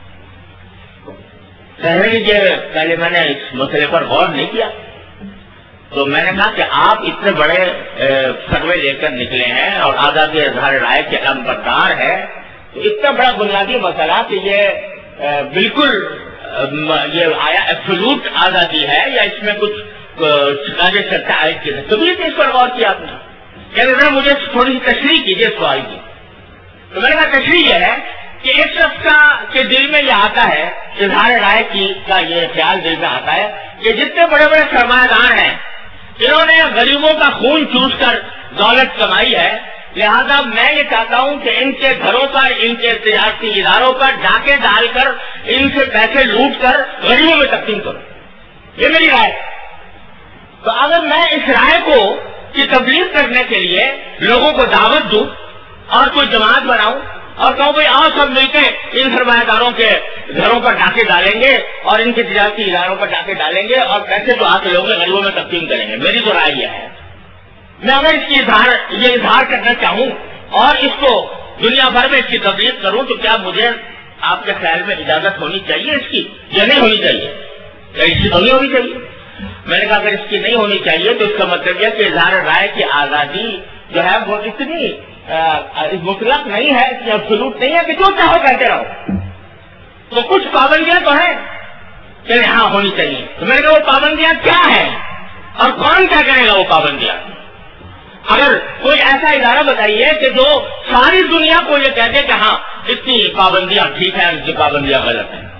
پہلے کہ پہلے میں نے اس مسئلے پر غور نہیں کیا، تو میں نے کہا کہ آپ اتنے بڑے سروے لے کر نکلے ہیں اور آزادی اظہار رائے کے علم بردار ہے، تو اتنا بڑا بنیادی مسئلہ کہ یہ بالکل یہ آیا ایبسولوٹ آزادی ہے یا اس میں کچھ شرطیں عائد کی ہے، کبھی اس پر غور کیا آپ نے؟ کہ ذرا مجھے تھوڑی سی تشریح کیجیے سوال کی۔ تو میں نے کہا تشریح یہ ہے کہ ایک شخص کا کے دل میں یہ آتا ہے، اظہار رائے کی کا یہ خیال دل میں آتا ہے کہ جتنے بڑے بڑے سرمایہ دار ہیں انہوں نے غریبوں کا خون چوس کر دولت کمائی ہے، لہذا میں یہ چاہتا ہوں کہ ان کے گھروں پر، ان کے تجارتی اداروں پر ڈاکے ڈال کر ان سے پیسے لوٹ کر غریبوں میں تقسیم کروں، یہ میری رائے۔ تو اگر میں اس رائے کو کی تبلیغ کرنے کے لیے لوگوں کو دعوت دوں اور کوئی جماعت بناؤں اور کہوں بھائی آؤ سب مل کے ان سرمایہ داروں کے گھروں پر ڈاکے ڈالیں گے اور ان کے تجارتی اداروں پر ڈاکے ڈالیں گے اور پیسے جو آتے لوگ غریبوں میں تقسیم کریں گے، میری تو رائے یہ ہے۔ میں اگر اس کی اظہار یہ اظہار کرنا چاہوں اور اس کو دنیا بھر میں اس کی تبلیغ کروں تو کیا مجھے آپ کے خیال میں اجازت ہونی چاہیے اس کی یا نہیں ہونی چاہیے؟ یا اس کی تو نہیں ہونی چاہیے؟ میں نے کہا اگر اس کی نہیں ہونی چاہیے تو اس کا مطلب یہ کہ اظہار رائے کی آزادی جو ہے وہ اتنی مطلق نہیں ہے، اتنی ایبسولوٹ نہیں ہے کہ جو چاہو کہتے رہو، تو کچھ پابندیاں تو ہیں کہ ہاں ہونی چاہیے۔ تو میں نے کہا وہ پابندیاں کیا ہیں اور کون کیا کرے گا وہ پابندیاں؟ اگر کوئی ایسا ادارہ بتائیے کہ جو ساری دنیا کو یہ کہتے کہ ہاں اتنی پابندیاں ٹھیک ہیں، اتنی پابندیاں غلط ہیں،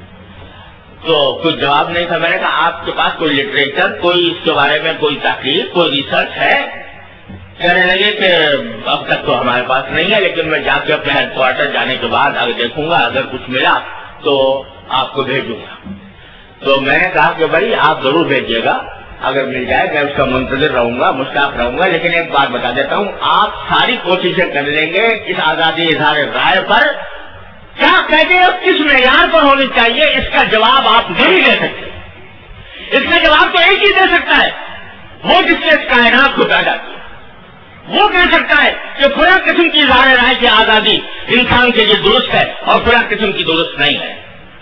تو کچھ جواب نہیں تھا۔ میں نے کہا آپ کے پاس کوئی لٹریچر، کوئی اس کے بارے میں کوئی تحقیق، کوئی ریسرچ ہے؟ کہنے لگے کہ اب تک تو ہمارے پاس نہیں ہے، لیکن میں جا کے اپنے ہیڈ کوارٹر جانے کے بعد اگر دیکھوں گا، اگر کچھ ملا تو آپ کو بھیجوں گا۔ تو میں نے کہا کہ بھائی آپ ضرور بھیجیے گا، اگر مل جائے میں اس کا منتظر رہوں گا، مشتاق رہوں گا، لیکن ایک بات بتا دیتا ہوں، آپ ساری کوششیں کر لیں گے اس آزادی اظہار رائے پر، کیا کہتے ہیں کس معیار پر ہونی چاہیے اس کا جواب آپ نہیں دے سکتے۔ اس کا جواب تو ایک ہی دے سکتا ہے، وہ جس سے اس کائنات کو پیدا کیا، وہ کہہ سکتا ہے کہ فلاں قسم کی اظہار رائے کی آزادی انسان کے لیے درست ہے اور فلاں قسم کی درست نہیں ہے۔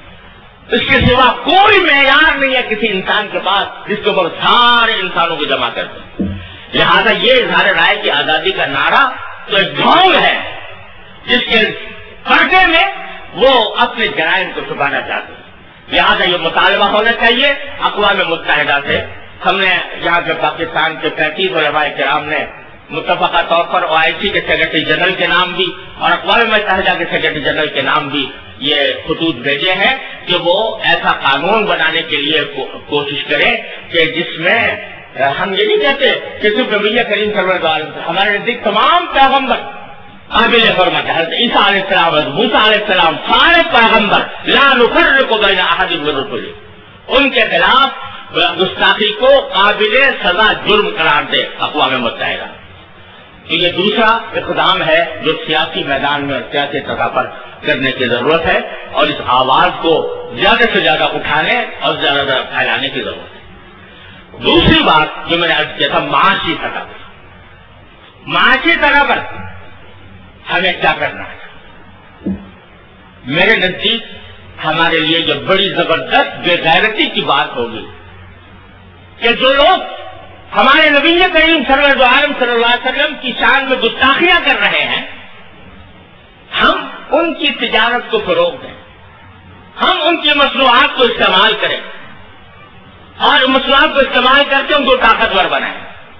اس کے سوا کوئی معیار نہیں ہے کسی انسان کے پاس جس کے اوپر سارے انسانوں کو جمع کر دیں۔ لہذا یہ اظہار رائے کی آزادی کا نعرہ تو ایک ڈھونگ ہے جس کے پردے میں وہ اپنے جرائم کو چھپانا چاہتے ہیں۔ لہذا یہ مطالبہ ہونا چاہیے اقوام متحدہ سے۔ ہم نے یہاں کے پاکستان کے پینتیس علماء کرام نے متفقہ طور پر او آئی سی کے سیکرٹری جنرل کے نام بھی اور اقوام متحدہ کے سیکرٹری جنرل کے نام بھی یہ خطوط بھیجے ہیں کہ وہ ایسا قانون بنانے کے لیے کوشش کریں کہ جس میں ہم یہ نہیں کہتے کہ صرف نبی کریم صلی اللہ علیہ وسلم، ہمارے نزدیک تمام پیغمبر قابل حرمت ہے، حضرت عیسیٰ علیہ السلام، حضرت موسیٰ علیہ السلام، سارے پیغمبر لا نفرق بین احد من رسلہ، ان کے خلاف گستاخی کو قابل سزا جرم قرار دے اقوام متحدہ۔ تو یہ دوسرا اقدام ہے جو سیاسی میدان میں سیاسی سطح پر کرنے کی ضرورت ہے اور اس آواز کو زیادہ سے زیادہ اٹھانے اور زیادہ سے زیادہ پھیلانے کی ضرورت ہے۔ دوسری بات جو میں نے عرض کیا تھا معاشی سطح پر، معاشی سطح پر ہمیں کیا کرنا ہے؟ میرے نزدیک ہمارے لیے یہ بڑی زبردست بے غیرتی کی بات ہوگی کہ جو لوگ ہمارے نبی کریم صلی اللہ علیہ وسلم کی شان میں گستاخیاں کر رہے ہیں، ہم ان کی تجارت کو فروغ دیں، ہم ان کی مصنوعات کو استعمال کریں اور مصنوعات کو استعمال کر کے ان کو طاقتور بنائیں.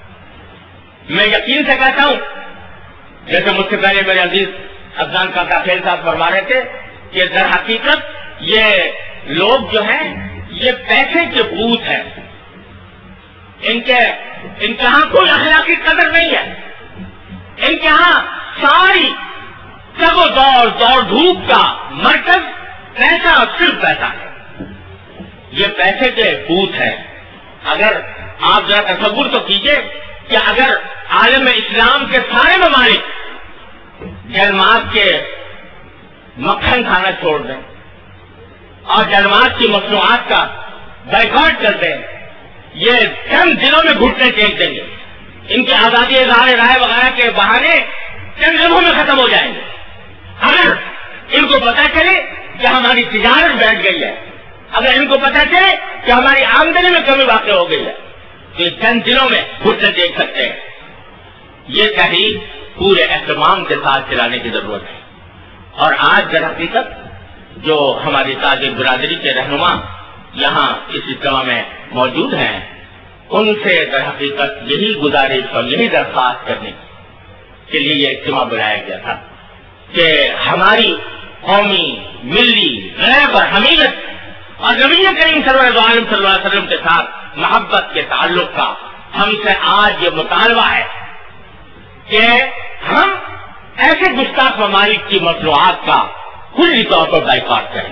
میں یقین سے کہتا ہوں، جیسے مجھ سے پہلے میرے عزیز افغان کا کافیل صاحب فرما رہے تھے کہ در حقیقت یہ لوگ جو ہیں یہ پیسے کے بھوت ہیں. ان کے ان کے ہاں کوئی اخلاقی قدر نہیں ہے. ان کے ہاں ساری تگ و دوڑ دوڑ دھوپ کا مرکز پیسہ اور صرف پیسہ ہے. یہ پیسے کے بھوت ہے. اگر آپ ذرا تصور تو کیجئے کہ اگر عالم اسلام کے سارے ممالک جلمات کے مکھن کھانا چھوڑ دیں اور جلمات کی مصنوعات کا بائیکاٹ کر دیں، یہ چند دنوں میں گھٹنے ٹیک دیں گے. ان کی آزادی اظہار رائے وغیرہ کے بہانے چند دنوں میں ختم ہو جائیں گے. اگر ان کو پتا چلے کہ ہماری تجارت بیٹھ گئی ہے، اگر ان کو پتا چلے کہ ہماری آمدنی میں کمی واقع ہو گئی ہے، تو یہ چند دنوں میں گھٹنے دیکھ سکتے ہیں. یہ تحریک پورے اہتمام کے ساتھ چلانے کی ضرورت ہے. اور آج در حقیقت جو ہماری تاجر برادری کے رہنما یہاں اس اجتماع میں موجود ہیں، ان سے در حقیقت یہی گزارش اور یہی درخواست کرنے کے لیے یہ اجتماع بلایا گیا تھا کہ ہماری قومی ملی غیب اور حمیت اور نبی کریم صلی اللہ علیہ وسلم کے ساتھ محبت کے تعلق کا ہم سے آج یہ مطالبہ ہے کہ ہم ایسے گستاخ ممالک کی مصنوعات کا کلی طور پر بائیکاٹ کریں.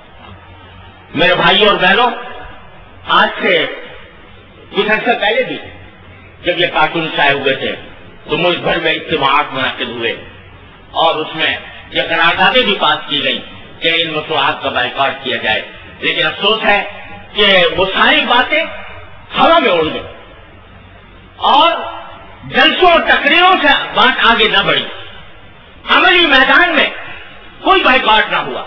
میرے بھائیوں اور بہنوں، آج سے کچھ عرصہ پہلے بھی جب یہ کارٹون شائع ہوئے تھے تو ملک بھر میں اجتماعات منعقد ہوئے اور اس میں یہ قراردادیں بھی پاس کی گئی کہ ان مصنوعات کا بائیکاٹ کیا جائے. لیکن افسوس ہے کہ وہ ساری باتیں ہوا میں اڑ گئی اور جلسوں اور تقریروں سے بات آگے نہ بڑھی. عملی میدان میں کوئی بائیکاٹ نہ ہوا.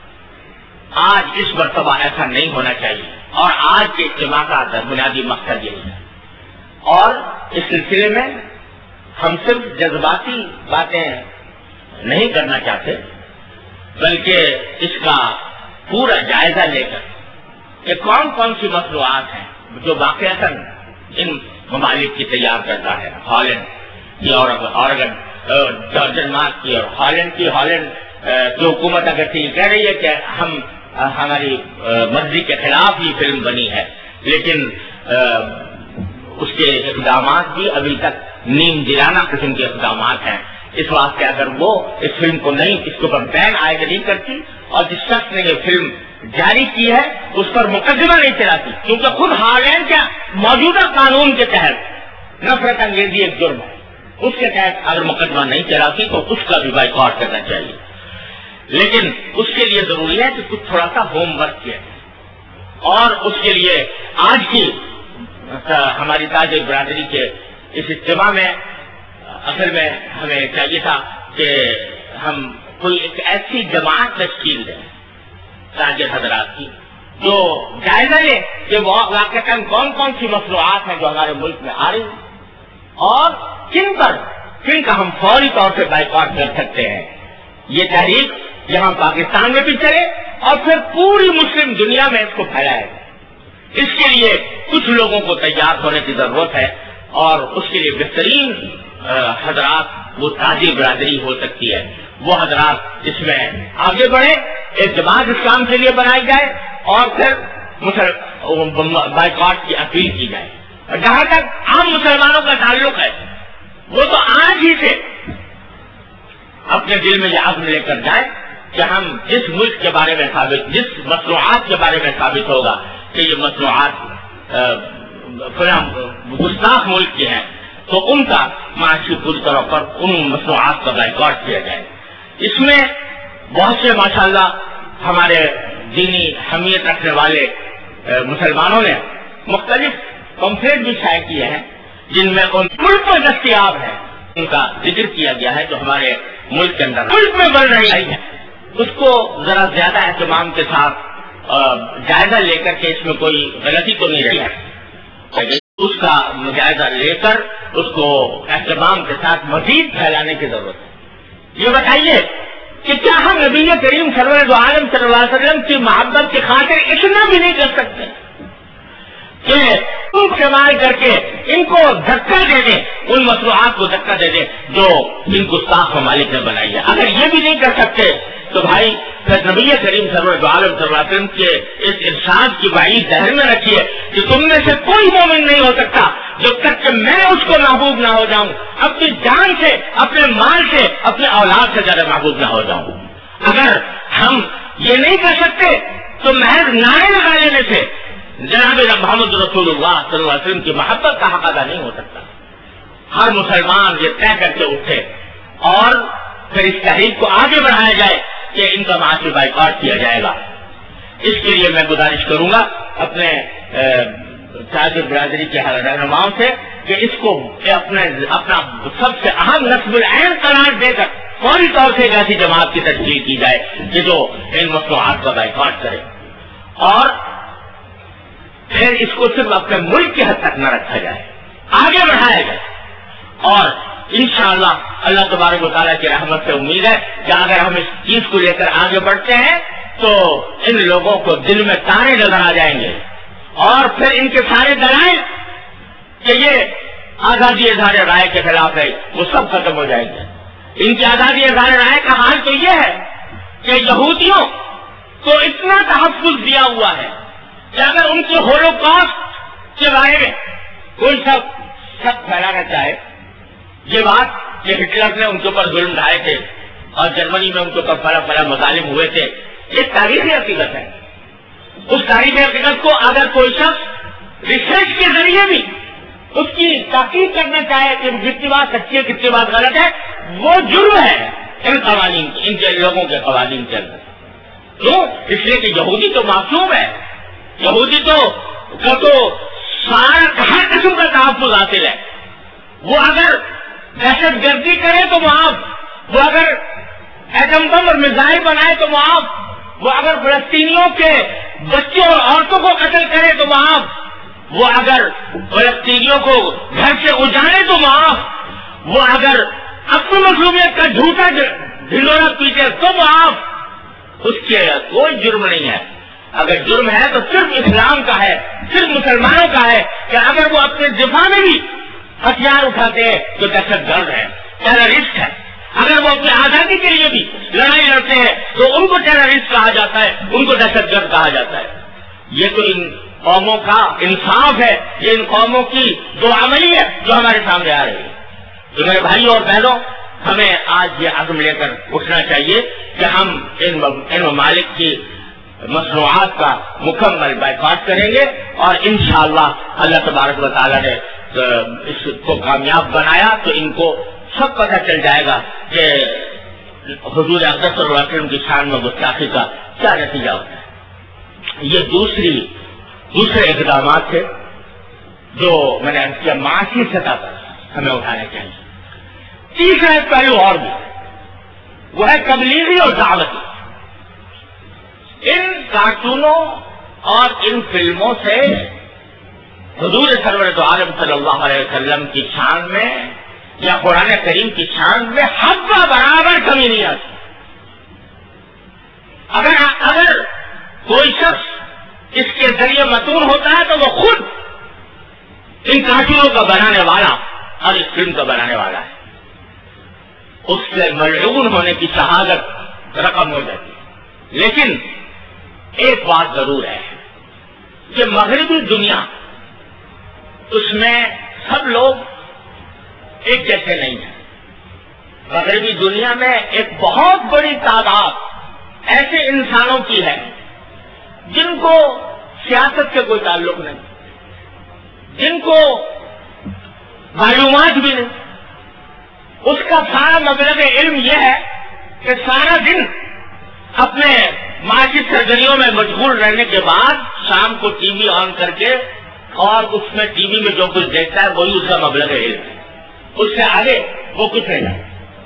آج اس مرتبہ ایسا نہیں ہونا چاہیے اور آج کے اجتماع کا بنیادی مقصد یہی ہے. اور اس سلسلے میں ہم صرف جذباتی باتیں نہیں کرنا چاہتے بلکہ اس کا پورا جائزہ لے کر کہ کون کون سی مصنوعات ہیں جو واقعتاً ان ممالک کی تیار کرتا ہے. ہالینڈ کی اور آرگن جارجن مارک کی اور ہالینڈ کی ہالینڈ کی حکومت اگر یہ کہہ رہی ہے کہ ہم ہماری مرضی کے خلاف ہی فلم بنی ہے، لیکن اس کے اقدامات بھی ابھی تک نیم دلانہ قسم کے اقدامات ہیں. اس واسطے اگر وہ اس فلم کو نہیں، اس کے اوپر بین عائد نہیں کرتی اور جس شخص نے یہ فلم جاری کی ہے اس پر مقدمہ نہیں چلاتی، کیونکہ خود ہالینڈ کے موجودہ قانون کے تحت نفرت انگیزی ایک جرم ہے، اس کے تحت اگر مقدمہ نہیں چلاتی تو اس کا بھی بائیکاٹ کرنا چاہیے. لیکن اس کے لیے ضروری ہے کہ کچھ تھوڑا سا ہوم ورک کیا اور اس کے لیے آج کی ہماری تاجر برادری کے اس اجتماع میں اصل میں ہمیں چاہیے تھا کہ ہم کوئی ایک ایسی جماعت تشکیل دیں تاجر حضرات کی جو جائزہ لے کہ وہ واقعتاً کون کون سی مصنوعات ہیں جو ہمارے ملک میں آ رہی ہیں اور کن پر کن کا ہم فوری طور سے بائیکاٹ کر سکتے ہیں. یہ تحریک یہاں پاکستان میں بھی چلے اور پھر پوری مسلم دنیا میں اس کو پھیلائے. اس کے لیے کچھ لوگوں کو تیار ہونے کی ضرورت ہے اور اس کے لیے بہترین حضرات وہ تاجر برادری ہو سکتی ہے. وہ حضرات اس میں آگے بڑھے، ایک جماعت اسلام کے لیے بنائی جائے اور پھر بائیکاٹ کی اپیل کی جائے. جہاں تک عام مسلمانوں کا تعلق ہے وہ تو آج ہی سے اپنے دل میں یہ عزم لے کر جائے کہ ہم جس ملک کے بارے میں ثابت جس مصنوعات کے بارے میں ثابت ہوگا کہ یہ مصنوعات فلاں گستاخ ملک کے ہیں تو ان کا معاشی پوری طور پر ان مصنوعات کا بائیکاٹ کیا جائے. اس میں بہت سے ماشاءاللہ ہمارے دینی حمیت رکھنے والے مسلمانوں نے مختلف پمفلیٹ بھی شائع کیے ہیں جن میں ان ملک میں دستیاب ہے ان کا ذکر کیا گیا ہے جو ہمارے ملک کے اندر ملک میں بڑھ رہی ہے. اس کو ذرا زیادہ اہتمام کے ساتھ جائزہ لے کر کے اس میں کوئی غلطی تو نہیں رہی ہے، اس کا جائزہ لے کر اس کو اہتمام کے ساتھ مزید پھیلانے کی ضرورت ہے. یہ بتائیے کہ کیا ہم نبی کریم سرور دو عالم صلی اللہ علیہ وسلم کی محبت کی خاطر اتنا بھی نہیں کر سکتے کہ استعمال کر کے ان کو دھکا دے دیں، ان مصنوعات کو دھکا دے دیں جو ان گستاخ ممالک نے بنائی ہے؟ اگر یہ بھی نہیں کر سکتے تو بھائی پھر نبی کریم سرور دو عالم صلی اللہ علیہ وسلم کے اس ارشاد کی وعید ذہن میں رکھیے کہ تم میں سے کوئی مومن نہیں ہو سکتا جب تک کہ میں اس کو محبوب نہ ہو جاؤں، اپنی جان سے، اپنے مال سے، اپنے اولاد سے زیادہ محبوب نہ ہو جاؤں۔ اگر ہم یہ نہیں کر سکتے تو محض نعرے لگا لینے سے جناب محمد رسول اللہ صلی اللہ علیہ وسلم کی محبت کا حق ادا نہیں ہو سکتا۔ ہر مسلمان یہ طے کر کے اٹھے اور پھر اس تحریک کو آگے بڑھایا جائے کہ ان کا معاشی بائیکاٹ کیا جائے گا۔ اس کے لیے میں گزارش کروں گا اپنے تاجر برادری کے رہنماؤں سے کہ اس کو اپنے اپنا سب سے اہم نصب العین قرار دے کر فوری طور سے ایک ایسی جماعت کی تشکیل کی جائے کہ جو ان مصنوعات کا بائیکاٹ کرے اور پھر اس کو صرف اپنے ملک کی حد تک نہ رکھا جائے، آگے بڑھایا جائے۔ اور انشاءاللہ اللہ تبارک و تعالیٰ کی رحمت سے امید ہے کہ اگر ہم اس چیز کو لے کر آگے بڑھتے ہیں تو ان لوگوں کو دل میں تانے نظر آ جائیں گے اور پھر ان کے سارے دلائل کہ یہ آزادی اظہار رائے کے خلاف ہے وہ سب ختم ہو جائیں گے۔ ان کی آزادی اظہار رائے کا حال تو یہ ہے کہ یہودیوں کو اتنا تحفظ دیا ہوا ہے کہ اگر ان کے ہولوکاسٹ کے بارے میں کوئی سب سب پھیلانا چاہے، یہ بات کہ ہٹلر نے ان کے اوپر ظلم ڈھائے تھے اور جرمنی میں ان کے اوپر بڑا بڑا مظالم ہوئے تھے، یہ تاریخی حقیقت ہے۔ اس تاریخی حقیقت کو اگر کوئی شخص ریسرچ کے ذریعے بھی اس کی تحقیق کرنا چاہے کہ کتنی بات سچی ہے کتنی بات غلط ہے، وہ جرم ہے ان قوانین ان کے لوگوں کے قوانین کے اندر۔ کیوں؟ اس لیے کہ یہودی تو معصوم ہے، یہودی تو کا تو سارا ہر قسم کا تحفظ حاصل ہے۔ وہ اگر دہشت گردی کرے تو معاف، وہ اگر ایٹم بم اور میزائل بنائے تو معاف، وہ اگر فلسطینیوں کے بچوں اور عورتوں کو قتل کرے تو معاف، وہ اگر فلسطینیوں کو گھر سے اجاڑے تو معاف، وہ اگر اپنی مظلومیت کا جھوٹا ڈھنڈورا پیٹے تو معاف، اس کے کوئی جرم نہیں ہے۔ اگر جرم ہے تو صرف اسلام کا ہے، صرف مسلمانوں کا ہے کہ اگر وہ اپنے دفاع میں بھی ہتھیار اٹھاتے ہیں تو دہشت گرد ہے، ٹیررسٹ ہے۔ اگر وہ اپنی آزادی کے لیے بھی لڑائی لڑتے ہیں تو ان کو ٹیررسٹ کہا جاتا ہے، ان کو دہشت گرد کہا جاتا ہے۔ یہ تو ان قوموں کا انصاف ہے، یہ ان قوموں کی دو عملی ہے جو ہمارے سامنے آ رہی ہے۔ تو میرے بھائی اور بہنوں، ہمیں آج یہ عزم لے کر اٹھنا چاہیے کہ ہم ان ممالک کی مصنوعات کا مکمل بائیکاٹ کریں گے اور انشاءاللہ اللہ تبارک و تعالیٰ نے اس کو کامیاب بنایا تو ان کو سب پتہ چل جائے گا کہ حضور اقدس صلی اللہ علیہ وسلم کی شان میں گستاخی کا کیا نتیجہ ہوتا ہے۔ یہ دوسری دوسرے اقدامات تھے جو میں نے کیا معاشی سطح پر ہمیں اٹھانے چاہیے۔ تیسرا ایک پہلو اور بھی وہ ہے تبلیغی اور دعوتی۔ ان کارٹونوں اور ان فلموں سے حضور سرور دو عالم صلی اللہ علیہ وسلم کی شان میں یا قرآن کریم کی شان میں حبہ برابر کمی نہیں آتی۔ اگر اگر کوئی شخص اس کے ذریعے متون ہوتا ہے تو وہ خود ان کارٹونوں کا بنانے والا اور اس فلم کا بنانے والا ہے، اس سے ملعون ہونے کی شہادت رقم ہو جاتی ہے۔ لیکن ایک بات ضرور ہے کہ مغربی دنیا، اس میں سب لوگ ایک جیسے نہیں ہیں۔ مغربی دنیا میں ایک بہت بڑی تعداد ایسے انسانوں کی ہے جن کو سیاست سے کوئی تعلق نہیں، جن کو معلومات بھی نہیں۔ اس کا سارا مبلغ علم یہ ہے کہ سارا دن اپنے معاشی سرگرمیوں میں مشغول رہنے کے بعد شام کو ٹی وی آن کر کے اور اس میں ٹی وی میں جو کچھ دیکھتا ہے وہی اس کا مبلغ علم ہے، اس سے آگے وہ کچھ نہیں جانتا۔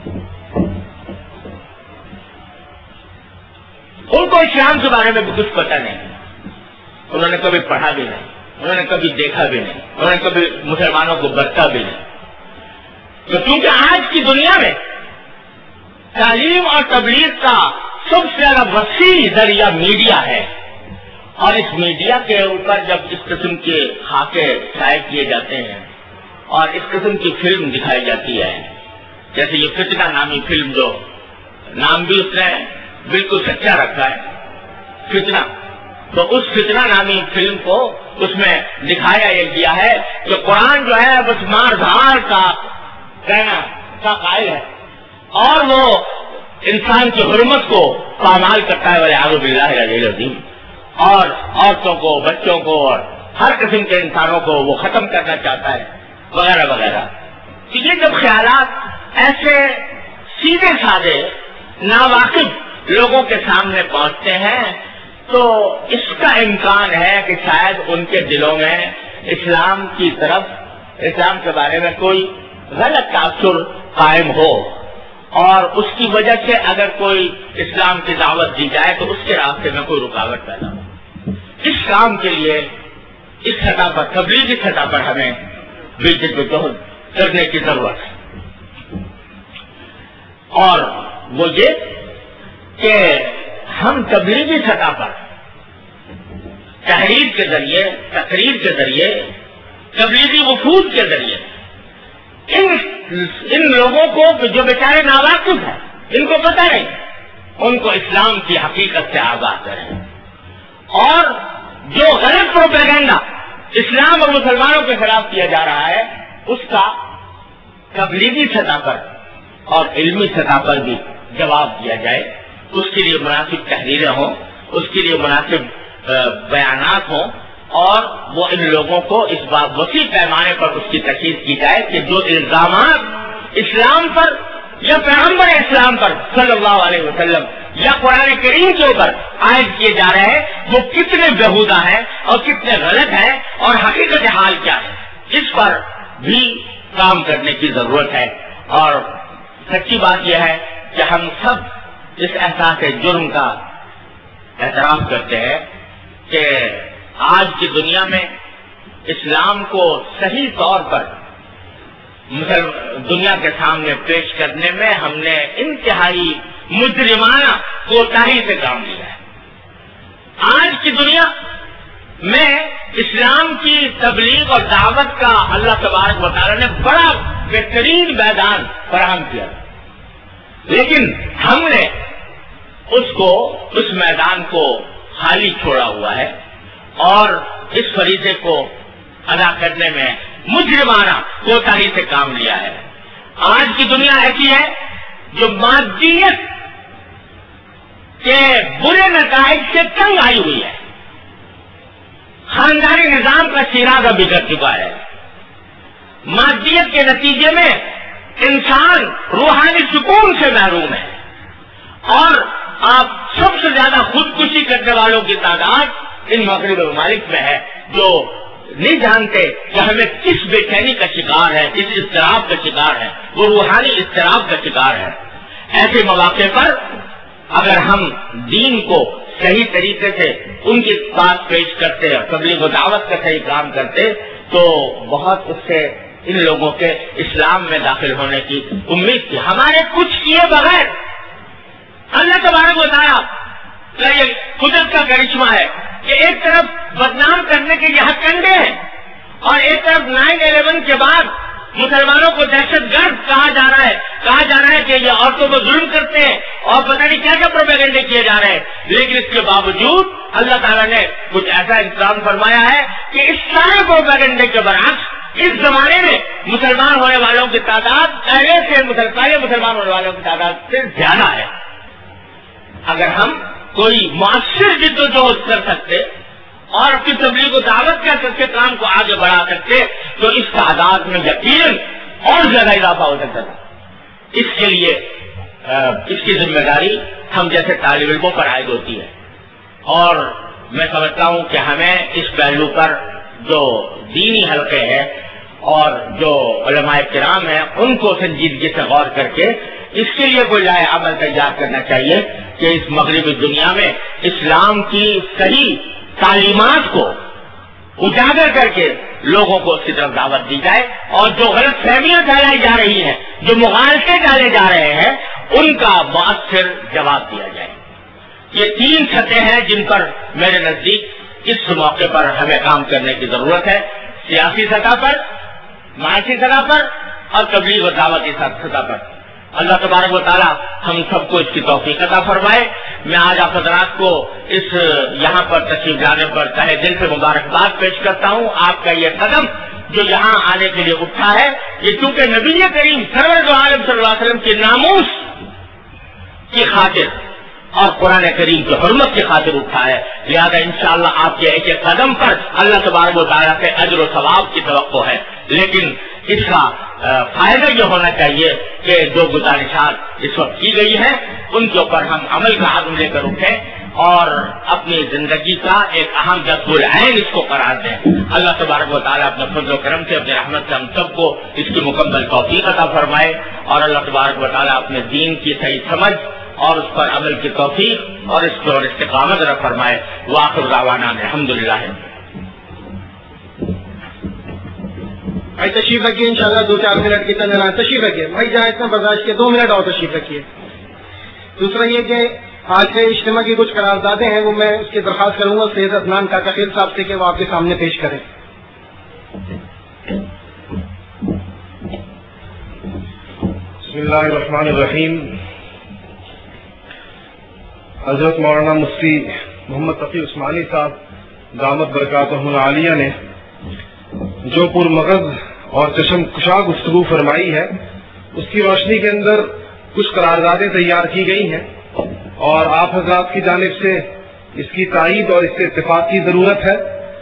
ان کو اسلام کے بارے میں بھی کچھ پتہ نہیں، انہوں نے کبھی پڑھا بھی نہیں، انہوں نے کبھی دیکھا بھی نہیں، انہوں نے کبھی مسلمانوں کو برتا بھی نہیں۔ تو کیونکہ آج کی دنیا میں تعلیم اور تبلیغ کا سب سے زیادہ وسیع ذریعہ میڈیا ہے، اور اس میڈیا کے اوپر جب اس قسم کے خاکے شائع کیے جاتے ہیں اور اس قسم کی فلم دکھائی جاتی ہے، جیسے یہ فتنہ نامی فلم، جو نام بھی اس نے بالکل سچا رکھا ہے، فتنہ، تو اس فتنہ نامی فلم کو اس میں دکھایا یہ گیا ہے کہ قرآن جو ہے بس مار دھاڑ کا کہنا کا قائل ہے، اور وہ انسان کی حرمت کو پامال کرتا ہے، والعیاذ باللہ العلی العظیم، اور عورتوں کو، بچوں کو اور ہر قسم کے انسانوں کو وہ ختم کرنا چاہتا ہے، وغیرہ وغیرہ۔ تو یہ جب خیالات ایسے سیدھے سادے ناواقف لوگوں کے سامنے پہنچتے ہیں تو اس کا امکان ہے کہ شاید ان کے دلوں میں اسلام کی طرف، اسلام کے بارے میں کوئی غلط تاثر قائم ہو، اور اس کی وجہ سے اگر کوئی اسلام کی دعوت دی جائے تو اس کے راستے میں کوئی رکاوٹ پیدا ہو۔ اس کام کے لیے اس سطح پر، تبلیغی سطح پر ہمیں بھی جدوجہد کرنے کی ضرورت ہے، اور وہ یہ کہ ہم تبلیغی سطح پر تحریر کے ذریعے، تقریر کے ذریعے، تبلیغی وفود کے ذریعے ان ان لوگوں کو جو بیچارے ناواقف ہیں، ان کو پتہ نہیں، ان کو اسلام کی حقیقت سے آگاہ کریں، اور جو غلط پروپیگنڈا اسلام اور مسلمانوں کے خلاف کیا جا رہا ہے اس کا تبلیغی سطح پر اور علمی سطح پر بھی جواب دیا جائے، اس کے لیے مناسب تحریریں ہوں، اس کے لیے مناسب بیانات ہوں، اور وہ ان لوگوں کو اس بات وسیع پیمانے پر اس کی تشہیر کی جائے کہ جو الزامات اسلام پر یا پیغمبر اسلام پر صلی اللہ علیہ وسلم یا قرآن کریم کے اوپر عائد کیے جا رہے ہیں وہ کتنے بیہودہ ہیں اور کتنے غلط ہیں، اور حقیقت حال کیا ہے، اس پر بھی کام کرنے کی ضرورت ہے۔ اور سچی بات یہ ہے کہ ہم سب اس احساس جرم کا اعتراف کرتے ہیں کہ آج کی دنیا میں اسلام کو صحیح طور پر دنیا کے سامنے پیش کرنے میں ہم نے انتہائی مجرمانہ کوتاہی سے کام لیا ہے۔ آج کی دنیا میں اسلام کی تبلیغ اور دعوت کا اللہ تبارک و تعالی نے بڑا بہترین میدان فراہم کیا، لیکن ہم نے اس کو، اس میدان کو خالی چھوڑا ہوا ہے، اور اس فریضے کو ادا کرنے میں مجرمانہ کوتاہی سے کام لیا ہے۔ آج کی دنیا ایسی ہے جو مادیت کے برے نتائج سے تنگ آئی ہوئی ہے، خاندانی نظام کا شیرازہ بگڑ چکا ہے، مادیت کے نتیجے میں انسان روحانی سکون سے محروم ہے، اور آپ سب سے زیادہ خودکشی کرنے والوں کی تعداد ان مغربی ممالک میں ہے، جو نہیں جانتے کہ ہمیں کس بے چینی کا شکار ہے، کس اضطراب کا شکار ہے، وہ روحانی اضطراب کا شکار ہے۔ ایسے مواقع پر اگر ہم دین کو صحیح طریقے سے ان کے پاس پیش کرتے اور تبلیغ و دعوت کا صحیح کام کرتے تو بہت اس سے ان لوگوں کے اسلام میں داخل ہونے کی امید تھی۔ ہمارے کچھ کیے بغیر اللہ تبارک و تعالیٰ کا یہ قدرت کا کرشمہ ہے کہ ایک طرف بدنام کرنے کے یہ کنڈے ہیں، اور ایک طرف نائن الیون کے بعد مسلمانوں کو دہشت گرد کہا جا رہا ہے، کہا جا رہا ہے کہ یہ عورتوں کو ظلم کرتے ہیں اور پتہ نہیں کیا کیا پروپیگنڈے کیے جا رہے ہیں، لیکن اس کے باوجود اللہ تعالیٰ نے کچھ ایسا انتظام فرمایا ہے کہ اس سارے پروپیگنڈے کے برعکس اس زمانے میں مسلمان ہونے والوں کی تعداد پہلے سے پہلے مسلمان ہونے والوں کی تعداد سے زیادہ ہے۔ اگر ہم کوئی مؤثر جدوجہد کر سکتے اور اپنی تبلیغ و دعوت کر سکتے، کام کو آگے بڑھا سکتے تو اس تعداد میں یقیناً اور زیادہ اضافہ ہو سکتا تھا۔ اس کے لیے اس کی ذمہ داری ہم جیسے طالب علموں پر عائد ہوتی ہے، اور میں سمجھتا ہوں کہ ہمیں اس پہلو پر جو دینی حلقے ہیں اور جو علماء کرام ہیں ان کو سنجیدگی سے غور کر کے اس کے لیے کوئی لائحہ عمل تیار کرنا چاہیے کہ اس مغربی دنیا میں اسلام کی صحیح تعلیمات کو اجاگر کر کے لوگوں کو اس کی طرف دعوت دی جائے، اور جو غلط فہمیاں پھیلائی جا رہی ہیں، جو مغالطے ڈالے جا رہے ہیں ان کا مؤثر جواب دیا جائے۔ یہ تین سطح ہیں جن پر میرے نزدیک اس موقع پر ہمیں کام کرنے کی ضرورت ہے، سیاسی سطح پر، معاشی سطح پر اور تبلیغ و دعوتی سطح پر۔ اللہ تبارک و تعالی ہم سب کو اس کی توفیق عطا فرمائے۔ میں آج آپ حضرات کو اس یہاں پر تشریف لانے پر تہہ دل سے مبارکباد پیش کرتا ہوں۔ آپ کا یہ قدم جو یہاں آنے کے لیے اٹھا ہے، یہ چونکہ نبی کریم سرور دو عالم صلی اللہ علیہ وسلم کے ناموس کی خاطر اور قرآن کریم کی حرمت کی خاطر اٹھا ہے، لہذا انشاءاللہ آپ کے ایک ایک قدم پر اللہ تبارک و تعالیٰ سے اجر و ثواب کی توقع ہے، لیکن اس کا فائدہ یہ ہونا چاہیے کہ جو گزارشات اس وقت کی گئی ہیں ان کے اوپر ہم عمل کا عزم لے کر اٹھیں اور اپنی زندگی کا ایک اہم جذب العین اس کو قرار دیں۔ اللہ تبارک و تعالیٰ اپنے فضل و کرم سے، اپنے رحمت سے ہم سب کو اس کی مکمل توفیق عطا فرمائے اور اللہ تبارک و تعالیٰ اپنے دین کی صحیح سمجھ اور اس پر عمل کی توفیق اور اس پر استقامت عطا فرمائے۔ وآخر دعوانا الحمدللہ۔ بھائی تشریف رکھیے، انشاءاللہ دو چار منٹ کی تنظیم تشریف رکھیے بھائی، جہاں اتنا برداشت کے دو منٹ اور تشریف رکھیے۔ دوسرا یہ کہ آج کے اجتماع کی کچھ قراردادیں ہیں، وہ میں اس کی درخواست کروں گا سید عدنان کاکا خیل صاحب سے کہ وہ آپ کے سامنے پیش کریں۔ بسم اللہ الرحمن الرحیم۔ حضرت مولانا مفتی محمد تقی عثمانی صاحب دامت برکاتہ العالیہ نے جو پر مغز اور چشم کشا گفتگو فرمائی ہے، اس کی روشنی کے اندر کچھ قراردادیں تیار کی گئی ہیں اور آپ حضرات کی جانب سے اس کی تائید اور اس سے اتفاق کی ضرورت ہے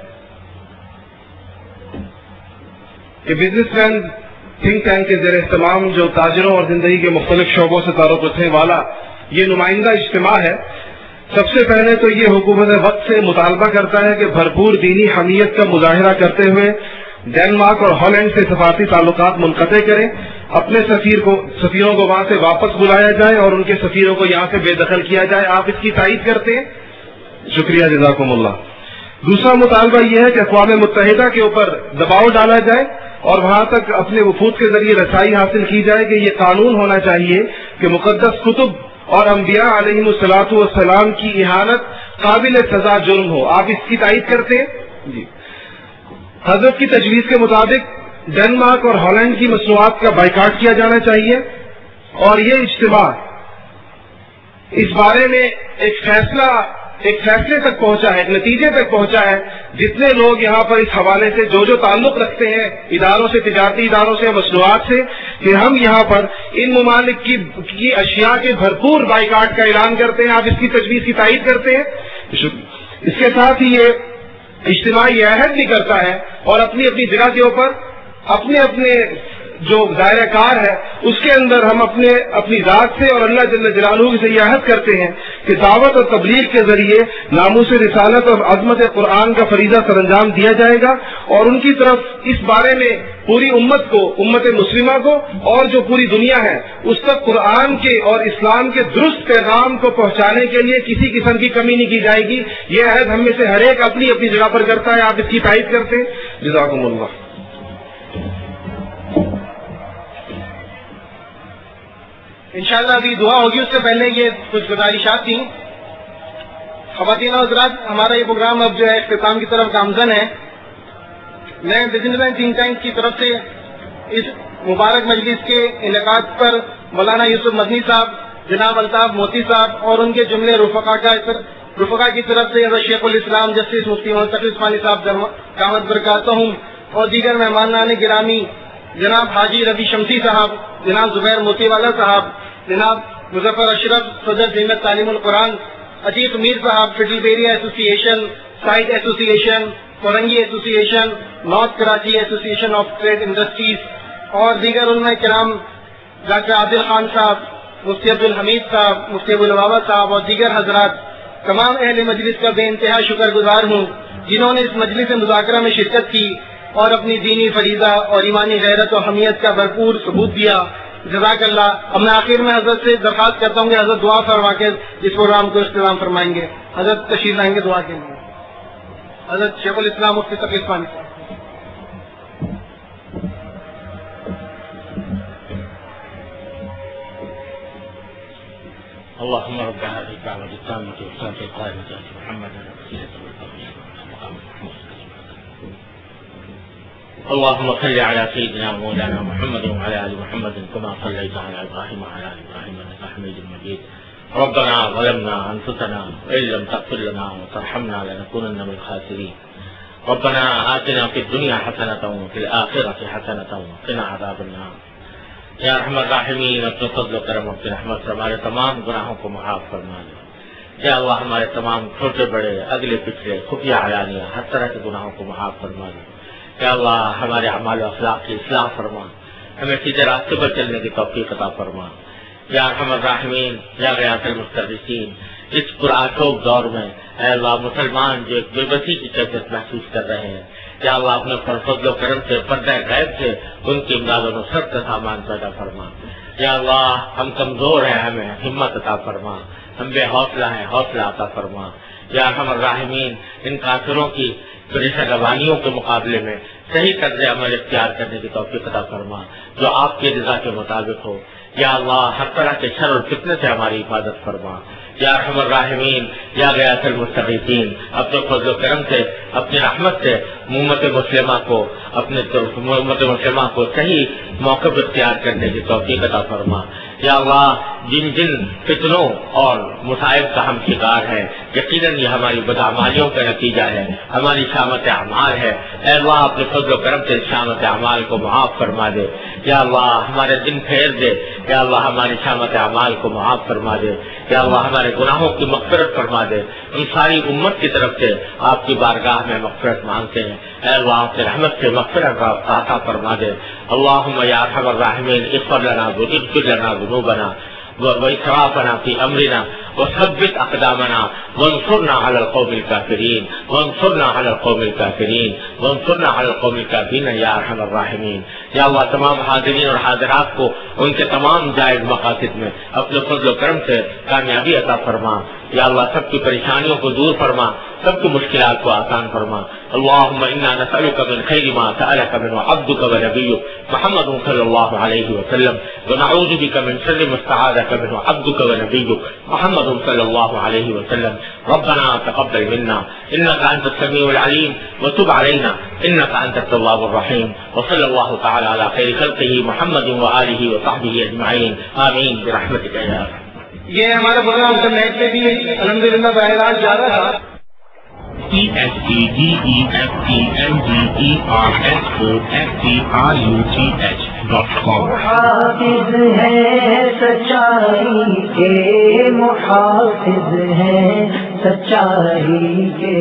کہ بزنس مین تھنک ٹینک کے زیر اہتمام جو تاجروں اور زندگی کے مختلف شعبوں سے تعلق رکھنے والا یہ نمائندہ اجتماع ہے، سب سے پہلے تو یہ حکومت وقت سے مطالبہ کرتا ہے کہ بھرپور دینی حمیت کا مظاہرہ کرتے ہوئے ڈینمارک اور ہالینڈ سے سفارتی تعلقات منقطع کریں، اپنے سفیر کو سفیروں کو وہاں سے واپس بلایا جائے اور ان کے سفیروں کو یہاں سے بے دخل کیا جائے۔ آپ اس کی تائید کرتے ہیں؟ شکریہ، جزاکم اللہ۔ دوسرا مطالبہ یہ ہے کہ اقوام متحدہ کے اوپر دباؤ ڈالا جائے اور وہاں تک اپنے وفود کے ذریعے رسائی حاصل کی جائے کہ یہ قانون ہونا چاہیے کہ مقدس کتب اور انبیاء علیہم الصلاۃ والسلام کی اہانت قابل سزا جرم ہو۔ آپ اس کی تائید کرتے ہیں؟ جی۔ حضرت کی تجویز کے مطابق ڈنمارک اور ہالینڈ کی مصنوعات کا بائیکاٹ کیا جانا چاہیے اور یہ اجتماع اس بارے میں ایک فیصلہ ایک فیصلے تک پہنچا ہے، ایک نتیجے تک پہنچا ہے۔ جتنے لوگ یہاں پر اس حوالے سے جو جو تعلق رکھتے ہیں اداروں سے، تجارتی اداروں سے، مصنوعات سے، کہ ہم یہاں پر ان ممالک کی کی اشیاء کے بھرپور بائیکاٹ کا اعلان کرتے ہیں۔ آپ اس کی تجویز کی تائید کرتے ہیں؟ اس کے ساتھ ہی یہ اجتماع یہ عہد بھی کرتا ہے اور اپنی اپنی جگہ کے اوپر اپنے اپنے جو دائرہ کار ہے اس کے اندر ہم اپنے اپنی ذات سے اور اللہ جل جلالہ سے یہ عہد کرتے ہیں کہ دعوت اور تبلیغ کے ذریعے ناموس رسالت اور عظمت قرآن کا فریضہ سر انجام دیا جائے گا اور ان کی طرف اس بارے میں پوری امت کو، امت مسلمہ کو اور جو پوری دنیا ہے اس تک قرآن کے اور اسلام کے درست پیغام کو پہنچانے کے لیے کسی قسم کی کمی نہیں کی جائے گی۔ یہ عہد ہم میں سے ہر ایک اپنی اپنی جگہ پر کرتا ہے۔ آپ اس کی تائید کرتے ہیں؟ جزاکم اللہ۔ انشاءاللہ ابھی دعا ہوگی، اس سے پہلے یہ کچھ گزارشات تھیں۔ خواتین و حضرات، ہمارا یہ پروگرام اب جو ہے اختتام کی طرف گامزن ہے۔ میں بزنس مین تھنک ٹینک کی طرف سے اس مبارک مجلس کے انعقاد پر مولانا یوسف مدنی صاحب، جناب الطاف موتی صاحب اور ان کے جملے رفقا کا رفقا کی طرف سے شیخ الاسلام جسٹس مفتی محمد تقی عثمانی صاحب دامت برکاتہم اور دیگر مہمانان گرامی جناب حاجی ربی شمسی صاحب، جناب زبیر موتی والا صاحب، جناب مظفر اشرف صدر جمعیت تعلیم القرآن، عتیق میر صاحب، فڈل بیریا ایسوسی ایشن، سائٹ ایسوسی ایشن، کورنگی ایسوسی ایشن، نارتھ کراچی ایسوسی ایشن آف ٹریڈ انڈسٹریز اور دیگر علماء کرام، ڈاکٹر عادل خان صاحب، مفتی عبد الحمید صاحب، مفتی ابو البابا صاحب اور دیگر حضرات، تمام اہل مجلس کا بے انتہا شکر گزار ہوں جنہوں نے اس مجلس مذاکرہ میں شرکت کی اور اپنی دینی فریضہ اور ایمانی غیرت و حمیت کا بھرپور ثبوت دیا۔ جزاک اللہ۔ اب میں آخر میں حضرت سے درخواست کرتا ہوں کہ حضرت دعا فرما کے اس پروگرام کو اختتام فرمائیں گے۔ حضرت تشریف لائیں گے دعا کے لیے۔ حضرت شیخ الاسلام مفتی تقی عثمانی صاحب۔ اللهم رب هذه الدعوة التامة والصلاة القائمة آت محمدا الوسيلة والفضيلة اللهم صل على سيدنا ومولانا محمد وعلى آل محمد كما صليت على إبراهيم وعلى آل إبراهيم إنك حميد مجيد ربنا ظلمنا أنفسنا وإن لم تغفر لنا وترحمنا لنكونن من الخاسرين ربنا آتنا في الدنيا حسنة وفي الآخرة حسنة وقنا عذاب النار یا ارحم الراحمین اپنے فضل و کرم اپنی رحمت سے ہمارے تمام گناہوں کو معاف فرما دے. یا اللہ ہمارے تمام چھوٹے بڑے اگلے پچھلے خفیہ علانیہ ہر طرح کے گناہوں کو معاف فرما دے. یا اللہ ہمارے اعمال و اخلاق کی اصلاح فرما, ہمیں سیدھے راستے پر چلنے کی توفیق عطا فرما. یا ارحم الراحمین یا غیاث المستغیثین, اس پرآشوب دور میں اے اللہ مسلمان جو ایک بے بسی کی کیفیت محسوس کر رہے ہیں, یا اللہ اپنے فضل و کرم سے پردہ غیب سے ان کی امداد و نصرت کا سامان پیدا فرما. یا اللہ ہم کمزور ہیں, ہمیں ہمت عطا فرما, ہم بے حوصلہ ہیں, حوصلہ عطا فرما. یا ارحم الراحمین ان کافروں کی پریشان روانیوں کے مقابلے میں صحیح طرز عمل اختیار کرنے کی توفیق عطا فرما جو آپ کی رضا کے مطابق ہو. یا اللہ ہر طرح کے شر اور فتنے سے ہماری حفاظت فرما. یا ارحم الراحمین یا غیاث المستغیثین, اپنے فضل و کرم سے اپنی رحمت سے امت مسلمہ کو اپنے امت مسلمہ کو صحیح موقف اختیار کرنے کی توفیق عطا فرما. یا اللہ جن جن فتنوں اور مصائب کا ہم شکار ہیں یقیناً یہ ہماری بدعمالیوں کا نتیجہ ہے, ہماری شامت اعمال ہے. اے اللہ اپنے فضل و کرم سے شامت اعمال کو معاف فرما دے. یا اللہ ہمارے دن پھیر دے. یا اللہ ہماری شامت اعمال کو معاف فرما دے. یا اللہ ہمارے گناہوں کی مغفرت فرما دے. ان ساری امت کی طرف سے آپ کی بارگاہ میں مغفرت مانگتے ہیں. اے اللہ اپنے رحمت سے مغفرت عطا فرما دے. اللہم یا ارحم الراحمین اغفر لنا واغفر لنا ذنوبنا وإسرافنا في أمرنا وثبت أقدامنا وانصرنا على القوم الكافرين وانصرنا على القوم الكافرين وانصرنا على القوم الكافرين يا أرحم الراحمين. یا اللہ تمام حاضرین اور حاضرات کو ان کے تمام جائز مقاصد میں اپنے فضل و کرم سے کامیابی عطا فرما. یا اللہ سب کی پریشانیوں کو دور فرما, سب کی مشکلات کو آسان فرما. اللهم انا نسألك من خير ما سألك منه عبدك ونبيك محمد صلى الله عليه وسلم ونعوذ بك من شر ما استعاذك منه عبدك ونبيك محمد صلى الله عليه وسلم. ربنا تقبل منا انك انت السميع العليم وتب علينا انك انت التواب الرحيم. وصلى الله تعالى على خير خلقه محمد وآله وصحبه اجمعين آمين برحمتك يا ارحم. یہ ہمارا پروگرام انٹرنیٹ پہ بھی الحمدللہ براہ راست جا رہا تھا. E S T D E F T N G E R S O F T R U T H dot com. حافظ ہے سچائی کے, محافظ ہے سچائی کے,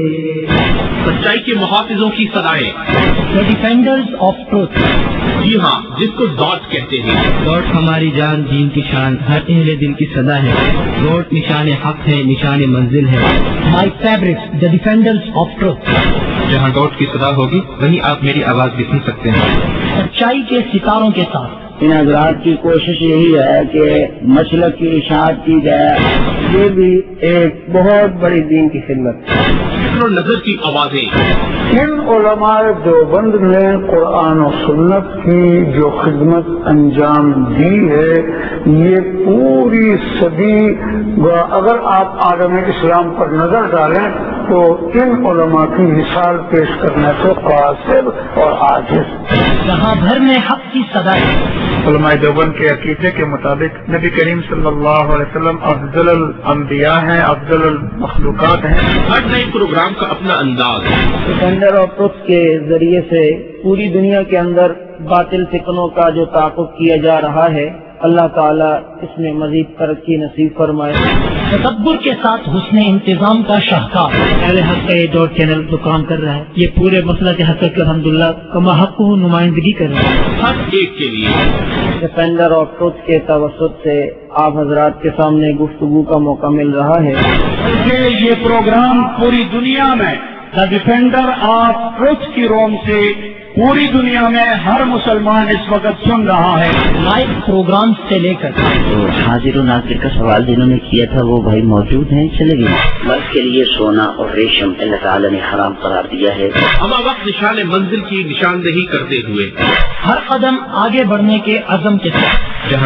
سچائی کے محافظوں کی صدائیں. The defenders of truth. جی ہاں, جس کو ڈاٹ کہتے ہیں. ڈاٹ ہماری جان دین کی شان, ہر اہل دل کی صدا ہے. ڈاٹ نشان حق ہے, نشان منزل ہے. My favorites, the defenders of truth. جہاں ڈاٹ کی صدا ہوگی وہیں آپ میری آواز بھی سن سکتے ہیں. سچائی کے ستاروں کے ساتھ. ان حضرات کی کوشش یہی ہے کہ مسلک کی اشاعت کی جائے, یہ بھی ایک بہت بڑی دین کی خدمت. فکر و نظر کی آوازیں. ان علماء دیوبند نے قرآن و سنت کی جو خدمت انجام دی ہے, یہ پوری صدی, اگر آپ عالم اسلام پر نظر ڈالیں تو ان علماء کی مثال پیش کرنے سے قاصر اور عاجز. جہاں بھر میں حق کی صدا ہے. علماء دیوبند کے عقیدے کے مطابق نبی کریم صلی اللہ علیہ وسلم افضل الانبیاء ہیں, افضل المخلوقات ہیں. ہر نئے پروگرام کا اپنا انداز. ڈیفینڈر آف ٹروتھ کے ذریعے سے پوری دنیا کے اندر باطل فتنوں کا جو تعاقب کیا جا رہا ہے, اللہ تعالیٰ اس میں مزید ترقی نصیب فرمائے. تدبر کے ساتھ حسن انتظام کا شاہکار. اہل حق کا یہ ڈاٹ چینل جو کام کر رہا ہے, یہ پورے مسئلہ کے حق کی الحمدللہ کما حق کو نمائندگی کر رہا ہے. ہر ایک کے لیے ڈیفینڈر آف ٹروتھ کے توسط سے آپ حضرات کے سامنے گفتگو کا موقع مل رہا ہے. یہ پروگرام پوری دنیا میں دا ڈیفینڈر آف ٹروتھ کی روم سے پوری دنیا میں ہر مسلمان اس وقت سن رہا ہے. لائیو پروگرام سے لے کر حاضر و ناظر کا سوال جنہوں نے کیا تھا وہ بھائی موجود ہیں, چلے گئے. مرد کے لیے سونا اور ریشم اللہ تعالیٰ نے حرام قرار دیا ہے. ہم وقت نشان منزل کی نشاندہی کرتے ہوئے ہر قدم آگے بڑھنے کے عزم کے ساتھ